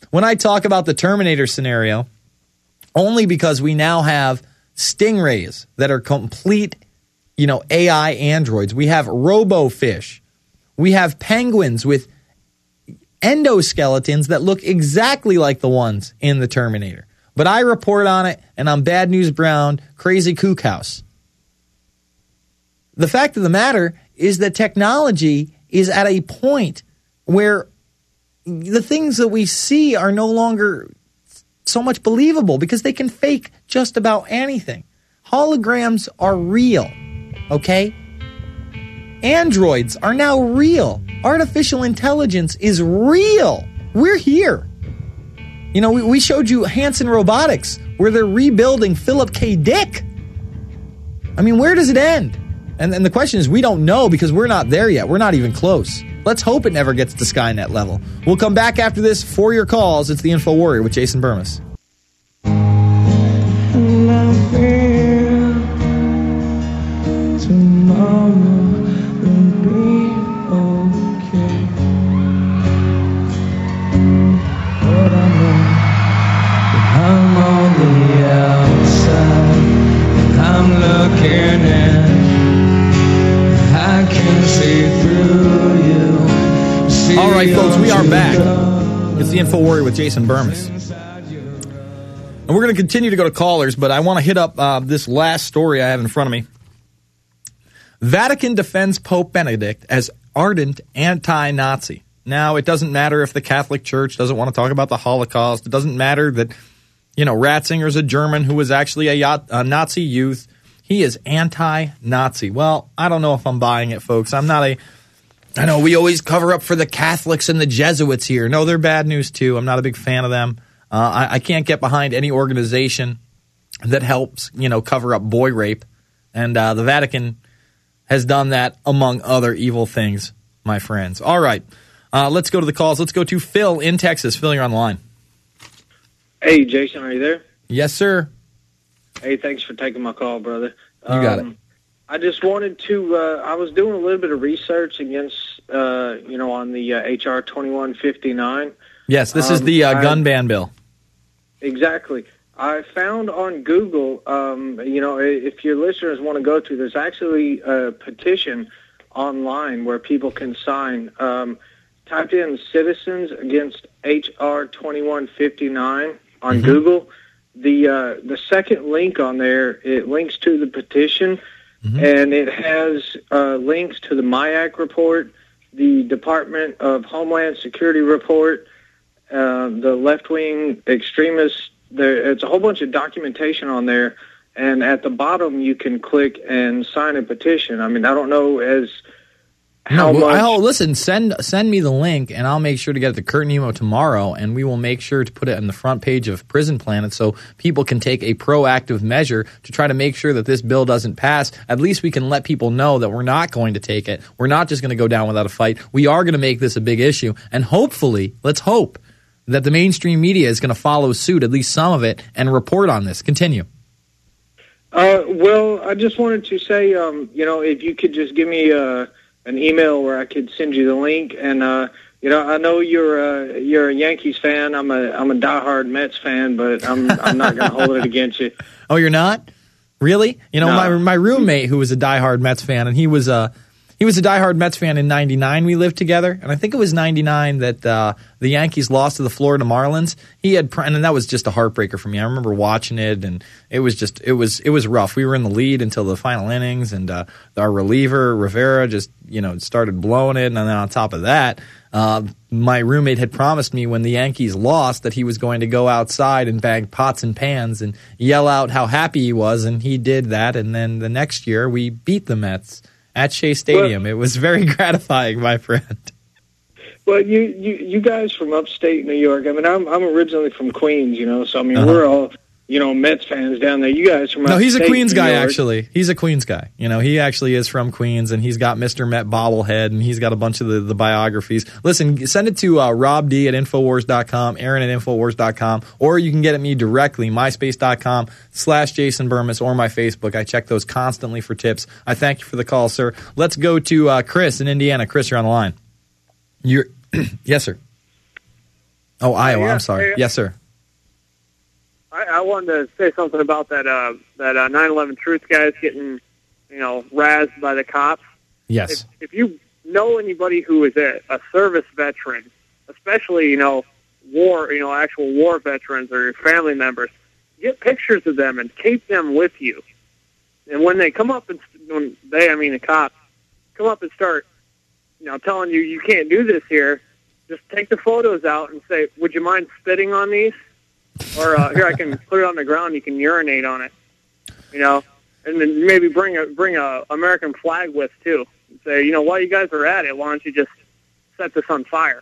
when I talk about the Terminator scenario, only because we now have stingrays that are complete, AI androids. We have robo-fish. We have penguins with endoskeletons that look exactly like the ones in the Terminator. But I report on it, and I'm Bad News Brown, Crazy Kook House. The fact of the matter is that technology is at a point where the things that we see are no longer so much believable because they can fake just about anything. Holograms are real, okay? Androids are now real. Artificial intelligence is real. We're here. We showed you Hanson Robotics, where they're rebuilding Philip K. Dick. I mean, where does it end? And the question is, we don't know because we're not there yet. We're not even close. Let's hope it never gets to Skynet level. We'll come back after this for your calls. It's the Info Warrior with Jason Burmis. Tomorrow will be okay. But I know that I'm on the outside, and I'm looking in. I can see through you. See. All right, folks, we are back. It's the Info Warrior with Jason Burmis. And we're going to continue to go to callers, but I want to hit up this last story I have in front of me. Vatican defends Pope Benedict as ardent anti-Nazi. Now, it doesn't matter if the Catholic Church doesn't want to talk about the Holocaust. It doesn't matter that, Ratzinger's a German who was actually a Nazi youth. He is anti-Nazi. Well, I don't know if I'm buying it, folks. I know we always cover up for the Catholics and the Jesuits here. No, they're bad news, too. I'm not a big fan of them. I can't get behind any organization that helps, cover up boy rape. And the Vatican has done that among other evil things, my friends. All right, let's go to the calls. Let's go to Phil in Texas. Phil, you're on the line. Hey, Jason, are you there? Yes, sir. Hey, thanks for taking my call, brother. You got it. I just wanted to, I was doing a little bit of research against, on the HR 2159. Yes, this is the gun ban bill. Exactly. I found on Google, if your listeners want to go to, there's actually a petition online where people can sign. Type in Citizens Against HR 2159 on Google. The second link on there, it links to the petition, and it has links to the MIAC report, the Department of Homeland Security report, the left-wing extremists. It's a whole bunch of documentation on there, and at the bottom you can click and sign a petition. I mean, I don't know how much. Listen, send me the link, and I'll make sure to get it to Kurt Nemo tomorrow, and we will make sure to put it on the front page of Prison Planet so people can take a proactive measure to try to make sure that this bill doesn't pass. At least we can let people know that we're not going to take it. We're not just going to go down without a fight. We are going to make this a big issue, and hopefully, let's hope that the mainstream media is going to follow suit, at least some of it, and report on this. Continue. Well, I just wanted to say, if you could just give me an email where I could send you the link, and I know you're a Yankees fan. I'm a diehard Mets fan, but I'm not going to hold it against you. Oh, you're not? Really? No. My roommate who was a diehard Mets fan, and he was a diehard Mets fan in '99. We lived together, and I think it was '99 that the Yankees lost to the Florida Marlins. And that was just a heartbreaker for me. I remember watching it, and it was rough. We were in the lead until the final innings, and our reliever Rivera just started blowing it. And then on top of that, my roommate had promised me when the Yankees lost that he was going to go outside and bang pots and pans and yell out how happy he was, and he did that. And then the next year, we beat the Mets at Shea Stadium. Well, it was very gratifying, my friend. Well, you guys from upstate New York. I mean, I'm originally from Queens, so I mean we're all Mets fans down there. You guys from upstate. No, he's a Queens guy York. actually. He's a Queens guy. He actually is from Queens, and he's got Mr. Met bobblehead, and he's got a bunch of the biographies. Listen, send it to Rob D at Infowars.com, Aaron at Infowars.com, or you can get at me directly, MySpace.com/Jason Burmis, or my Facebook. I check those constantly for tips. I thank you for the call, sir. Let's go to Chris in Indiana. Chris, you're on the line. Yes, sir. Oh, Iowa. yeah, I'm sorry. yeah. Yes, sir. I wanted to say something about that 9/11 Truth guys getting, razzed by the cops. Yes. If you know anybody who is a service veteran, especially war, actual war veterans or your family members, get pictures of them and keep them with you. And when they come up the cops come up and start, telling you can't do this here, just take the photos out and say, would you mind spitting on these? Or here, I can put it on the ground. You can urinate on it, and then maybe bring a American flag with too. And say, while you guys are at it, why don't you just set this on fire?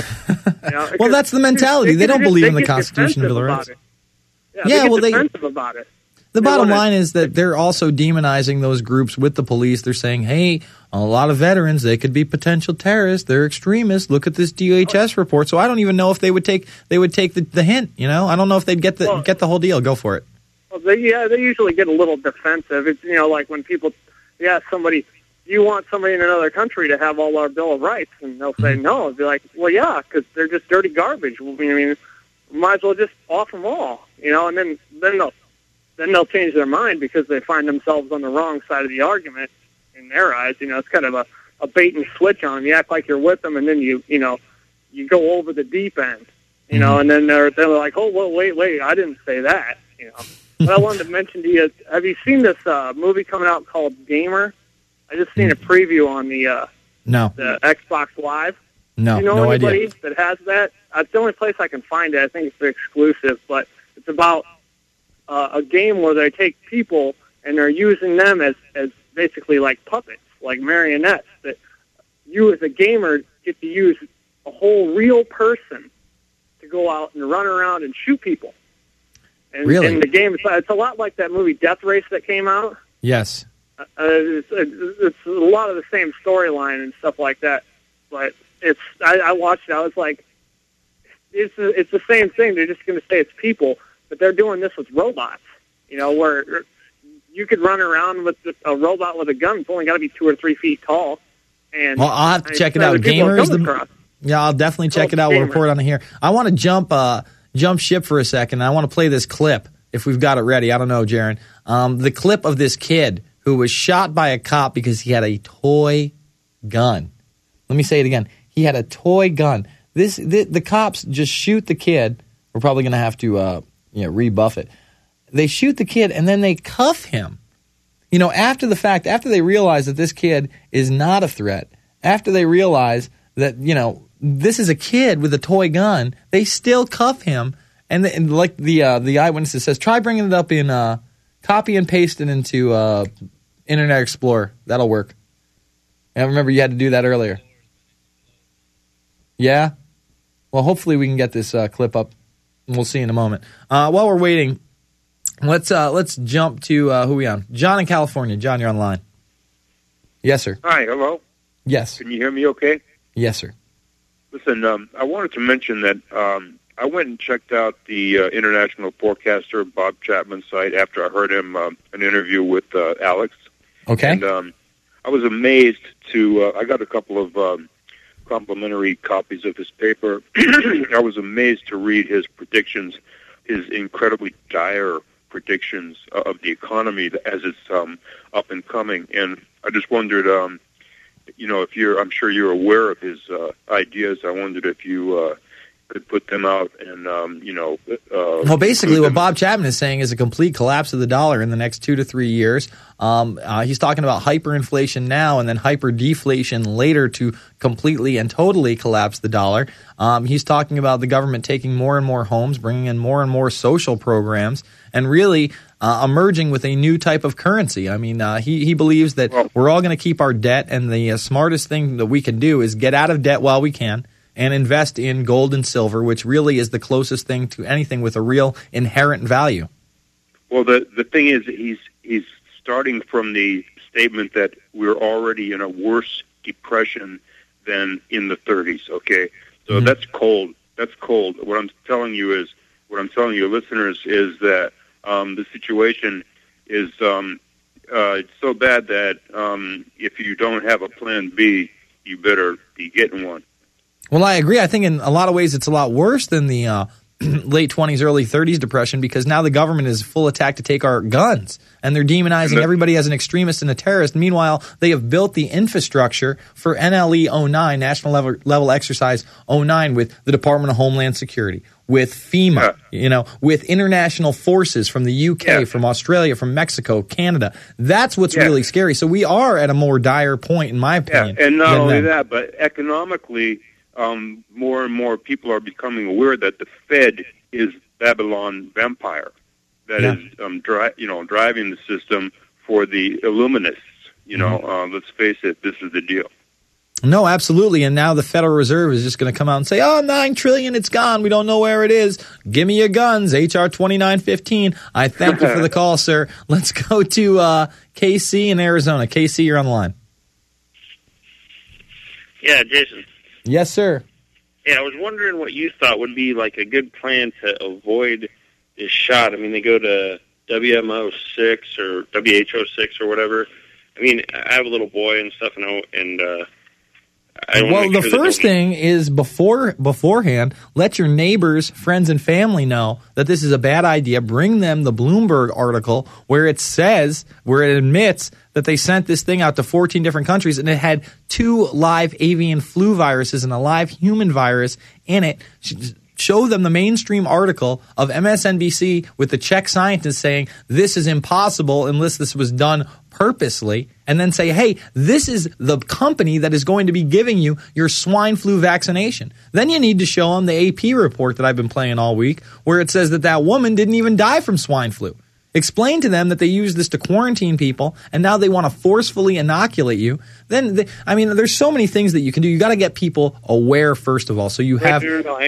Well, that's the mentality. They don't believe in the Constitution of the rights. Yeah, well, they get defensive about it. The bottom line is that they're also demonizing those groups with the police. They're saying, hey, a lot of veterans, they could be potential terrorists. They're extremists. Look at this DHS report. So I don't even know if they would take the hint. I don't know if they'd get the whole deal. Go for it. Well, they usually get a little defensive. It's like when people ask somebody, do you want somebody in another country to have all our Bill of Rights? And they'll say no. They'll be like, well, yeah, because they're just dirty garbage. Might as well just off them all. And then they'll change their mind because they find themselves on the wrong side of the argument in their eyes. It's kind of a bait and switch on them. You act like you're with them, and then you go over the deep end, and then they're like, oh, well, wait, I didn't say that, But I wanted to mention to you, have you seen this movie coming out called Gamer? I just seen a preview on the Xbox Live. No, Do you know no anybody idea. that has that? It's the only place I can find it. I think it's exclusive, but it's about a game where they take people and they're using them as basically like puppets, like marionettes, that you as a gamer get to use a whole real person to go out and run around and shoot people. And, Really? And the game, it's a lot like that movie Death Race that came out. Yes. It's a lot of the same storyline and stuff like that, but I watched it. I was like, it's the same thing. They're just going to say it's people, but they're doing this with robots. Where you could run around with a robot with a gun. It's only got to be 2 or 3 feet tall. And Well, I'll have to check it out. Gamer is Yeah, I'll definitely check it out. We'll report on it here. I want to jump ship for a second. I want to play this clip if we've got it ready. I don't know, Jaron. The clip of this kid who was shot by a cop because he had a toy gun. Let me say it again. He had a toy gun. The cops just shoot the kid. We're probably going to have to rebuff it. They shoot the kid and then they cuff him. After the fact, after they realize that this kid is not a threat, after they realize that, this is a kid with a toy gun, they still cuff him. And like the eyewitness says, try bringing it up in copy and paste it into Internet Explorer. That'll work. And remember, you had to do that earlier. Yeah? Well, hopefully we can get this clip up. And we'll see in a moment. While we're waiting, let's jump to who are we on? John in California. John, you're on the line. Yes, sir. Hi, hello. Yes. Can you hear me okay? Yes, sir. Listen, I wanted to mention that I went and checked out the international forecaster Bob Chapman's site after I heard him an interview with Alex. Okay. And I was amazed I got a couple of complimentary copies of his paper. I was amazed to read his predictions, his incredibly dire predictions of the economy as it's up and coming. And I just wondered, I'm sure you're aware of his ideas. I wondered if you could put them out and, well, basically what Bob Chapman is saying is a complete collapse of the dollar in the next 2 to 3 years. He's talking about hyperinflation now and then hyperdeflation later to completely and totally collapse the dollar. He's talking about the government taking more and more homes, bringing in more and more social programs, and really emerging with a new type of currency. I mean, he believes that we're all going to keep our debt, and the smartest thing that we can do is get out of debt while we can and invest in gold and silver, which really is the closest thing to anything with a real inherent value. Well, the thing is, he's starting from the statement that we're already in a worse depression than in the 30s, okay? So that's cold. That's cold. What I'm telling you, listeners, is that the situation is it's so bad that if you don't have a plan B, you better be getting one. Well, I agree. I think in a lot of ways it's a lot worse than the late 20s, early 30s depression, because now the government is full attack to take our guns, and they're demonizing everybody as an extremist and a terrorist. Meanwhile, they have built the infrastructure for NLE 09, National Level Exercise 09, with the Department of Homeland Security, with FEMA, with international forces from the UK, from Australia, from Mexico, Canada. That's what's really scary. So we are at a more dire point, in my opinion. And not only that, but economically, more and more people are becoming aware that the Fed is Babylon vampire that is driving the system for the Illuminists. Let's face it, this is the deal. No, absolutely. And now the Federal Reserve is just going to come out and say, $9 trillion, it's gone. We don't know where it is. Give me your guns, HR 2915. I thank you for the call, sir. Let's go to KC in Arizona. KC, you're on the line. Yeah, Jason. Yes, sir. Yeah, I was wondering what you thought would be like a good plan to avoid this shot. I mean, they go to WMO6 or WHO6 or whatever. I mean, I have a little boy and stuff, and well, the first thing is beforehand, let your neighbors, friends, and family know that this is a bad idea. Bring them the Bloomberg article where it admits that they sent this thing out to 14 different countries, and it had 2 live avian flu viruses and a live human virus in it. Show them the mainstream article of MSNBC with the Czech scientists saying this is impossible unless this was done purposely, and then say, hey, this is the company that is going to be giving you your swine flu vaccination. Then you need to show them the AP report that I've been playing all week where it says that woman didn't even die from swine flu. Explain to them that they use this to quarantine people, and now they want to forcefully inoculate you. Then, there's so many things that you can do. You got to get people aware, first of all, so you have...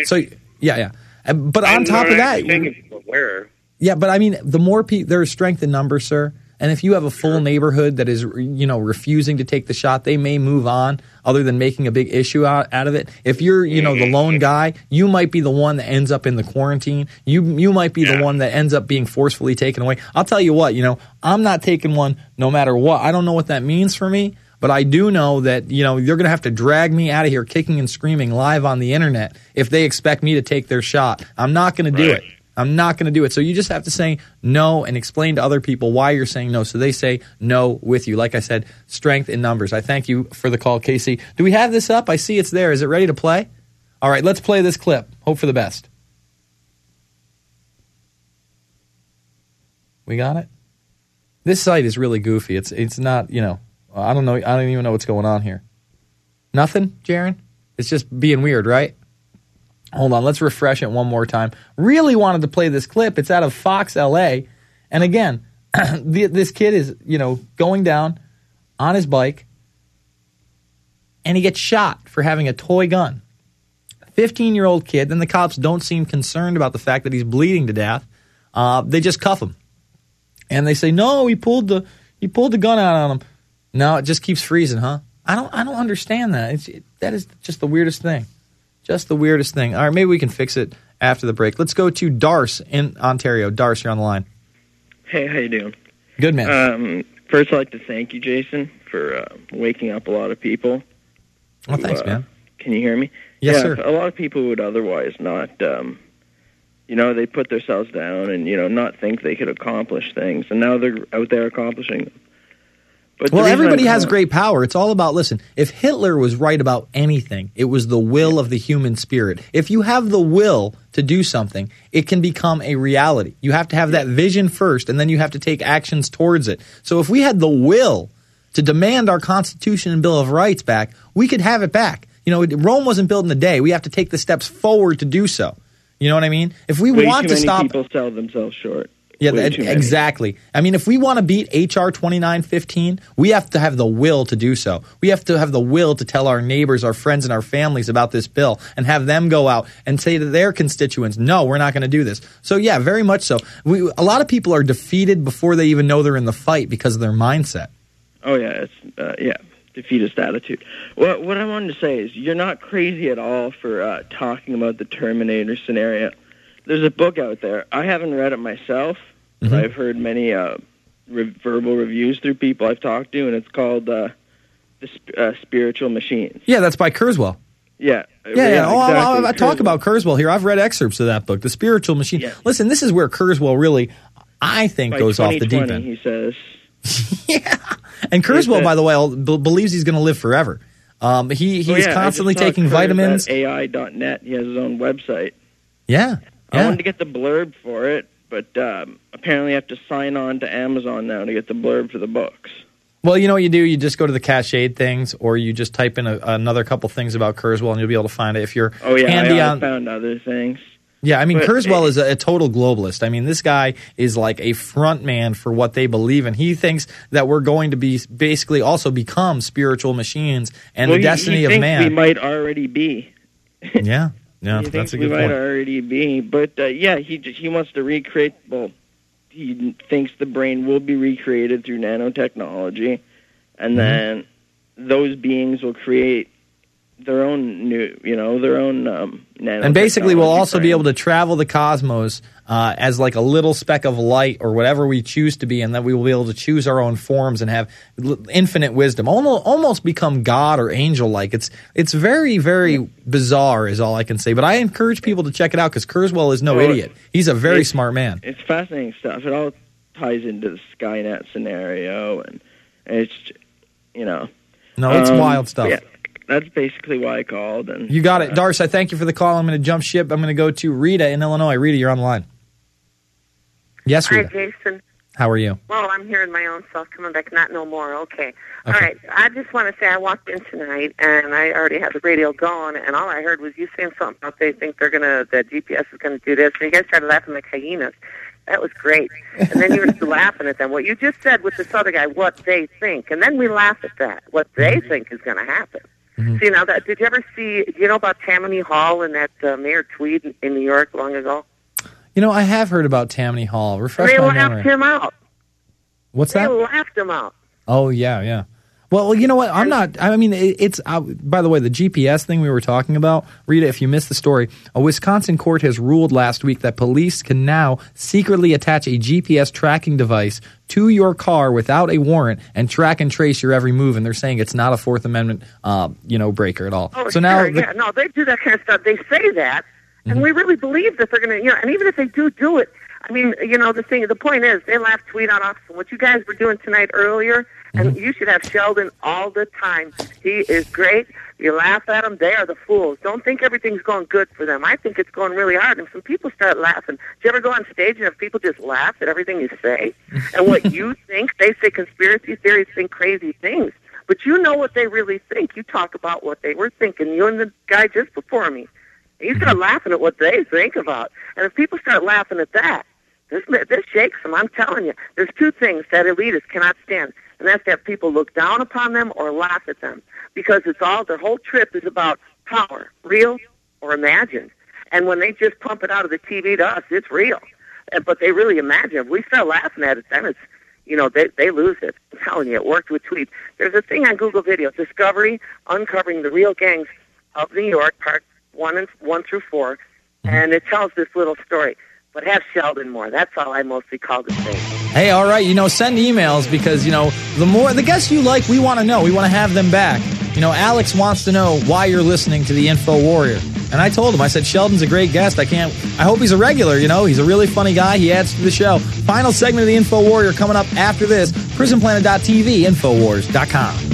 But on top of that... Yeah, but the more there is strength in numbers, sir. And if you have a full neighborhood that is, refusing to take the shot, they may move on other than making a big issue out of it. If you're, the lone guy, you might be the one that ends up in the quarantine. You might be the one that ends up being forcefully taken away. I'll tell you what, I'm not taking one no matter what. I don't know what that means for me, but I do know that, you're going to have to drag me out of here kicking and screaming live on the internet if they expect me to take their shot. I'm not going to do it. I'm not going to do it. So you just have to say no and explain to other people why you're saying no. So they say no with you. Like I said, strength in numbers. I thank you for the call, Casey. Do we have this up? I see it's there. Is it ready to play? All right, let's play this clip. Hope for the best. We got it? This site is really goofy. It's not, I don't know. I don't even know what's going on here. Nothing, Jaron? It's just being weird, right? Hold on, let's refresh it one more time. Really wanted to play this clip. It's out of Fox LA. And again, this kid is, going down on his bike, and he gets shot for having a toy gun. 15-year-old kid. Then the cops don't seem concerned about the fact that he's bleeding to death. They just cuff him. And they say, no, he pulled the gun out on him. No, it just keeps freezing, huh? I don't understand that. That is just the weirdest thing. Just the weirdest thing. All right, maybe we can fix it after the break. Let's go to Darce in Ontario. Darce, you're on the line. Hey, how you doing? Good, man. First, I'd like to thank you, Jason, for waking up a lot of people. Well, thanks, man. Can you hear me? Yes, sir. A lot of people would otherwise not, they put themselves down and, not think they could accomplish things. And now they're out there accomplishing them. Well, everybody has great power. It's all about, listen, if Hitler was right about anything, it was the will of the human spirit. If you have the will to do something, it can become a reality. You have to have that vision first, and then you have to take actions towards it. So if we had the will to demand our Constitution and Bill of Rights back, we could have it back. Rome wasn't built in a day. We have to take the steps forward to do so. You know what I mean? If we want to stop... people sell themselves short. Yeah, exactly. If we want to beat HR 2915, we have to have the will to do so. We have to have the will to tell our neighbors, our friends, and our families about this bill and have them go out and say to their constituents, no, we're not going to do this. So, yeah, very much so. A lot of people are defeated before they even know they're in the fight because of their mindset. Oh, yeah. It's defeatist attitude. Well, what I wanted to say is you're not crazy at all for talking about the Terminator scenario. There's a book out there. I haven't read it myself. Mm-hmm. I've heard many verbal reviews through people I've talked to, and it's called The Spiritual Machines. Yeah, that's by Kurzweil. Yeah. Yeah. Oh, exactly. I talk about Kurzweil here. I've read excerpts of that book, The Spiritual Machine. Yeah. Listen, this is where Kurzweil really, I think, By goes off the deep end. he says. And Kurzweil, by the way, believes he's going to live forever. He's constantly taking vitamins. AI.net. He has his own website. Yeah. I wanted to get the blurb for it, but apparently I have to sign on to Amazon now to get the blurb for the books. Well, you know what you do? You just go to the cached things, or you just type in another couple things about Kurzweil, and you'll be able to find it. If you're handy I on, found other things. Yeah, I mean, But Kurzweil is a total globalist. I mean, this guy is like a front man for what they believe in. He thinks that we're going to be basically also become spiritual machines and the destiny he of thinks man. we might already be. Yeah, He that's thinks a good we might point. already be, but he wants to recreate. Well, he thinks the brain will be recreated through nanotechnology, and then those beings will create their own nanotechnology. And basically, we'll also be able to travel the cosmos as like a little speck of light or whatever we choose to be, and that we will be able to choose our own forms and have infinite wisdom, almost become God or angel-like. It's very, very bizarre is all I can say. But I encourage people to check it out because Kurzweil is no idiot. He's a very smart man. It's fascinating stuff. It all ties into the Skynet scenario, and it's, No, it's wild stuff. Yeah, that's basically why I called. And You got it. Darce, I thank you for the call. I'm going to jump ship. I'm going to go to Rita in Illinois. Rita, you're on the line. Yes, Hi, Rita. Jason. How are you? Well, I'm hearing my own self coming back, not no more. Okay. All right. I just want to say I walked in tonight, and I already had the radio going, and all I heard was you saying something about they think that GPS is going to do this, and you guys started laughing like hyenas. That was great. And then you were still laughing at them. What you just said with this other guy, what they think, and then we laugh at that, what they think is going to happen. See, now, did you ever see, do you know about Tammany Hall and that Mayor Tweed in New York long ago? I have heard about Tammany Hall. Refresh They my laughed memory. him out. What's They that? laughed him out. Oh, yeah. Well, you know what? I'm not. I mean, it's. By the way, the GPS thing we were talking about, Rita, if you missed the story, a Wisconsin court has ruled last week that police can now secretly attach a GPS tracking device to your car without a warrant and track and trace your every move. And they're saying it's not a Fourth Amendment, breaker at all. Oh, so now, sure, no, they do that kind of stuff. They say that, and we really believe that they're going to, and even if they do it, I mean, the point is, they laugh, tweet on us, and what you guys were doing tonight earlier, and you should have Sheldon all the time. He is great. You laugh at them, they are the fools. Don't think everything's going good for them. I think it's going really hard, and some people start laughing. Do you ever go on stage and have people just laugh at everything you say? And what you think, they say conspiracy theories think crazy things. But you know what they really think. You talk about what they were thinking, you and the guy just before me. You start laughing at what they think about. And if people start laughing at that, this shakes them, I'm telling you. There's two things that elitists cannot stand, and that's to have people look down upon them or laugh at them, because their whole trip is about power, real or imagined. And when they just pump it out of the TV to us, it's real. But they really imagine. If we start laughing at it, then it's, they lose it. I'm telling you, it worked with tweets. There's a thing on Google Video, Discovery, Uncovering the Real Gangs of New York, part 1 through 4, and it tells this little story. But have Sheldon more. That's all I mostly call the thing. hey, all right, send emails because, the guests you like, we want to know. We want to have them back. Alex wants to know why you're listening to the Info Warrior. And I told him, I said, Sheldon's a great guest. I hope he's a regular, he's a really funny guy. He adds to the show. Final segment of the Info Warrior coming up after this. PrisonPlanet.tv, Infowars.com.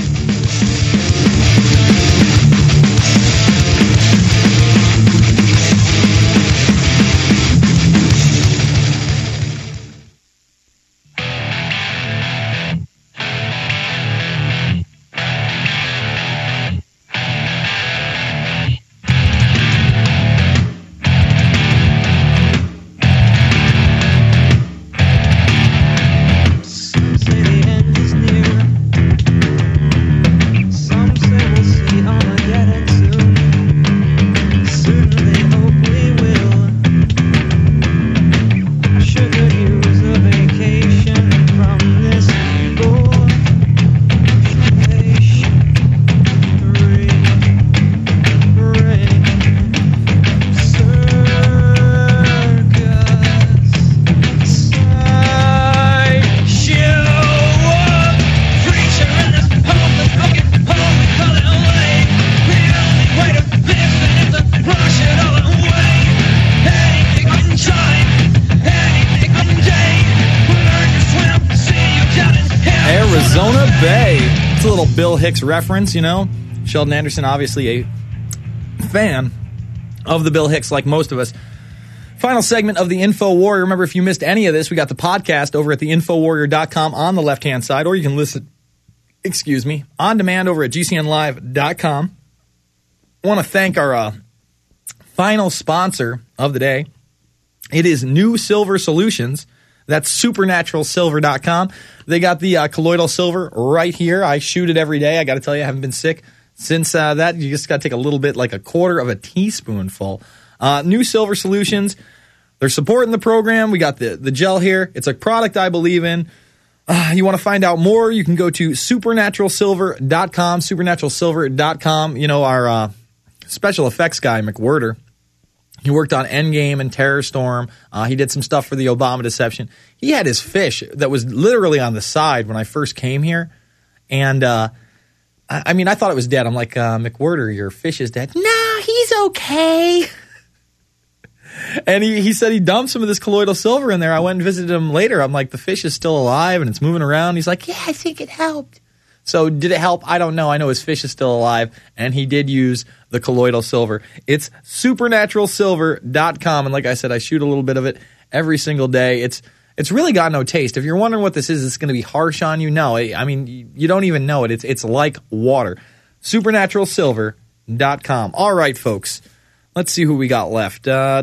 Arizona Bay. It's a little Bill Hicks reference, you know. Sheldon Anderson, obviously a fan of the Bill Hicks, like most of us. Final segment of the Info Warrior. Remember, if you missed any of this, we got the podcast over at theinfowarrior.com on the left-hand side, or you can listen, on demand over at gcnlive.com. I want to thank our final sponsor of the day. It is New Silver Solutions. That's supernaturalsilver.com. They got the colloidal silver right here. I shoot it every day. I got to tell you, I haven't been sick since that. You just got to take a little bit, like a quarter of a teaspoonful. New Silver Solutions, they're supporting the program. We got the gel here. It's a product I believe in. You want to find out more, you can go to supernaturalsilver.com, supernaturalsilver.com. You know, our special effects guy, McWhirter, he worked on Endgame and Terror Storm. He did some stuff for the Obama deception. He had his fish that was literally on the side when I first came here. And, I mean, I thought it was dead. I'm like, McWhirter, your fish is dead. No, he's okay. And he said he dumped some of this colloidal silver in there. I went and visited him later. I'm like, the fish is still alive and it's moving around. He's like, yeah, I think it helped. So did it help? I don't know. I know his fish is still alive, and he did use the colloidal silver. It's supernaturalsilver.com, and like I said, I shoot a little bit of it every single day. It's really got no taste. If you're wondering what this is, it's going to be harsh on you. No, I mean, you don't even know it. It's like water. Supernaturalsilver.com. All right, folks. Let's see who we got left.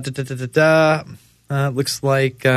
Looks like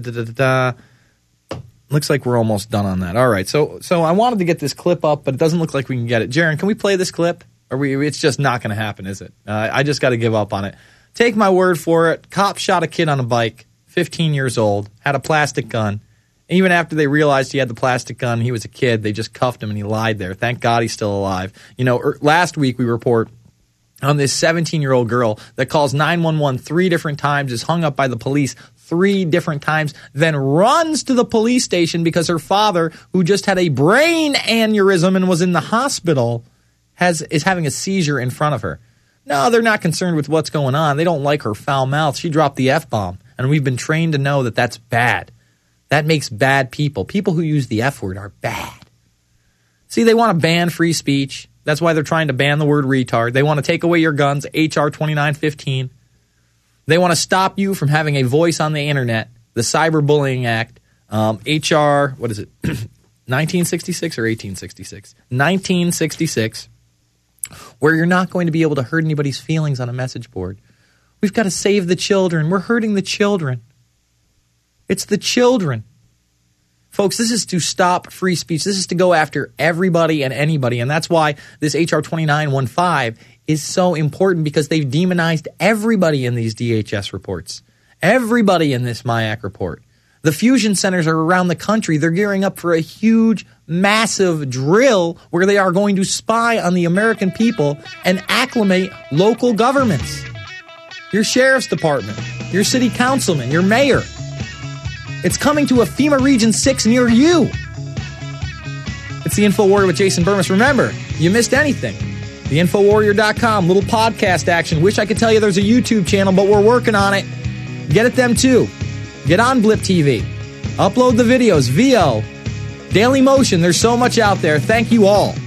looks like we're almost done on that. All right, so I wanted to get this clip up, but it doesn't look like we can get it. Jaron, can we play this clip? It's just not going to happen, is it? I just got to give up on it. Take my word for it. Cop shot a kid on a bike, 15 years old, had a plastic gun. Even after they realized he had the plastic gun, he was a kid, they just cuffed him and he lied there. Thank God he's still alive. You know, last week we report on this 17-year-old girl that calls 911 3 different times, is hung up by the police 3 different times, then runs to the police station because her father, who just had a brain aneurysm and was in the hospital, is having a seizure in front of her. No, they're not concerned with what's going on. They don't like her foul mouth. She dropped the F-bomb, and we've been trained to know that that's bad. That makes bad people. People who use the F word are bad. See, they want to ban free speech. That's why they're trying to ban the word retard. They want to take away your guns, H.R. 2915. They want to stop you from having a voice on the internet, the Cyberbullying Act, H.R., what is it, 1966 or 1866? 1966, where you're not going to be able to hurt anybody's feelings on a message board. We've got to save the children. We're hurting the children. It's the children. Folks, this is to stop free speech. This is to go after everybody and anybody, and that's why this H.R. 2915 is so important, because they've demonized everybody in these DHS reports, everybody in this MIAC report. The fusion centers are around the country. They're gearing up for a huge, massive drill where they are going to spy on the American people and acclimate local governments. Your sheriff's department, your city councilman, your mayor. It's coming to a FEMA Region 6 near you. It's the Info Warrior with Jason Burmis. Remember, you missed anything. TheInfoWarrior.com, little podcast action. Wish I could tell you there's a YouTube channel, but we're working on it. Get at them too. Get on Blip TV. Upload the videos, VO, Daily Motion. There's so much out there. Thank you all.